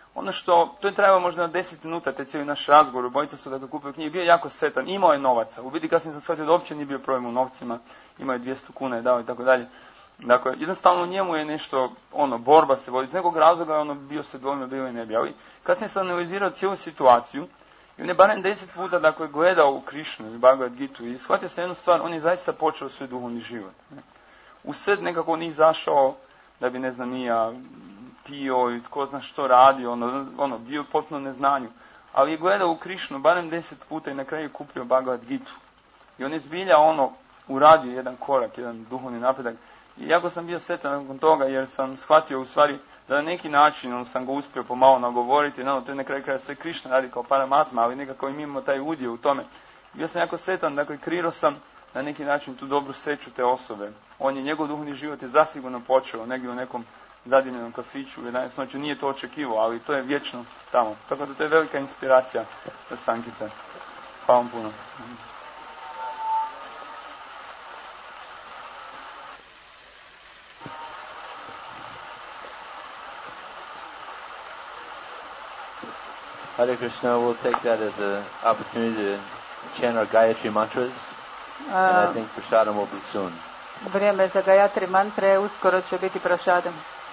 ono što, to je trebalo možda na deset minuta, te cijeli naš razgovor, obojica su da ga kupio knjige, bio je jako sretan, imao je novaca, u biti kasnije sam shvatio da uopće nije bio problem u novcima, imao je dvjesto kuna je dao i tako dalje. Dakle, jednostavno u njemu je nešto, ono, borba se vodi, iz nekog razloga ono, bio se dvojno, bio i ne bi, ali kasnije sam analizirao cijelu situaciju i on je barem deset puta, dakle, gledao u Krišnu i Bhagavad Gitu i shvatio se jednu stvar, on je zaista počeo svoj duhovni život. Ne. U sred nekako nije izašao da bi, ne znam, nija pio i tko zna što radi, ono, ono, bio potpuno neznanju. Ali je gledao u Krišnu barem deset puta i na kraju je kupio Bhagavad Gitu. I on je zbilja ono, uradio jedan korak, jedan duhovni napredak. I jako sam bio sretan nakon toga jer sam shvatio u stvari da na neki način on, sam ga uspio pomalo nagovoriti, no, to je na kraju kraja sve Krišna radi kao Paramatma, ali nekako im imamo taj udio u tome. Bio sam jako sretan, dakle, kreirao sam na neki način tu dobru sreću te osobe. On je, njegov duhovni život je zasigurno počeo negdje u nekom zadivljenom kafiću u jedanaest noći, nije to očekivao, ali to je vječno tamo. Tako da to je velika inspiracija za Sankirtan. Hvala vam puno. Hare Krishna, we'll take that as an opportunity to chant our Gayatri mantras, and I think prasadam will be soon. Vrijeme za Gayatri mantre uskoro će biti prasadam.